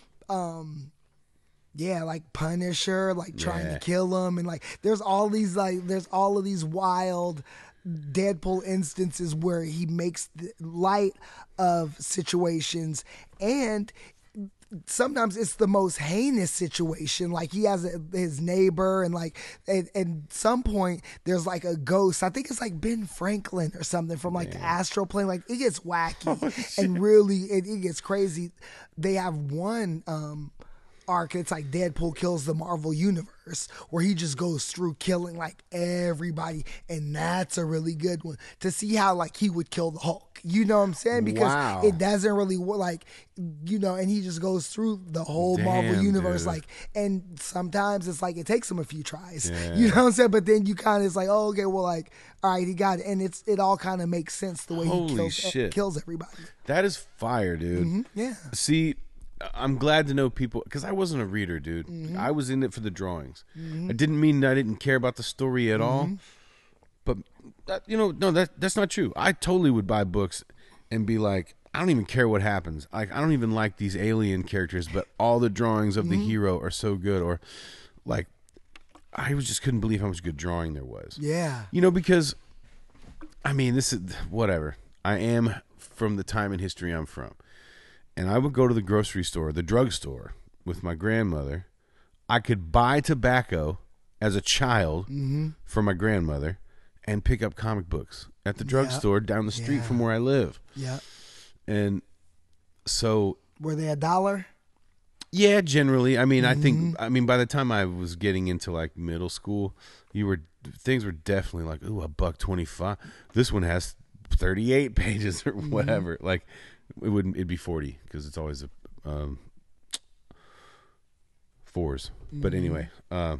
um, yeah, like Punisher, like trying Yeah. to kill him, and like there's all these like there's all of these wild Deadpool instances where he makes the light of situations, and sometimes it's the most heinous situation. Like he has a, his neighbor, and like at, at some point there's like a ghost. I think it's like Ben Franklin or something from like the astral plane. Like it gets wacky and really it, it gets crazy. They have one um arc, it's like Deadpool kills the Marvel Universe, where he just goes through killing like everybody, and that's a really good one to see how like he would kill the Hulk, you know what I'm saying, because Wow. it doesn't really wo- like, you know, and he just goes through the whole Marvel Damn, Universe, dude. like, and sometimes it's like it takes him a few tries, Yeah. you know what I'm saying, but then you kind of, it's like, oh, okay, well, like, all right, he got it, and it's it all kind of makes sense the way Holy he kills shit. kills everybody. That is fire, dude. Mhm, yeah. See, I'm glad to know people, because I wasn't a reader, dude. Mm-hmm. I was in it for the drawings. I didn't mean I didn't care about the story at all. Mm-hmm. But, that, you know, no, that that's not true. I totally would buy books and be like, I don't even care what happens. Like, I don't even like these alien characters, but all the drawings of Mm-hmm. the hero are so good. Or, like, I was just couldn't believe how much good drawing there was. Yeah. You know, because, I mean, this is, whatever. I am from the time in history I'm from. And I would go to the grocery store, the drugstore, with my grandmother I could buy tobacco as a child mm-hmm. for my grandmother and pick up comic books at the drugstore yeah. down the street yeah. from where I live. Yeah. And so... Were they a dollar? Yeah, generally. I mean, mm-hmm. I think, I mean, by the time I was getting into like middle school, you were, things were definitely like, ooh, a buck twenty-five. This one has thirty-eight pages or whatever. Mm-hmm. Like, it wouldn't, it'd be forty because it's always a, um, fours. Mm-hmm. But anyway, uh,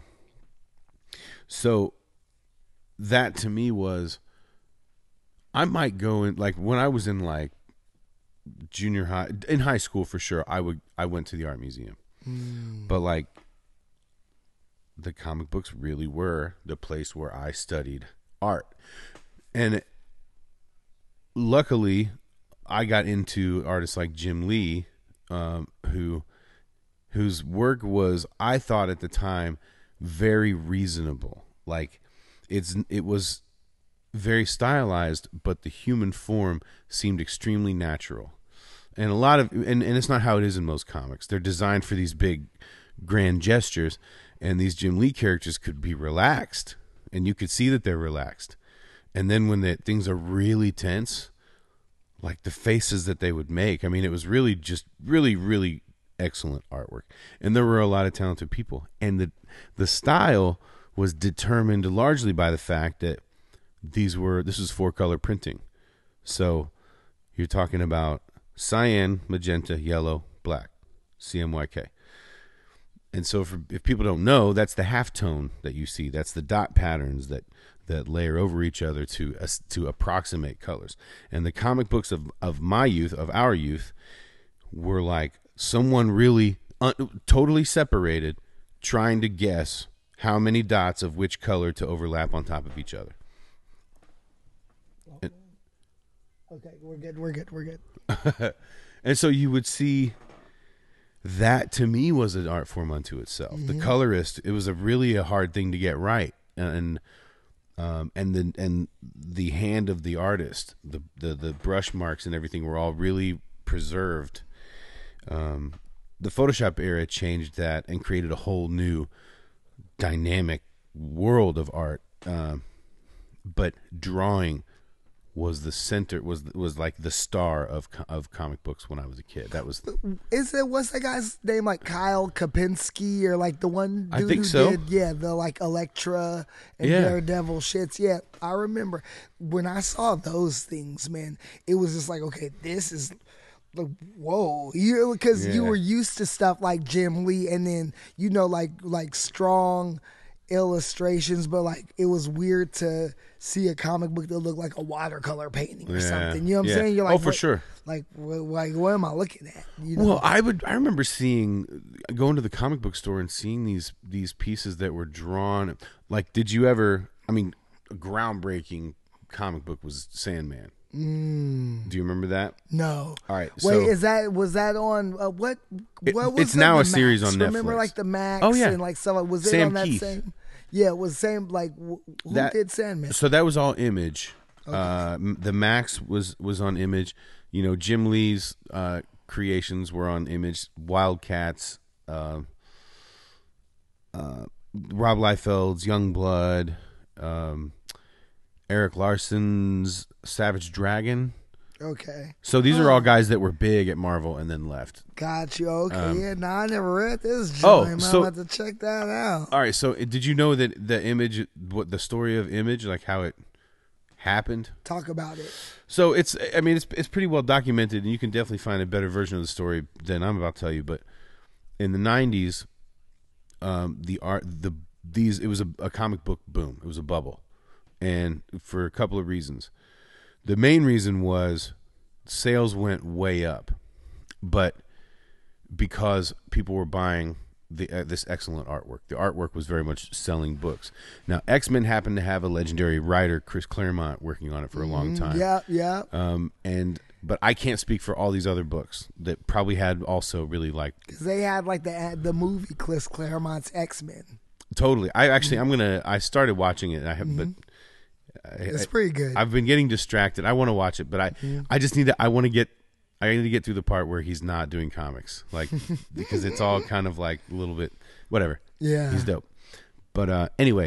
so that to me was, I might go in, like, when I was in like junior high, in high school for sure, I would, I went to the art museum. Mm. But like, the comic books really were the place where I studied art. And it, luckily, I got into artists like Jim Lee, um, who, whose work was, I thought at the time, very reasonable. Like, it's it was very stylized, but the human form seemed extremely natural. And a lot of, and, and it's not how it is in most comics. They're designed for these big, grand gestures, and these Jim Lee characters could be relaxed, and you could see that they're relaxed. And then when the, things are really tense, like the faces that they would make, I mean, it was really just really, really excellent artwork. And there were a lot of talented people. And the the style was determined largely by the fact that these were, this was four-color printing. So you're talking about cyan, magenta, yellow, black, C M Y K. And so for, if people don't know, that's the halftone that you see. That's the dot patterns that, that layer over each other to uh, to approximate colors. And the comic books of, of my youth, of our youth, were like someone really un- totally separated trying to guess how many dots of which color to overlap on top of each other. And, okay, we're good, we're good, we're good. And so you would see that, to me, was an art form unto itself. Mm-hmm. The colorist, it was a really a hard thing to get right. And um, and the and the hand of the artist, the, the, the brush marks and everything were all really preserved. Um, the Photoshop era changed that and created a whole new dynamic world of art. Um, but drawing was the center, was was like the star of of comic books when I was a kid. That was. Is it, what's that guy's name, like Kyle Kapinski, or like the one dude I think who so. did, yeah, the like Elektra and Yeah. Daredevil shits. Yeah, I remember when I saw those things, man, it was just like, okay, this is like, whoa, you, because you Yeah. were used to stuff like Jim Lee, and then, you know, like like strong illustrations, but like it was weird to see a comic book that looked like a watercolor painting or Yeah, something. You know what I'm yeah. saying? You're like, Oh, for what- sure. Like, what, like, what am I looking at? You know? Well, I would. I remember seeing, going to the comic book store and seeing these these pieces that were drawn. Like, did you ever? I mean, a groundbreaking comic book was Sandman. Mm, Do you remember that? no. All right. Wait, so is that was that on uh, what? It- What was it's that, now the a series Max? on Remember, Netflix. like the Max? Oh, yeah. and like stuff. Like, was it Sam on that Keith. same? Yeah, it was same. Like, wh- who That- did Sandman? So that was all Image. Uh, m- the Max was was on Image. You know, Jim Lee's uh, creations were on Image. Wildcats, uh, uh, Rob Liefeld's Youngblood, um, Eric Larson's Savage Dragon. Okay, So these are all guys that were big at Marvel and then left. got you. Okay, Um, yeah. No, I never read this. Oh, Joint, man. so- I'm about to check that out. All right. So uh, did you know that the Image, what the story of Image, like how it happened? Talk about it. So it's, I mean, it's it's pretty well documented, and you can definitely find a better version of the story than I'm about to tell you. But in the nineties, um, the art, the these, it was a, a comic book boom. It was a bubble, and for a couple of reasons. The main reason was sales went way up, but because people were buying the, uh, this excellent artwork. The artwork was very much selling books. Now, X-Men happened to have a legendary writer, Chris Claremont, working on it for a long time. Yeah, yeah. Um, and but I can't speak for all these other books that probably had also really like Because they had like the the movie Chris Claremont's X-Men. totally. I actually I'm gonna I started watching it. I have, but I, It's I- pretty good. I've been getting distracted. I want to watch it, but I I just need to. I want to get. I need to get through the part where he's not doing comics, like because it's all kind of like a little bit whatever. Yeah. He's dope. But uh, anyway,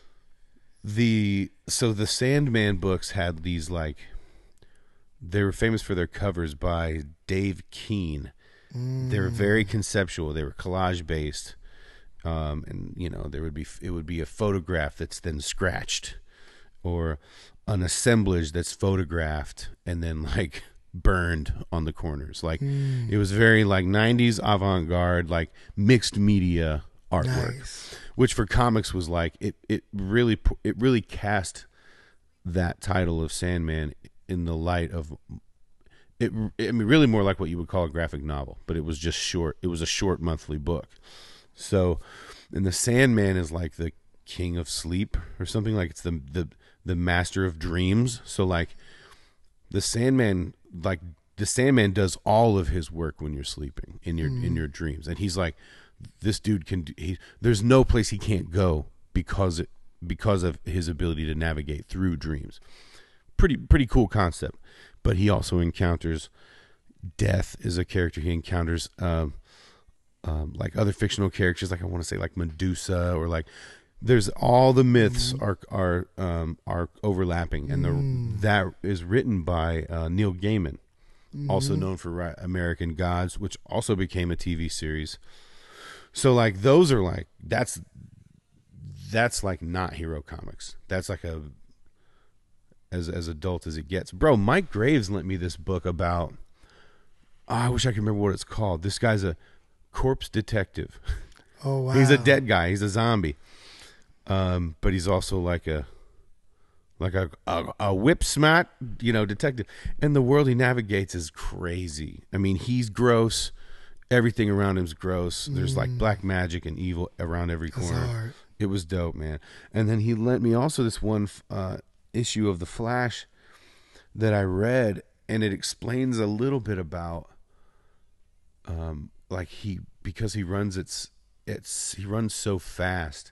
the so the Sandman books had these like they were famous for their covers by Dave Keane. Mm. They were very conceptual. They were collage based, um, and you know there would be it would be a photograph that's then scratched, or an assemblage that's photographed and then like burned on the corners. Like mm. it was very like nineties avant-garde, like mixed media artwork, nice. Which for comics was like it. It really it really cast that title of Sandman in the light of it. I mean, really more like what you would call a graphic novel, but it was just short. It was a short monthly book. So, and the Sandman is like the king of sleep or something. Like it's the the the master of dreams. So like the Sandman, like the Sandman does all of his work when you're sleeping in your mm. in your dreams, and he's like. This dude can. He, there's no place he can't go because it because of his ability to navigate through dreams. Pretty pretty cool concept, but he also encounters death. Is a character he encounters, um, um, like other fictional characters, like I want to say like Medusa or like. There's all the myths mm. are are um, are overlapping, and the mm. that is written by uh, Neil Gaiman, mm. also known for American Gods, which also became a T V series. So like those are like that's that's like not hero comics. That's like a as as adult as it gets. Bro, Mike Graves lent me this book about oh, I wish I could remember what it's called. This guy's a corpse detective. Oh wow. He's a dead guy. He's a zombie. Um, but he's also like a like a, a a whip smart, you know, detective. And the world he navigates is crazy. I mean, he's gross. Everything around him's gross. There's like black magic and evil around every corner. It was dope, man. And then he lent me also this one uh, issue of The Flash that I read, and it explains a little bit about, um, like he because he runs it's it's he runs so fast.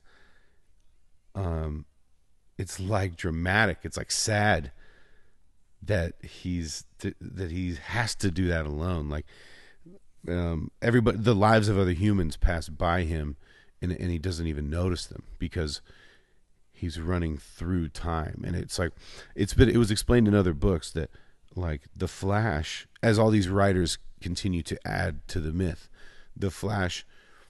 Um, it's like dramatic. It's like sad that he's that he has to do that alone. Like. Um, everybody, the lives of other humans pass by him, and and he doesn't even notice them because he's running through time. And it's like it's been it was explained in other books that like the Flash, as all these writers continue to add to the myth, the Flash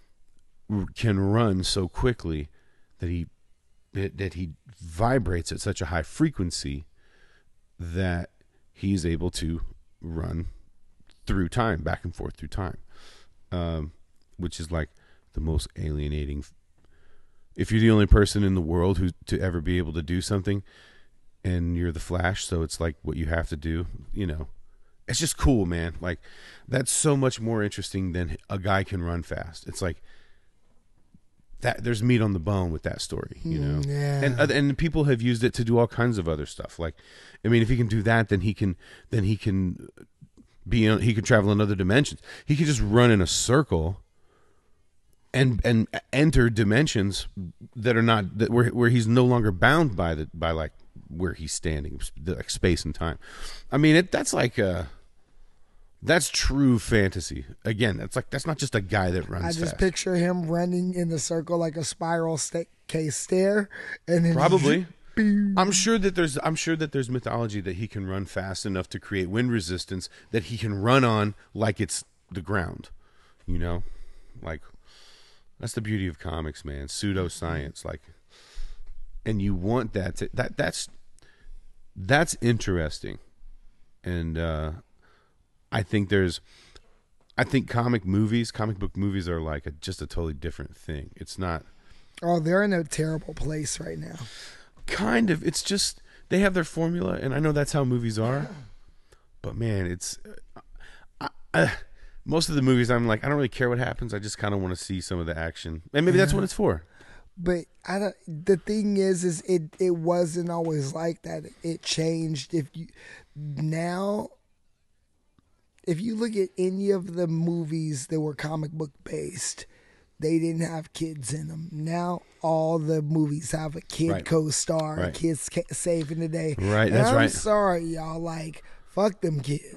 can run so quickly that he that, that he vibrates at such a high frequency that he's able to run through time, back and forth through time, um, which is like the most alienating. If you're the only person in the world who to ever be able to do something, and you're the Flash, so it's like what you have to do, you know, it's just cool, man. Like that's so much more interesting than a guy can run fast. It's like that. There's meat on the bone with that story, you know. Mm, yeah. And and people have used it to do all kinds of other stuff. Like, I mean, if he can do that, then he can then he can. Be in, he could travel in other dimensions. He could just run in a circle and and enter dimensions that are not that where where he's no longer bound by the by like where he's standing, like space and time. I mean, it that's like uh that's true fantasy. Again, that's like that's not just a guy that runs. I just fast. picture him running in the circle like a spiral staircase stair, and then probably. I'm sure that there's I'm sure that there's mythology that he can run fast enough to create wind resistance that he can run on like it's the ground, you know, like that's the beauty of comics, man. Pseudoscience, like, and you want that to, that that's that's interesting, and uh, I think there's I think comic movies, comic book movies are like a, just a totally different thing. It's not. Oh, they're in a terrible place right now. Kind of. It's just they have their formula, and I know that's how movies are. But man, it's I, I, most of the movies. I'm like, I don't really care what happens. I just kind of want to see some of the action, and maybe yeah. that's what it's for. But I don't. The thing is, is it it wasn't always like that. It changed. If you now, if you look at any of the movies that were comic book based. They didn't have kids in them. Now all the movies have a kid right. co-star, right. kids saving the day. Right, and that's I'm right. sorry, y'all. Like, fuck them kids.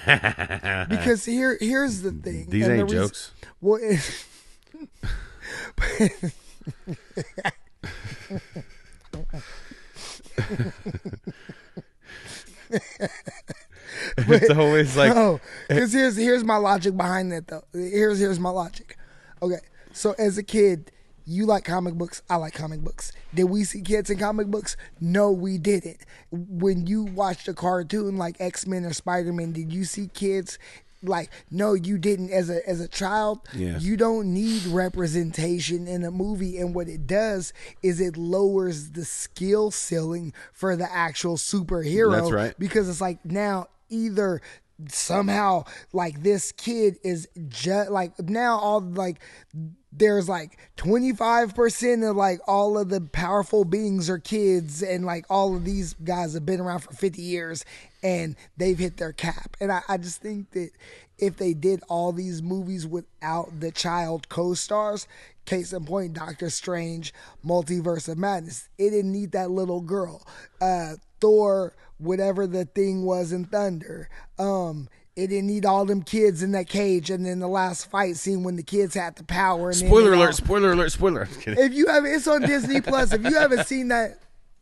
Because here, here's the thing. These and ain't the jokes. Reason, well, it, It's always like no, because here's here's my logic behind that though. Here's here's my logic. Okay, so as a kid, you like comic books. I like comic books. Did we see kids in comic books? No, we didn't. When you watched a cartoon like X-Men or Spider-Man, did you see kids? Like, no, you didn't. As a as a child, Yes. you don't need representation in a movie, and what it does is it lowers the skill ceiling for the actual superhero. That's right. Because it's like now either somehow like this kid is just like now all like there's like twenty-five percent of like all of the powerful beings are kids, and like all of these guys have been around for fifty years and they've hit their cap. And I, I just think that if they did all these movies without the child co-stars, case in point, Doctor Strange, Multiverse of Madness, it didn't need that little girl. Uh, Thor, whatever the thing was in Thunder, um, it didn't need all them kids in that cage, and then the last fight scene when the kids had the power. And spoiler then alert! all, Spoiler alert! Spoiler! I'm kidding. if you have, it's on Disney Plus. If you haven't seen that,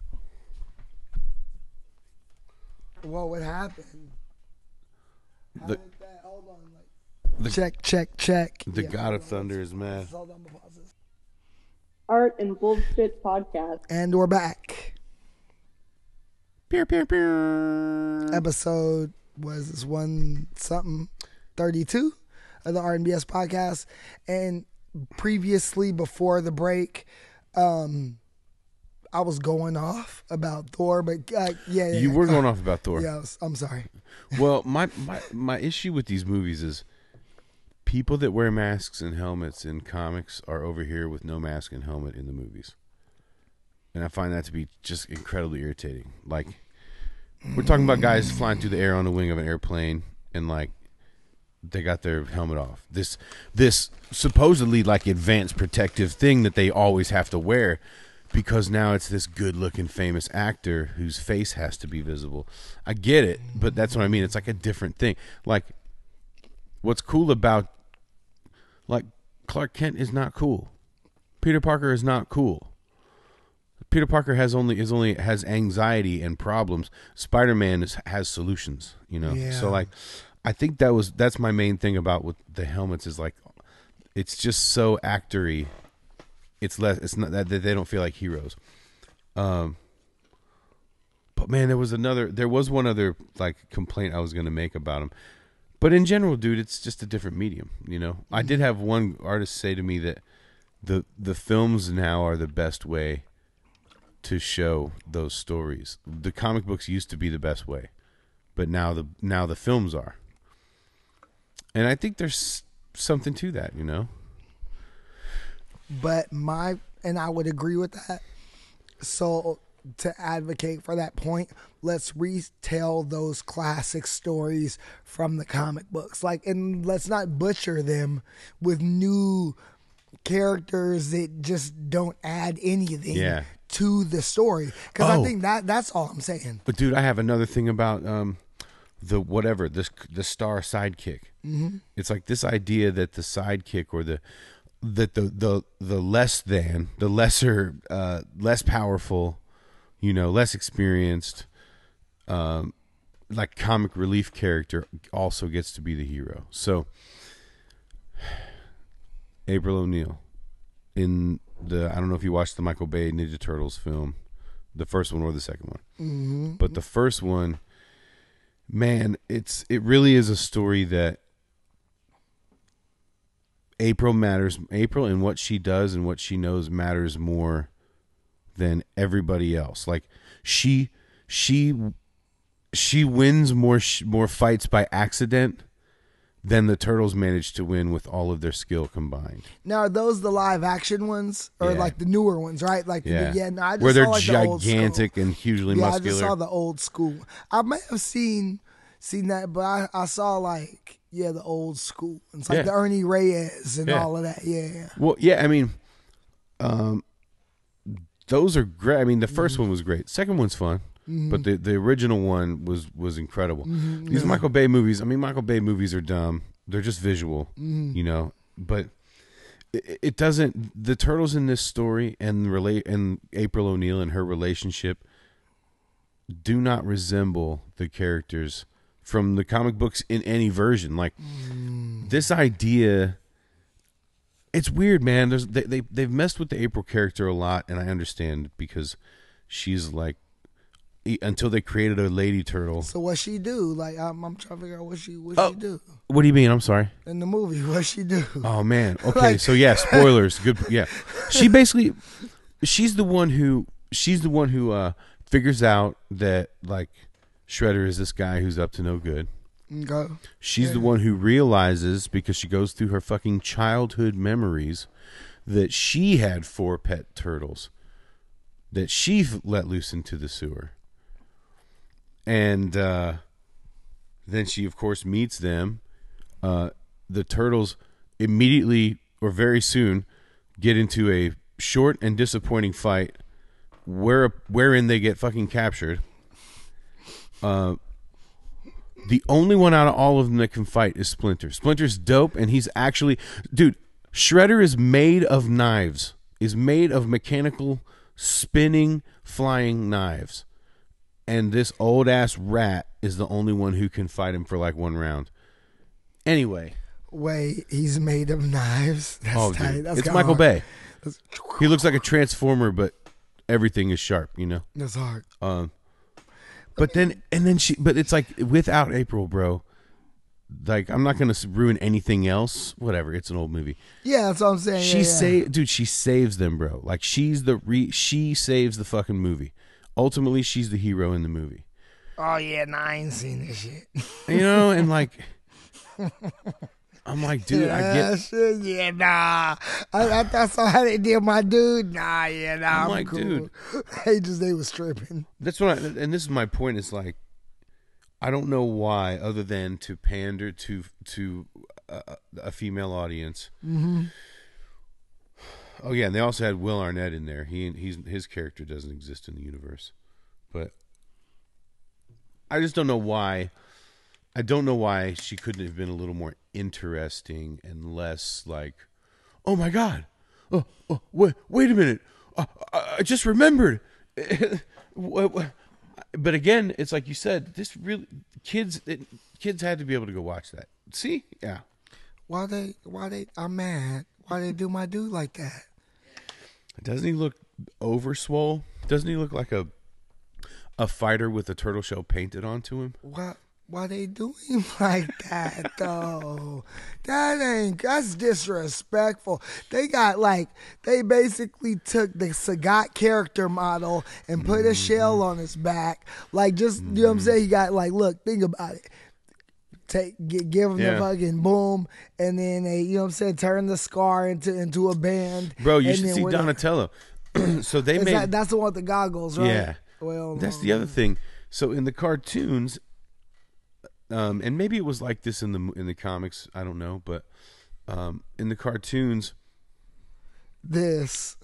what would happen? How The- did that, hold on, like, check, check, check. The Yeah, God hold of on, Thunder let's- is mad. hold on, pause this. Art and Bullshit Podcast. And we're back. Pew, pew, pew. Episode was this one something thirty-two of the R and B S podcast. And previously, before the break, um, I was going off about Thor, but uh, yeah, yeah, You yeah. were going off about Thor. Yeah, I was- I'm sorry. Well, my, my my issue with these movies is people that wear masks and helmets in comics are over here with no mask and helmet in the movies. And I find that to be just incredibly irritating. Like, we're talking about guys flying through the air on the wing of an airplane and, like, they got their helmet off. This this supposedly, like, advanced protective thing that they always have to wear because now it's this good-looking famous actor whose face has to be visible. I get it, but that's what I mean. It's like a different thing. Like, what's cool about, like, Clark Kent is not cool. Peter Parker is not cool. Peter Parker has only is only has anxiety and problems. Spider-Man is, has solutions, you know. Yeah. So like, I think that was that's my main thing about with the helmets is like, it's just so actory. It's less. It's not that they don't feel like heroes. Um. But man, there was another. There was one other like complaint I was going to make about him. But in general, dude, it's just a different medium. You know, I did have one artist say to me that the the films now are the best way to show those stories. The comic books used to be the best way, but now the now the films are. And I think there's something to that, you know. But my, and I would agree with that. So to advocate for that point, let's retell those classic stories from the comic books. Like, and let's not butcher them with new characters that just don't add anything Yeah. to the story. Because Oh. I think that that's all I'm saying. But dude, I have another thing about um, the whatever this the star sidekick. Mm-hmm. It's like this idea that the sidekick or the that the the the less than the lesser uh, less powerful, you know, less experienced, um, like comic relief character also gets to be the hero. So April O'Neil in the I don't know if you watched the Michael Bay Ninja Turtles film, the first one or the second one, mm-hmm. but the first one, man, it's it really is a story that April matters. April and what she does and what she knows matters more than everybody else. Like she she she wins more more fights by accident than the Turtles managed to win with all of their skill combined. Now, are those the live action ones or Yeah. like the newer ones, right? Like, Yeah, the, yeah no, I just where they're saw like the old school. gigantic and hugely Yeah, muscular. I just saw the old school. I may have seen seen that, but I, I saw like yeah the old school. It's like Yeah. the Ernie Reyes and Yeah. all of that. Yeah, Well, yeah, I mean, um, those are great. I mean, the first one was great. Second one's fun, but the, the original one was was incredible. These Michael Bay movies. I mean, Michael Bay movies are dumb. They're just visual, you know. But it, it doesn't. The turtles in this story and relate and April O'Neil and her relationship do not resemble the characters from the comic books in any version. Like mm. this idea, it's weird, man. There's they, they they've messed with the April character a lot, and I understand because she's like until they created a lady turtle. So what she do? Like I'm, I'm trying to figure out what she what oh, she do. What do you mean? I'm sorry. In the movie, what she do? Oh man. Okay, like, so yeah, spoilers. Good. Yeah, she basically she's the one who she's the one who uh, figures out that like Shredder is this guy who's up to no good. Okay. She's yeah. the one who realizes because she goes through her fucking childhood memories that she had four pet turtles that she let loose into the sewer. And uh, then she, of course, meets them. Uh, the turtles immediately or very soon get into a short and disappointing fight where, wherein they get fucking captured. Uh, the only one out of all of them that can fight is Splinter. Splinter's dope, and he's actually... Dude, Shredder is made of knives. Is made of mechanical, spinning, flying knives. And this old-ass rat is the only one who can fight him for like one round. Anyway. Wait, he's made of knives? That's oh, tight. dude. That's It's Michael hard. Bay. That's... He looks like a transformer, but everything is sharp, you know? That's hard. Um, but then, and then she, but it's like without April, bro. Like, I'm not going to ruin anything else. Whatever. It's an old movie. Yeah, that's what I'm saying. She yeah, say, yeah. dude, she saves them, bro. Like, she's the re, she saves the fucking movie. Ultimately, she's the hero in the movie. Oh, yeah, nah, I ain't seen this shit. You know, and like, I'm like, dude, yeah, I get. Shit, yeah, nah. I, I thought so how they did my dude. Nah, yeah, nah, I'm, I'm like, cool. dude. They just, they was stripping. That's what I, and this is my point. Is like, I don't know why, other than to pander to to a, a female audience. Mm-hmm. Oh yeah, and they also had Will Arnett in there. He he's his character doesn't exist in the universe, but I just don't know why. I don't know why she couldn't have been a little more interesting and less like, oh my god, oh, oh wait wait a minute, uh, I just remembered. But again, it's like you said, this really kids it, kids had to be able to go watch that. See, yeah. Why they? Why they? I'm mad. Why they do my dude like that? Doesn't he look over swole? Doesn't he look like a a fighter with a turtle shell painted onto him? Why? Why they do him like that though? That ain't. That's disrespectful. They got like they basically took the Sagat character model and put a shell on his back. Like just you know what I'm saying. He got like look. Think about it. Take give, give him Yeah. the fucking boom, and then they you know what I'm saying. Turn the scar into into a band. Bro, you and should then see we're not- Donatello. So they Is made that, that's the one with the goggles, right? yeah. Well, That's the other thing. So in the cartoons, um, and maybe it was like this in the in the comics. I don't know, but um, in the cartoons, This.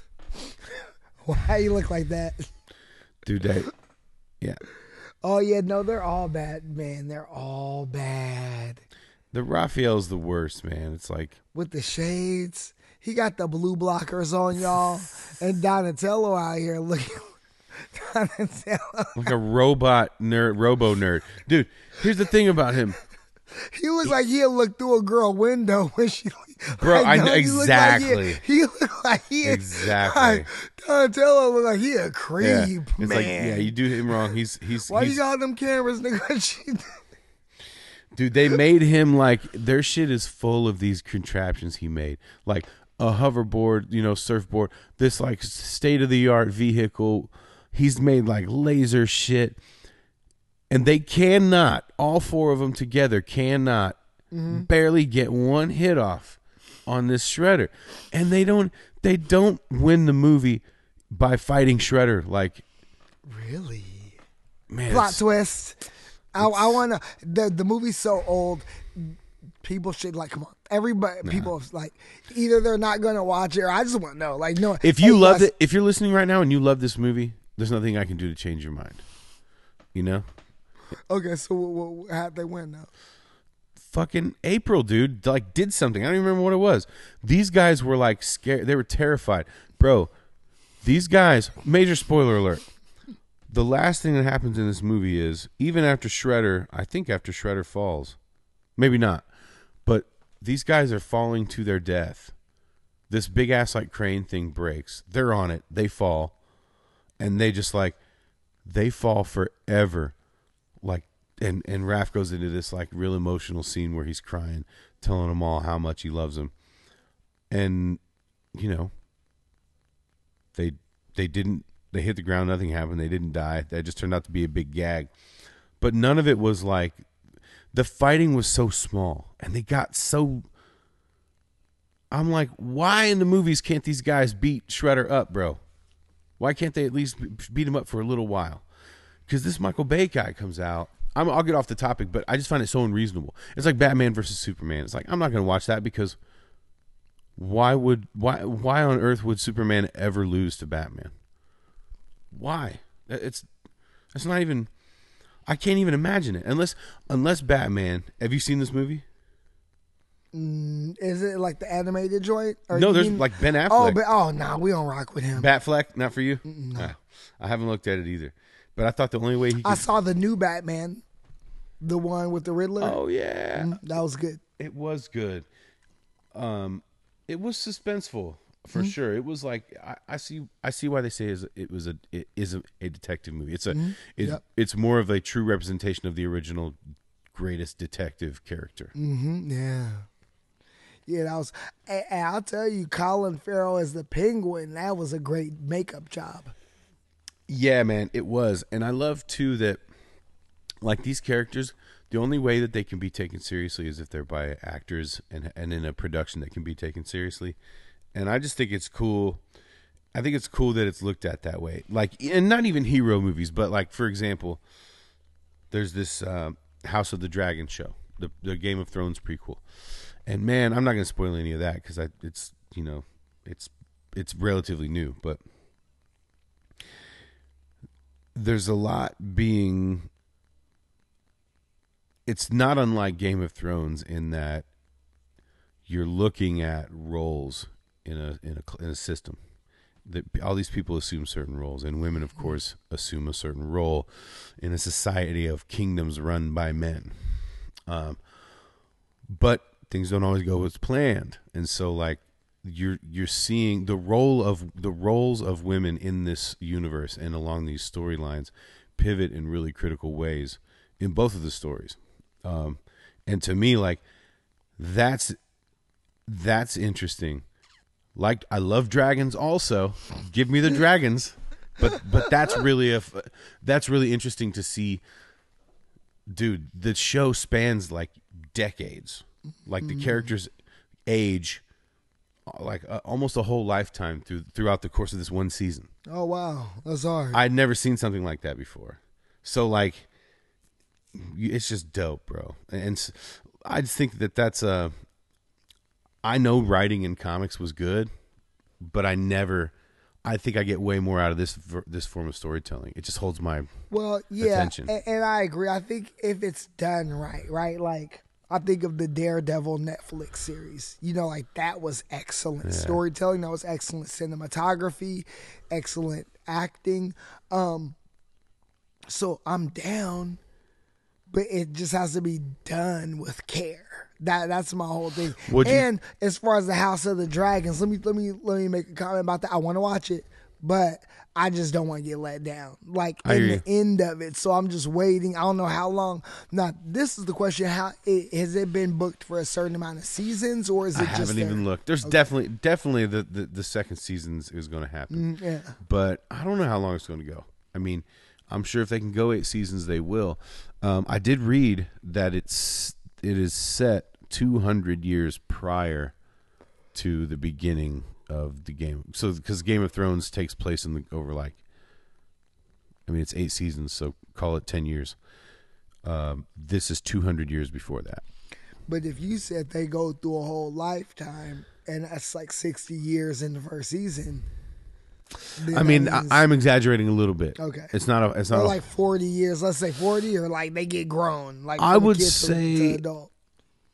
Why you look like that? dude, they, yeah, Oh yeah, no, they're all bad, man. They're all bad. the Raphael's the worst, man. It's like With the shades, he got the blue blockers on, y'all, and Donatello out here looking. Donatello, like a robot nerd, robo nerd, dude. Here's the thing about him. he was like he'd look through a girl window when she. Bro, like, I know don't you look exactly. Like he, he looked like he Exactly. Like, Donatello looked like he a Yeah, creep, it's man. like yeah, you do him wrong. He's he's Why he's, you got them cameras, nigga? dude. They made him like their shit is full of these contraptions he made, like a hoverboard, you know, surfboard. This like state of the art vehicle. He's made like laser shit, and they cannot. All four of them together cannot Mm-hmm. barely get one hit off on this Shredder, and they don't. They don't win the movie by fighting Shredder. Like, Really? man, Plot it's- twist. I, I want to. The the movie's so old. People should like come on. Everybody, people like either they're not gonna watch it or I just want to know. Like no. If you like, loved yes, it, if you're listening right now and you love this movie, there's nothing I can do to change your mind. You know, Okay, so what, what, how'd they win though? fucking April, dude, like did something. I don't even remember what it was. These guys were like scared. They were terrified. Bro, these guys, major spoiler alert. The last thing that happens in this movie is, even after Shredder, I think after Shredder falls, maybe not, but these guys are falling to their death. This big ass like crane thing breaks. They're on it. They fall. And they just like, they fall forever. Like, and, and Raph goes into this like real emotional scene where he's crying, telling them all how much he loves them. And, you know, they, they didn't, they hit the ground. Nothing happened. They didn't die. That just turned out to be a big gag. But none of it was like, the fighting was so small and they got so, I'm like, why in the movies can't these guys beat Shredder up, bro? Why can't they at least beat him up for a little while? Because this Michael Bay guy comes out. I'm, I'll get off the topic, but I just find it so unreasonable. It's like Batman versus Superman. It's like, I'm not going to watch that because why would why why on earth would Superman ever lose to Batman? Why? It's it's not even. I can't even imagine it unless unless Batman. Have you seen this movie? Mm, is it like the animated joint? Or No, you there's mean- like Ben Affleck. Oh, but oh no, we don't rock with him. Batfleck, not for you. No. Ah, I haven't looked at it either. But I thought the only way he could. I saw the new Batman, the one with the Riddler. Oh yeah, Mm, that was good. it was good. Um, it was suspenseful for Mm-hmm. sure. It was like I, I see. I see why they say is it was a it is a, a detective movie. It's a Mm-hmm. it, Yep. it's more of a true representation of the original greatest detective character. Mm-hmm. Yeah. Yeah, that was. And, and I'll tell you, Colin Farrell as the Penguin. That was a great makeup job. Yeah, man, it was. And I love, too, that, like, these characters, the only way that they can be taken seriously is if they're by actors and and in a production that can be taken seriously. And I just think it's cool. I think it's cool that it's looked at that way. Like, and not even hero movies, but, like, for example, there's this uh, House of the Dragon show, the, the Game of Thrones prequel. And, man, I'm not going to spoil any of that because it's, you know, it's it's relatively new, but there's a lot being, it's not unlike Game of Thrones in that you're looking at roles in a in a, in a system. That all these people assume certain roles, and women, of course, assume a certain role in a society of kingdoms run by men. Um, but things don't always go as planned, and so like you're you're seeing the role of the roles of women in this universe and along these storylines pivot in really critical ways in both of the stories. Um, and to me, like that's that's interesting. Like I love dragons, also. Give me the dragons, but but that's really a that's really interesting to see. Dude, the show spans like decades. Like the characters age like uh, almost a whole lifetime through throughout the course of this one season. Oh wow, that's hard. I'd never seen something like that before. So like, it's just dope, bro. And I just think that that's a. I know writing in comics was good, but I never. I think I get way more out of this this form of storytelling. It just holds my well, yeah, attention. And, and I agree. I think if it's done right, right, like. I think of the Daredevil Netflix series. You know, like that was excellent yeah. storytelling. That was excellent cinematography, excellent acting. Um, so I'm down, but it just has to be done with care. That that's my whole thing. Would and you? As far as the House of the Dragons, let me let me let me make a comment about that. I want to watch it, but I just don't want to get let down, like in the end of it. So I'm just waiting. I don't know how long. Now, this is the question: How it, has it been booked for a certain amount of seasons, or is it? I just haven't there? even looked. There's okay. definitely, definitely the, the the second season is going to happen. Mm, yeah, but I don't know how long it's going to go. I mean, I'm sure if they can go eight seasons, they will. Um, I did read that it's it is set two hundred years prior to the beginning of the game. So because Game of Thrones takes place in the over like I mean it's eight seasons, so call it ten years. Um, this is two hundred years before that. But if you said they go through a whole lifetime and that's like sixty years in the first season, I mean means, I, I'm exaggerating a little bit. Okay, it's not a it's not or a, like forty years. Let's say forty, or like they get grown. Like I would kid say to, to adult.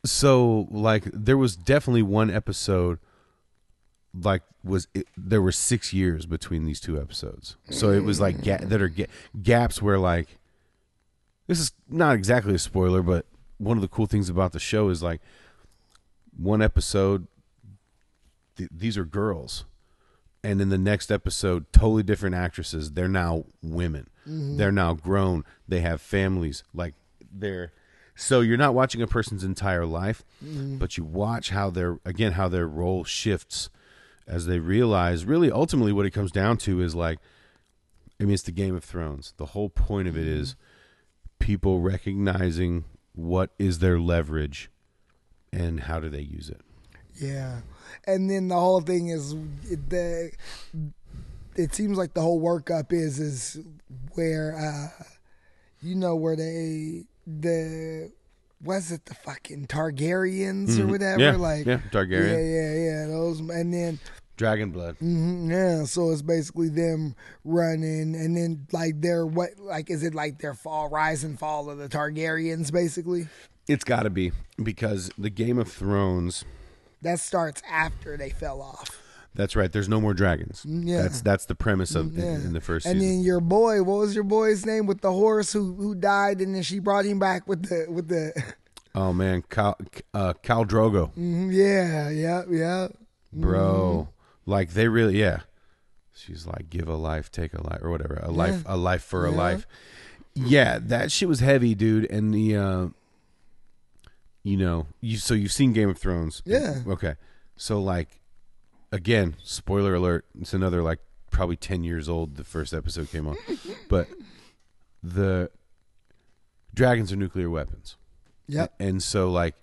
So like there was definitely one episode like was it, there were six years between these two episodes. So it was like ga- that are ga- gaps where like this is not exactly a spoiler, but one of the cool things about the show is like one episode th- these are girls, and in the next episode totally different actresses. They're now women. Mm-hmm. They're now grown. They have families. Like they're so you're not watching a person's entire life, mm-hmm. but you watch how their again how their role shifts as they realize really ultimately what it comes down to is like, I mean, it's the Game of Thrones. The whole point of it is people recognizing what is their leverage and how do they use it. Yeah. And then the whole thing is the, it seems like the whole workup is, is where, uh, you know, where they, the, was it the fucking Targaryens mm-hmm. or whatever? Yeah, like, yeah, Targaryen. Yeah, yeah, yeah. Those, and then Dragon blood. Mm-hmm, yeah, so it's basically them running, and then like their what, like is it like their fall, rise and fall of the Targaryens, basically? It's got to be because the Game of Thrones that starts after they fell off. That's right. There's no more dragons. Yeah, that's that's the premise of yeah. in, in the first and season. then your boy, what was your boy's name with the horse who who died, and then she brought him back with the with the. Oh man, Cal uh, Khal Drogo. Mm-hmm, yeah, yeah, yeah. Bro, mm-hmm. like they really, yeah. She's like, give a life, take a life, or whatever. A yeah. life, a life for yeah. a life. Yeah, that shit was heavy, dude. And the, uh, you know, you so you've seen Game of Thrones. Yeah. Okay. So like. Again, spoiler alert, it's another like probably ten years old, the first episode came on. But the dragons are nuclear weapons. Yep. And so like,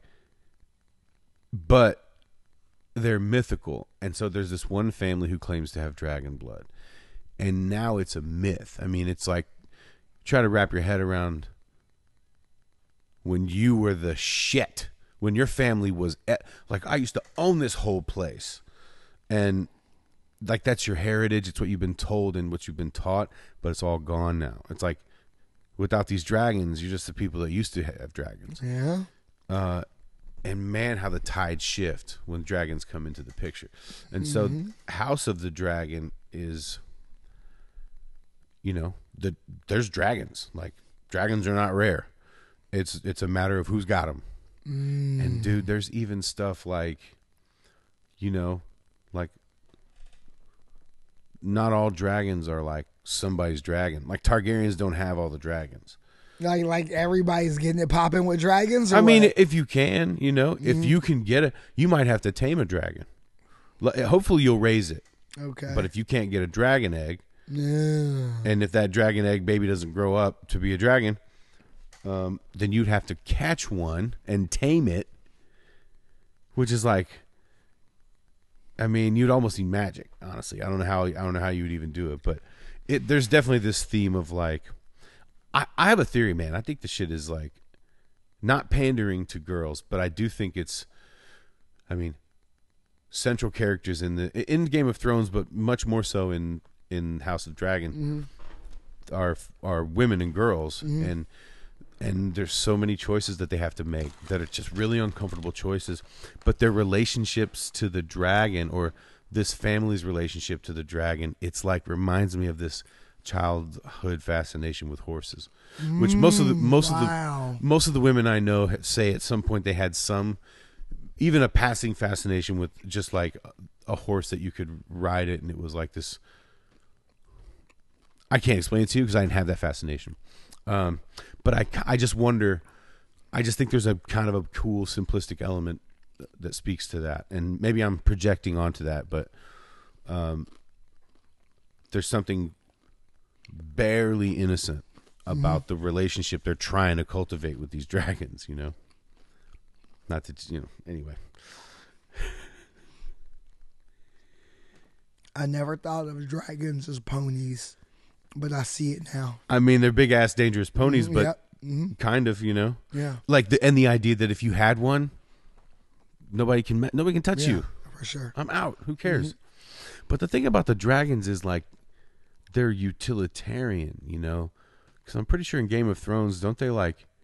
but they're mythical. And so there's this one family who claims to have dragon blood. And now it's a myth. I mean, it's like, try to wrap your head around when you were the shit, when your family was, at, like I used to own this whole place. And like that's your heritage. It's what you've been told and what you've been taught, but it's all gone now. It's like without these dragons, you're just the people that used to have dragons. Yeah. Uh, and man, how the tides shift when dragons come into the picture. And so mm-hmm. House of the Dragon is, you know, the there's dragons. Like dragons are not rare. It's it's a matter of who's got them. Mm. And dude, there's even stuff like, you know, like not all dragons are like somebody's dragon. Like Targaryens don't have all the dragons. Like like everybody's getting it popping with dragons. Or I mean, what? if you can, you know, mm-hmm. if you can get it, you might have to tame a dragon. Hopefully, you'll raise it. Okay. But if you can't get a dragon egg, yeah. and if that dragon egg baby doesn't grow up to be a dragon, um, then you'd have to catch one and tame it, which is like. I mean, you'd almost need magic, honestly. I don't know how I don't know how you would even do it, but it there's definitely this theme of like I, I have a theory, man. I think the shit is like not pandering to girls, but I do think it's I mean, central characters in the in Game of Thrones, but much more so in, in House of Dragon mm-hmm. are are women and girls mm-hmm. and And there's so many choices that they have to make that are just really uncomfortable choices. But their relationships to the dragon or this family's relationship to the dragon, it's like reminds me of this childhood fascination with horses, which mm, most of the most wow. of the most of the women I know say at some point they had some, even a passing fascination with just like a horse that you could ride it and it was like this. I can't explain it to you because I didn't have that fascination. Um, but I, I just wonder, I just think there's a kind of a cool, simplistic element that speaks to that. And maybe I'm projecting onto that, but um, there's something barely innocent about mm-hmm. the relationship they're trying to cultivate with these dragons, you know? Not that, you know, anyway. I never thought of dragons as ponies. But I see it now. I mean, they're big ass dangerous ponies, mm-hmm, but yep. mm-hmm. kind of, you know. Yeah. Like the and the idea that if you had one, nobody can nobody can touch yeah, you. For sure. I'm out. Who cares? Mm-hmm. But the thing about the dragons is like they're utilitarian, you know. Because I'm pretty sure in Game of Thrones, don't they like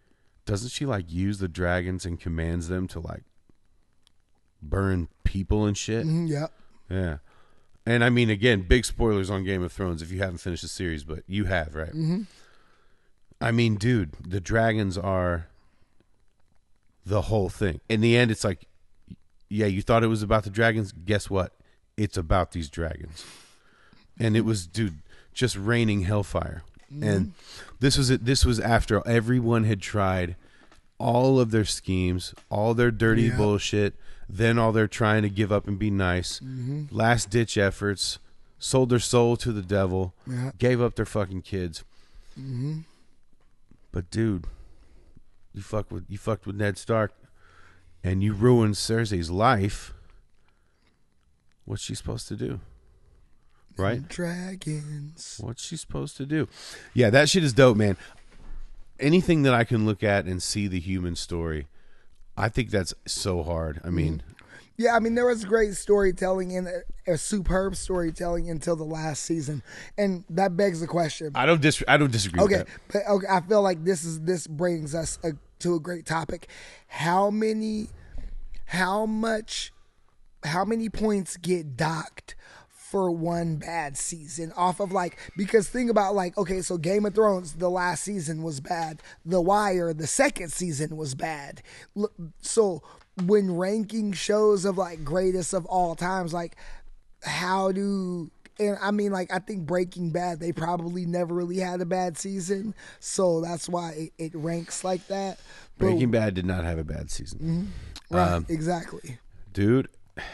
doesn't she like use the dragons and commands them to like burn people and shit? Mm, yeah. Yeah. And I mean, again, big spoilers on Game of Thrones if you haven't finished the series, but you have, right? Mm-hmm. I mean, dude, the dragons are the whole thing. In the end, it's like, yeah, you thought it was about the dragons. Guess what? It's about these dragons. And it was, dude, just raining hellfire. Mm-hmm. And this was it. This was after everyone had tried all of their schemes, all their dirty yeah. bullshit. Then all they're trying to give up and be nice. Mm-hmm. Last ditch efforts. Sold their soul to the devil. Yeah. Gave up their fucking kids. Mm-hmm. But dude, you fuck with you fucked with Ned Stark, and you ruined Cersei's life. What's she supposed to do? Right? Dragons. What's she supposed to do? Yeah, that shit is dope, man. Anything that I can look at and see the human story, I think that's so hard. I mean, yeah, I mean there was great storytelling and a, a superb storytelling until the last season, and that begs the question. I don't dis- I don't disagree. Okay, with that. but okay, I feel like this is this brings us a, to a great topic. How many, how much, how many points get docked for one bad season off of like, because think about like, okay, so Game of Thrones, the last season was bad. The Wire, the second season was bad. So when ranking shows of like greatest of all times, like how do, and I mean like, I think Breaking Bad, they probably never really had a bad season. So that's why it, it ranks like that. But, Breaking Bad did not have a bad season. Mm-hmm. Right, um, exactly. Dude,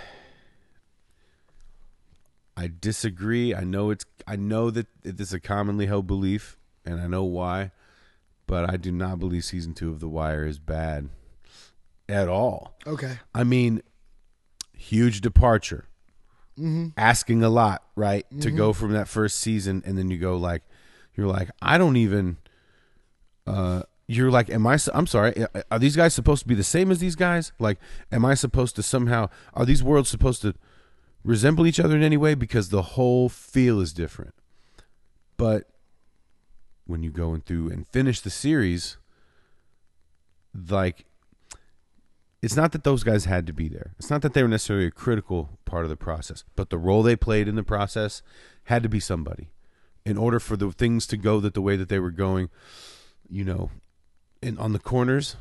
I disagree. I know it's. I know that it is a commonly held belief, and I know why, but I do not believe season two of The Wire is bad at all. Okay. I mean, huge departure, mm-hmm. asking a lot, right? Mm-hmm. To go from that first season, and then you go like, you're like, I don't even. Uh, you're like, am I? I'm sorry. Are these guys supposed to be the same as these guys? Like, am I supposed to somehow? Are these worlds supposed to resemble each other in any way? Because the whole feel is different. But when you go in through and finish the series, like, it's not that those guys had to be there. It's not that they were necessarily a critical part of the process, but the role they played in the process had to be somebody in order for the things to go that the way that they were going, you know, and on the corners,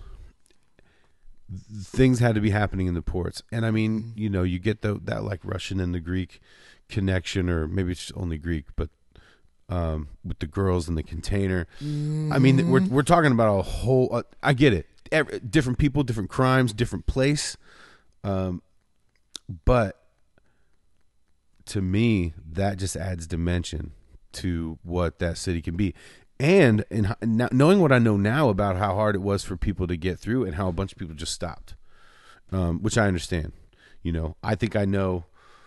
things had to be happening in the ports. And I mean, you know, you get the, that like Russian and the Greek connection, or maybe it's only Greek, but um, with the girls in the container. Mm-hmm. I mean, we're we're talking about a whole, uh, I get it. Every, different people, different crimes, different place. Um, but to me, that just adds dimension to what that city can be. And in, knowing what I know now about how hard it was for people to get through and how a bunch of people just stopped, um, which I understand. You know, I think I know,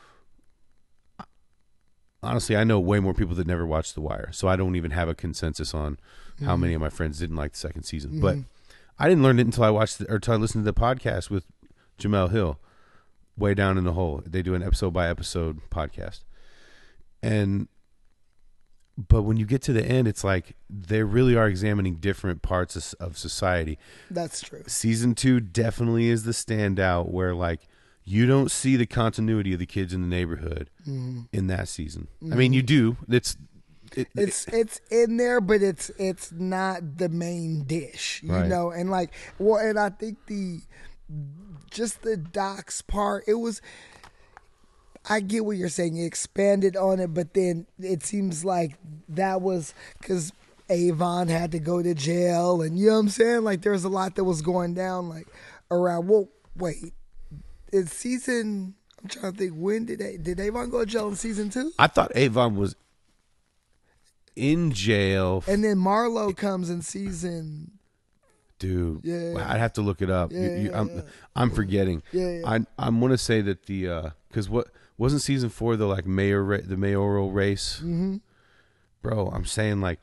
honestly, I know way more people that never watched The Wire. So I don't even have a consensus on mm-hmm. how many of my friends didn't like the second season. Mm-hmm. But I didn't learn it until I watched the, or until I listened to the podcast with Jamel Hill, Way Down in the Hole. They do an episode by episode podcast. And but when you get to the end, it's like they really are examining different parts of, of society. That's true. Season two definitely is the standout where like you don't see the continuity of the kids in the neighborhood mm. in that season. Mm. I mean, you do. It's it, it's it's in there, but it's it's not the main dish, you right. know. And like, well, and I think the just the docs part, it was. I get what you're saying. You expanded on it, but then it seems like that was because Avon had to go to jail, and you know what I'm saying? Like there was a lot that was going down like around. Well, wait, in season, I'm trying to think. When did they did Avon go to jail in season two? I thought Avon was in jail, and then Marlo comes in season. Dude, yeah, I'd have to look it up. Yeah, you, you, yeah, I'm, yeah. I'm forgetting. Yeah, yeah. I I'm gonna say that the because uh, what wasn't season four the like mayor ra- the mayoral race, mm-hmm. bro. I'm saying like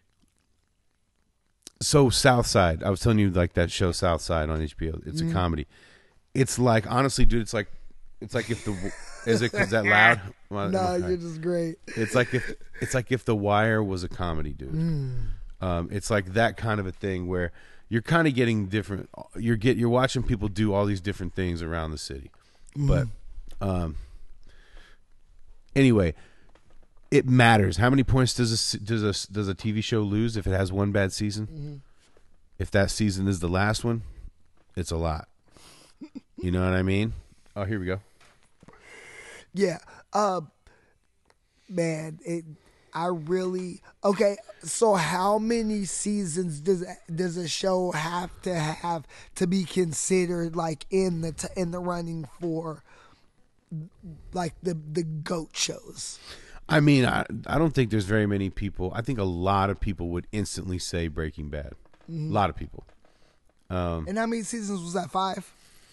so Southside. I was telling you like that show Southside on H B O. It's mm-hmm. a comedy. It's like honestly, dude. It's like it's like if the is it is that loud? Well, no, okay. You're just great. It's like if it's like if The Wire was a comedy, dude. Mm. Um, it's like that kind of a thing where you're kind of getting different. You're get you're watching people do all these different things around the city, mm-hmm. but um, anyway, it matters. How many points does a does a does a T V show lose if it has one bad season? Mm-hmm. If that season is the last one, it's a lot. You know what I mean? Oh, here we go. Yeah, uh, man, it. I really okay. So, how many seasons does does a show have to have to be considered like in the t- in the running for like the the GOAT shows? I mean, I I don't think there's very many people. I think a lot of people would instantly say Breaking Bad. Mm-hmm. A lot of people. Um, and how many seasons was that? Five.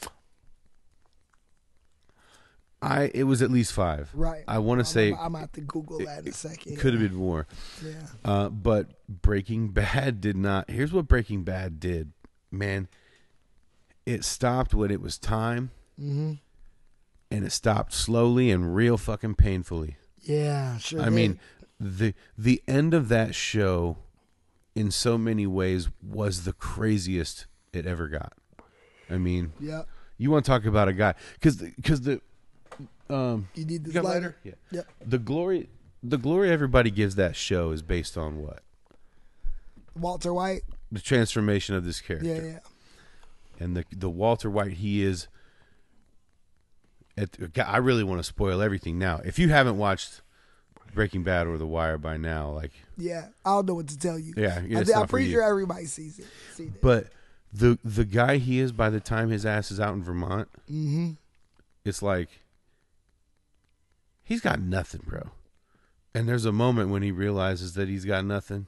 I it was at least five. Right. I want to say I'm gonna have to Google that in a second. Could have been more. Yeah. Uh, but Breaking Bad did not. Here's what Breaking Bad did, man. It stopped when it was time, mm-hmm. and it stopped slowly and real fucking painfully. Yeah, sure. I did. mean, the the end of that show, in so many ways, was the craziest it ever got. I mean, yeah. You want to talk about a guy because because the. Um, you need this you got lighter? lighter? Yeah. Yep. The glory, the glory everybody gives that show is based on what? Walter White. The transformation of this character. Yeah, yeah. And the the Walter White he is. At, I really want to spoil everything now. If you haven't watched Breaking Bad or The Wire by now, like yeah, I don't know what to tell you. Yeah, yeah I, I'm pretty sure everybody sees it. Seen it. But the the guy he is by the time his ass is out in Vermont, mm-hmm. it's like. He's got nothing, bro. And there's a moment when he realizes that he's got nothing.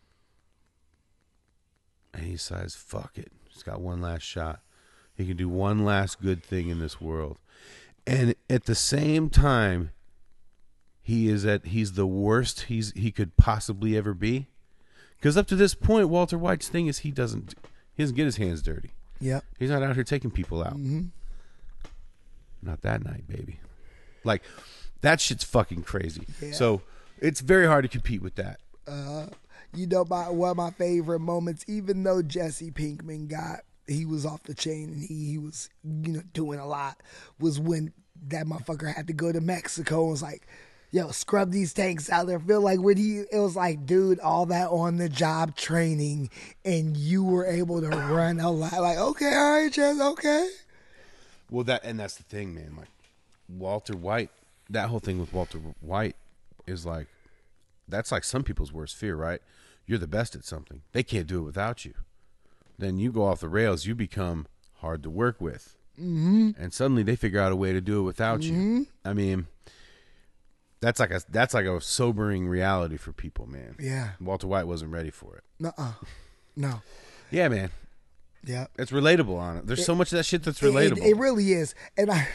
And he says, fuck it. He's got one last shot. He can do one last good thing in this world. And at the same time, he is at he's the worst he's he could possibly ever be. Because up to this point, Walter White's thing is he doesn't he doesn't get his hands dirty. Yep. He's not out here taking people out. Mm-hmm. Not that night, baby. Like that shit's fucking crazy. Yeah. So it's very hard to compete with that. Uh, you know, my, one of my favorite moments, even though Jesse Pinkman got, he was off the chain and he, he was, you know, doing a lot, was when that motherfucker had to go to Mexico and was like, yo, scrub these tanks out there. Feel like when he, it was like, dude, all that on the job training and you were able to run a lot. Like, okay, all right, Jess, okay. Well, that, and that's the thing, man. Like, Walter White, that whole thing with Walter White is like, that's like some people's worst fear, right? You're the best at something. They can't do it without you. Then you go off the rails, you become hard to work with. Mm-hmm. And suddenly they figure out a way to do it without mm-hmm. you. I mean, that's like a that's like a sobering reality for people, man. Yeah. Walter White wasn't ready for it. Nuh-uh. No. Yeah, man. Yeah. It's relatable on it. There's it, so much of that shit that's relatable. It, it, it really is. And I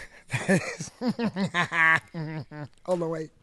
hold on, wait.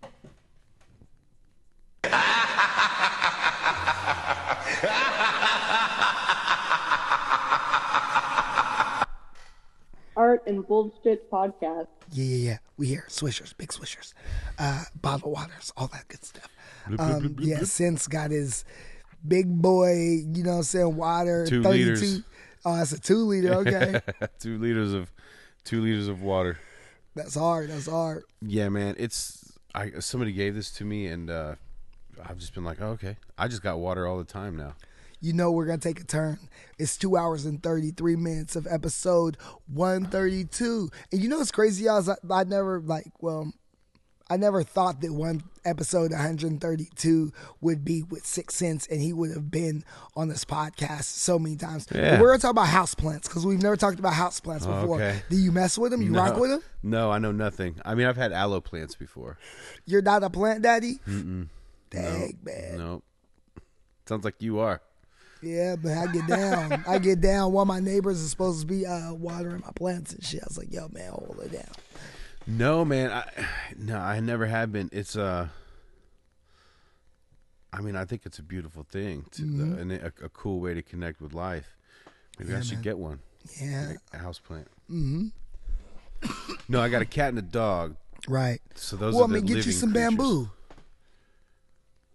Art and Bullshit Podcast. Yeah, yeah, yeah. We hear swishers, big swishers, uh, bottled waters, all that good stuff. Um, yeah, Sense got his big boy, you know what I'm saying, water. Two thirty-two. liters. Oh, that's a two liter, okay. two liters of two liters of water. That's hard, that's hard. Yeah, man. It's I somebody gave this to me and uh, I've just been like, oh, okay. I just got water all the time now. You know we're going to take a turn. It's two hours and thirty-three minutes of episode one thirty-two. And you know what's crazy, y'all? Is I, I never, like, well, I never thought that one episode one thirty-two would be with Six Sense and he would have been on this podcast so many times. Yeah. But we're going to talk about houseplants because we've never talked about houseplants before. Okay. Do you mess with them? You no, rock with them? No, I know nothing. I mean, I've had aloe plants before. You're not a plant daddy? Mm-mm. Dang, no, man. No. Sounds like you are. Yeah, but I get down. I get down. One of my neighbors is supposed to be uh, watering my plants and shit. I was like, yo, man, hold it down. No, man. I, no, I never have been. It's uh I mean, I think it's a beautiful thing to, mm-hmm. uh, and a, a cool way to connect with life. Maybe yeah, I should man. get one. Yeah. Like a house plant. Mm-hmm. No, I got a cat and a dog. Right. So those well, are the I mean, get you living some creatures. bamboo.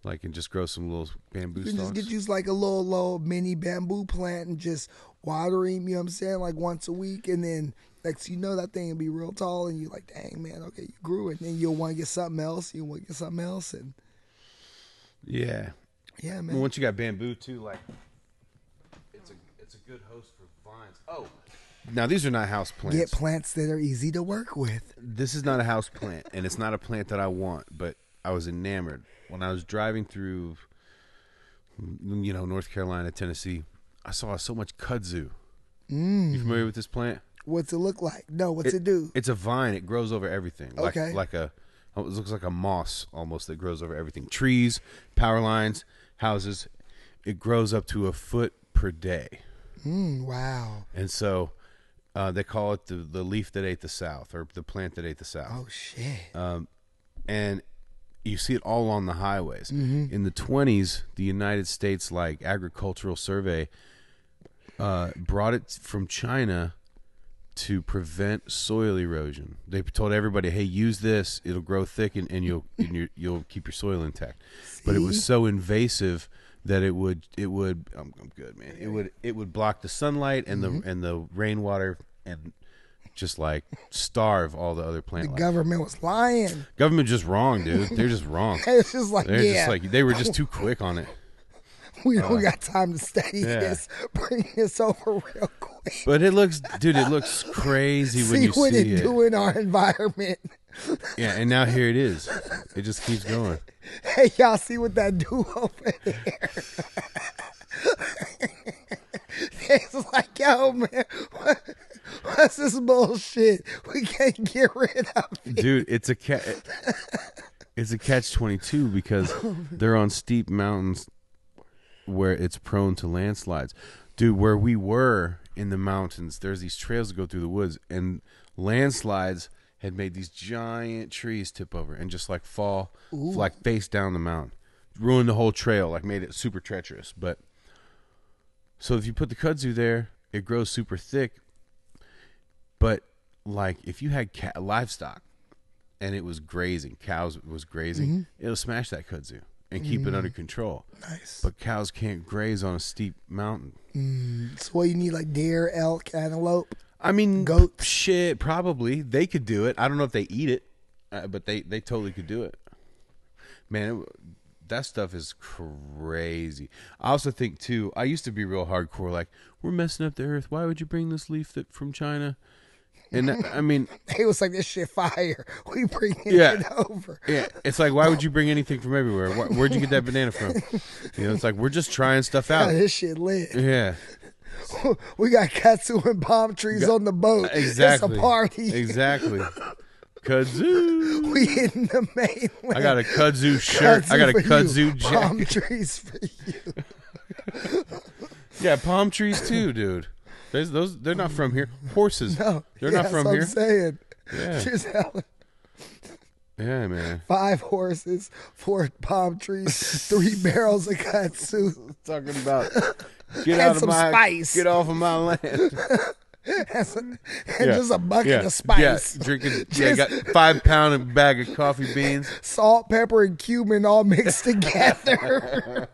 Like, and just grow some little bamboo You can stalks. just get you like a little little mini bamboo plant and just water him, you know what I'm saying, like once a week, and then next you know that thing will be real tall, and you're like, dang man, okay, you grew it, and then you'll want to get something else, you want to get something else, and yeah, yeah, man. Well, once you got bamboo too, like it's a it's a good host for vines. Oh, now these are not house plants. Get plants that are easy to work with. This is not a house plant, and it's not a plant that I want, but I was enamored when I was driving through, you know, North Carolina, Tennessee. I saw so much kudzu. Mm. You familiar with this plant? What's it look like? No, what's it, it do? It's a vine. It grows over everything. Like, Okay. Like a, it looks like a moss almost that grows over everything. Trees, power lines, houses. It grows up to a foot per day. Mm, wow. And so uh, they call it the, the leaf that ate the South, or the plant that ate the South. Oh, shit. Um, and you see it all on the highways. Mhm. In the twenties, the United States like Agricultural Survey uh, brought it from China to prevent soil erosion. They told everybody, "Hey, use this; it'll grow thick, and, and you'll and you, you'll keep your soil intact." But it was so invasive that it would it would I'm, I'm good, man. It would it would block the sunlight and Mhm. the and the rainwater and just like starve all the other plant The life. government was lying. Government just wrong, dude. They're just wrong. It's just like, They're yeah. just like they were just too quick on it. We don't Uh, got time to study yeah. this. Bring this over real quick. But it looks, dude, it looks crazy when See you what see it it. do in our environment. Yeah, and now here it is. It just keeps going. Hey, y'all see what that do over there? It's like, yo, man, what, what's this bullshit? We can't get rid of it. Dude, it's a ca- it's a catch twenty-two because they're on steep mountains where it's prone to landslides. Dude, where we were in the mountains, there's these trails that go through the woods, and landslides had made these giant trees tip over and just like fall Ooh. like face down the mountain. Ruined the whole trail, like made it super treacherous. But so if you put the kudzu there, it grows super thick. But like if you had ca- livestock and it was grazing, cows was grazing, Mhm. it'll smash that kudzu and keep it Mm. under control. Nice. But cows can't graze on a steep mountain. Mm, so what you need, like deer, elk, antelope? I mean, goat. Shit, probably they could do it. I don't know if they eat it, uh, but they they totally could do it. Man, it, that stuff is crazy. I also think too. I used to be real hardcore. Like, we're messing up the earth. Why would you bring this leaf that from China? And that, I mean, It was like, this shit fire. We bring it yeah, over. yeah. It's like, why would you bring anything from everywhere? Where, where'd you get that banana from? You know, it's like we're just trying stuff out. Yeah, this shit lit. Yeah. We got kudzu and palm trees Got- on the boat. Exactly. It's a party. Exactly. Kudzu. We hitting the mainland. I got a kudzu shirt. I got a for you. kudzu jacket. Palm trees for you. Yeah, palm trees too, dude. There's those. They're not from here. Horses. No, they're yeah, not from that's what here. I'm saying. Yeah. Just hella- Yeah, man. five horses, four palm trees, three barrels of kudzu. Talking about get And out of some my spice. get off of my land. and some- and Yeah. just a bucket yeah. of spice. Yeah, drinking. Yeah, Just got five pound of bag of coffee beans. Salt, pepper, and cumin all mixed together.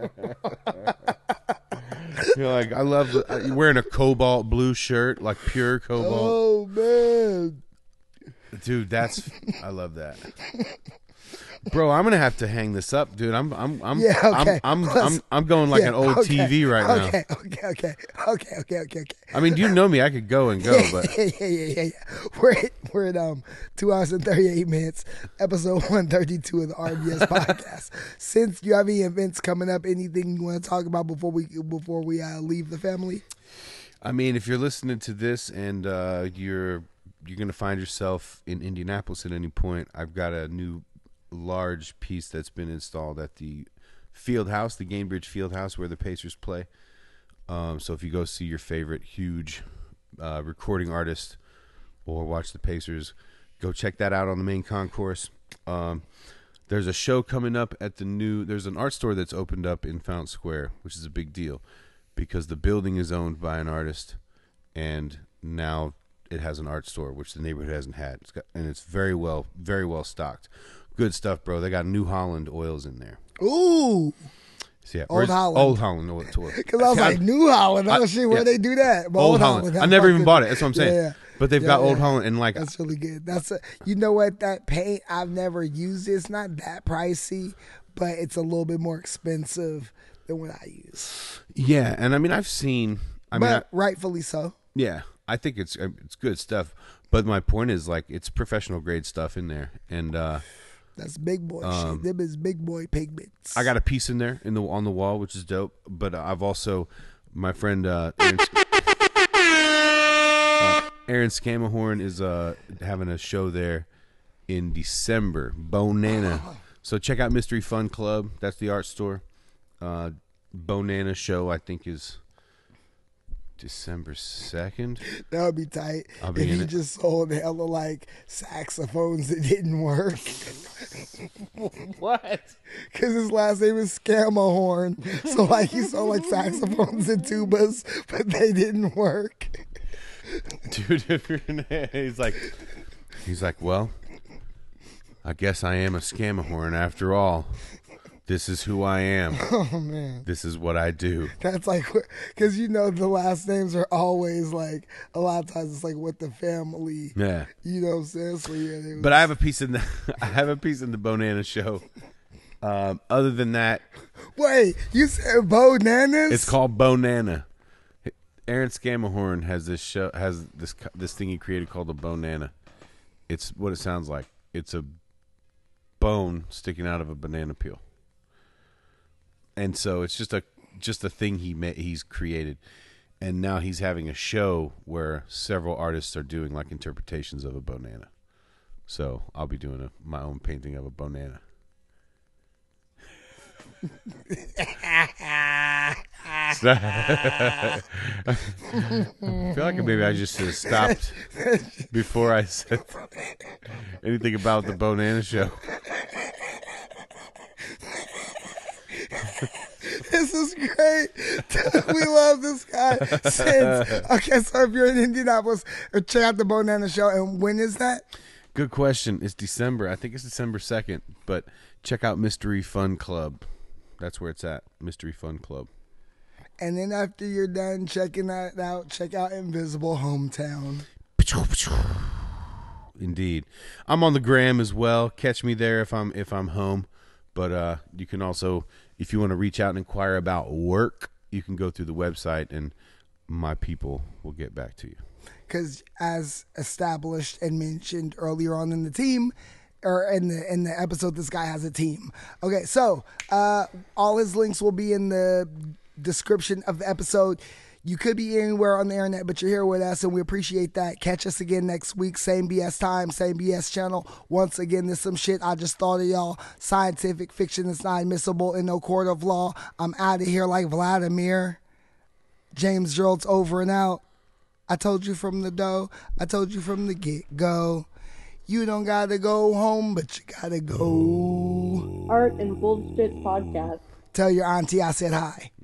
You're like, I love the, uh, you're wearing a cobalt blue shirt, like pure cobalt. Oh man, Dude, that's I love that. Bro, I'm gonna have to hang this up, dude. I'm I'm I'm yeah, okay. I'm I'm, Let's- I'm I'm going like yeah, an old okay, T V right now. Okay, okay, okay, okay, okay, okay, okay. I mean, you know me. I could go and go, yeah, but yeah, yeah, yeah, yeah, yeah. We're at, we're at um two hours and thirty eight minutes, episode one thirty two of the R B S podcast. Since you have any events coming up, anything you want to talk about before we before we uh, leave the family? I mean, if you're listening to this and uh, you're you're gonna find yourself in Indianapolis at any point, I've got a new large piece that's been installed at the field house, the Gainbridge Field House, where the Pacers play. Um, so if you go see your favorite huge uh, recording artist or watch the Pacers, go check that out on the main concourse. Um, there's a show coming up at the new. There's an art store that's opened up in Fountain Square, which is a big deal because the building is owned by an artist, and now it has an art store, which the neighborhood hasn't had. It's got, and it's very well, very well stocked. Good stuff, bro. They got New Holland oils in there. Ooh. So yeah, Old where's- Holland. Old Holland oil. Because I was See, like, New Holland. Oh, I- shit, where yeah. they do that? But Old Holland. I never even bought it. That's what I'm saying. Yeah, yeah. But they've Yeah, got Old yeah. Holland and like That's really good. That's a, you know what? That paint, I've never used it. It's not that pricey, but it's a little bit more expensive than what I use. yeah, and I mean I've seen. I but mean, I, rightfully so. yeah, I think it's it's good stuff. But my point is like it's professional grade stuff in there, and uh, That's big boy Um, shit. Them is big boy pigments. I got a piece in there in the on the wall, which is dope. But I've also my friend uh, Aaron, uh, Aaron Scamahorn is uh, having a show there in December. Bonana. So check out Mystery Fun Club. That's the art store. Uh, Bonana show I think is December second. That would be tight I'll be if in he it. just sold hella like saxophones that didn't work. What? Because his last name is Scamahorn. So like he sold like saxophones and tubas, but they didn't work. Dude, if you're in there, he's like, he's like, well, I guess I am a Scamahorn after all. This is who I am. Oh man, This is what I do. that's like because you know the last names are always like a lot of times it's like with the family. Yeah. You know what I'm saying? So yeah, they was, But I have a piece in the I have a piece in the Bonana show. Um, other than that, wait, you said Bonanas? it's called Bonana. Aaron Scamahorn has this show has this this thing he created called a Bonana. It's what it sounds like. It's a bone sticking out of a banana peel. And so it's just a just a thing he made, he's created, and now he's having a show where several artists are doing like interpretations of a banana. So I'll be doing a, my own painting of a banana. I feel like maybe I just should have stopped before I said anything about the Bonana show. This is great. We love this guy. Since okay, so if you're in Indianapolis, check out the Bonana show. And when is that? Good question. It's December. I think it's December second. But check out Mystery Fun Club. That's where it's at. Mystery Fun Club. And then after you're done checking that out, check out Invisible Hometown. Indeed. I'm on the gram as well. Catch me there if I'm if I'm home. But uh, you can also, if you want to reach out and inquire about work, you can go through the website and my people will get back to you. Because as established and mentioned earlier on in the team, or in the in the episode, this guy has a team. Okay, so uh, all his links will be in the description of the episode. You could be anywhere on the internet, but you're here with us, and we appreciate that. Catch us again next week. Same B S time, same B S channel. Once again, there's some shit I just thought of, y'all. Scientific fiction that's not admissible in no court of law. I'm out of here like Vladimir. James Gerald's over and out. I told you from the dough. I told you from the get-go. You don't gotta go home, but you gotta go. Art and Bullshit Podcast. Tell your auntie I said hi.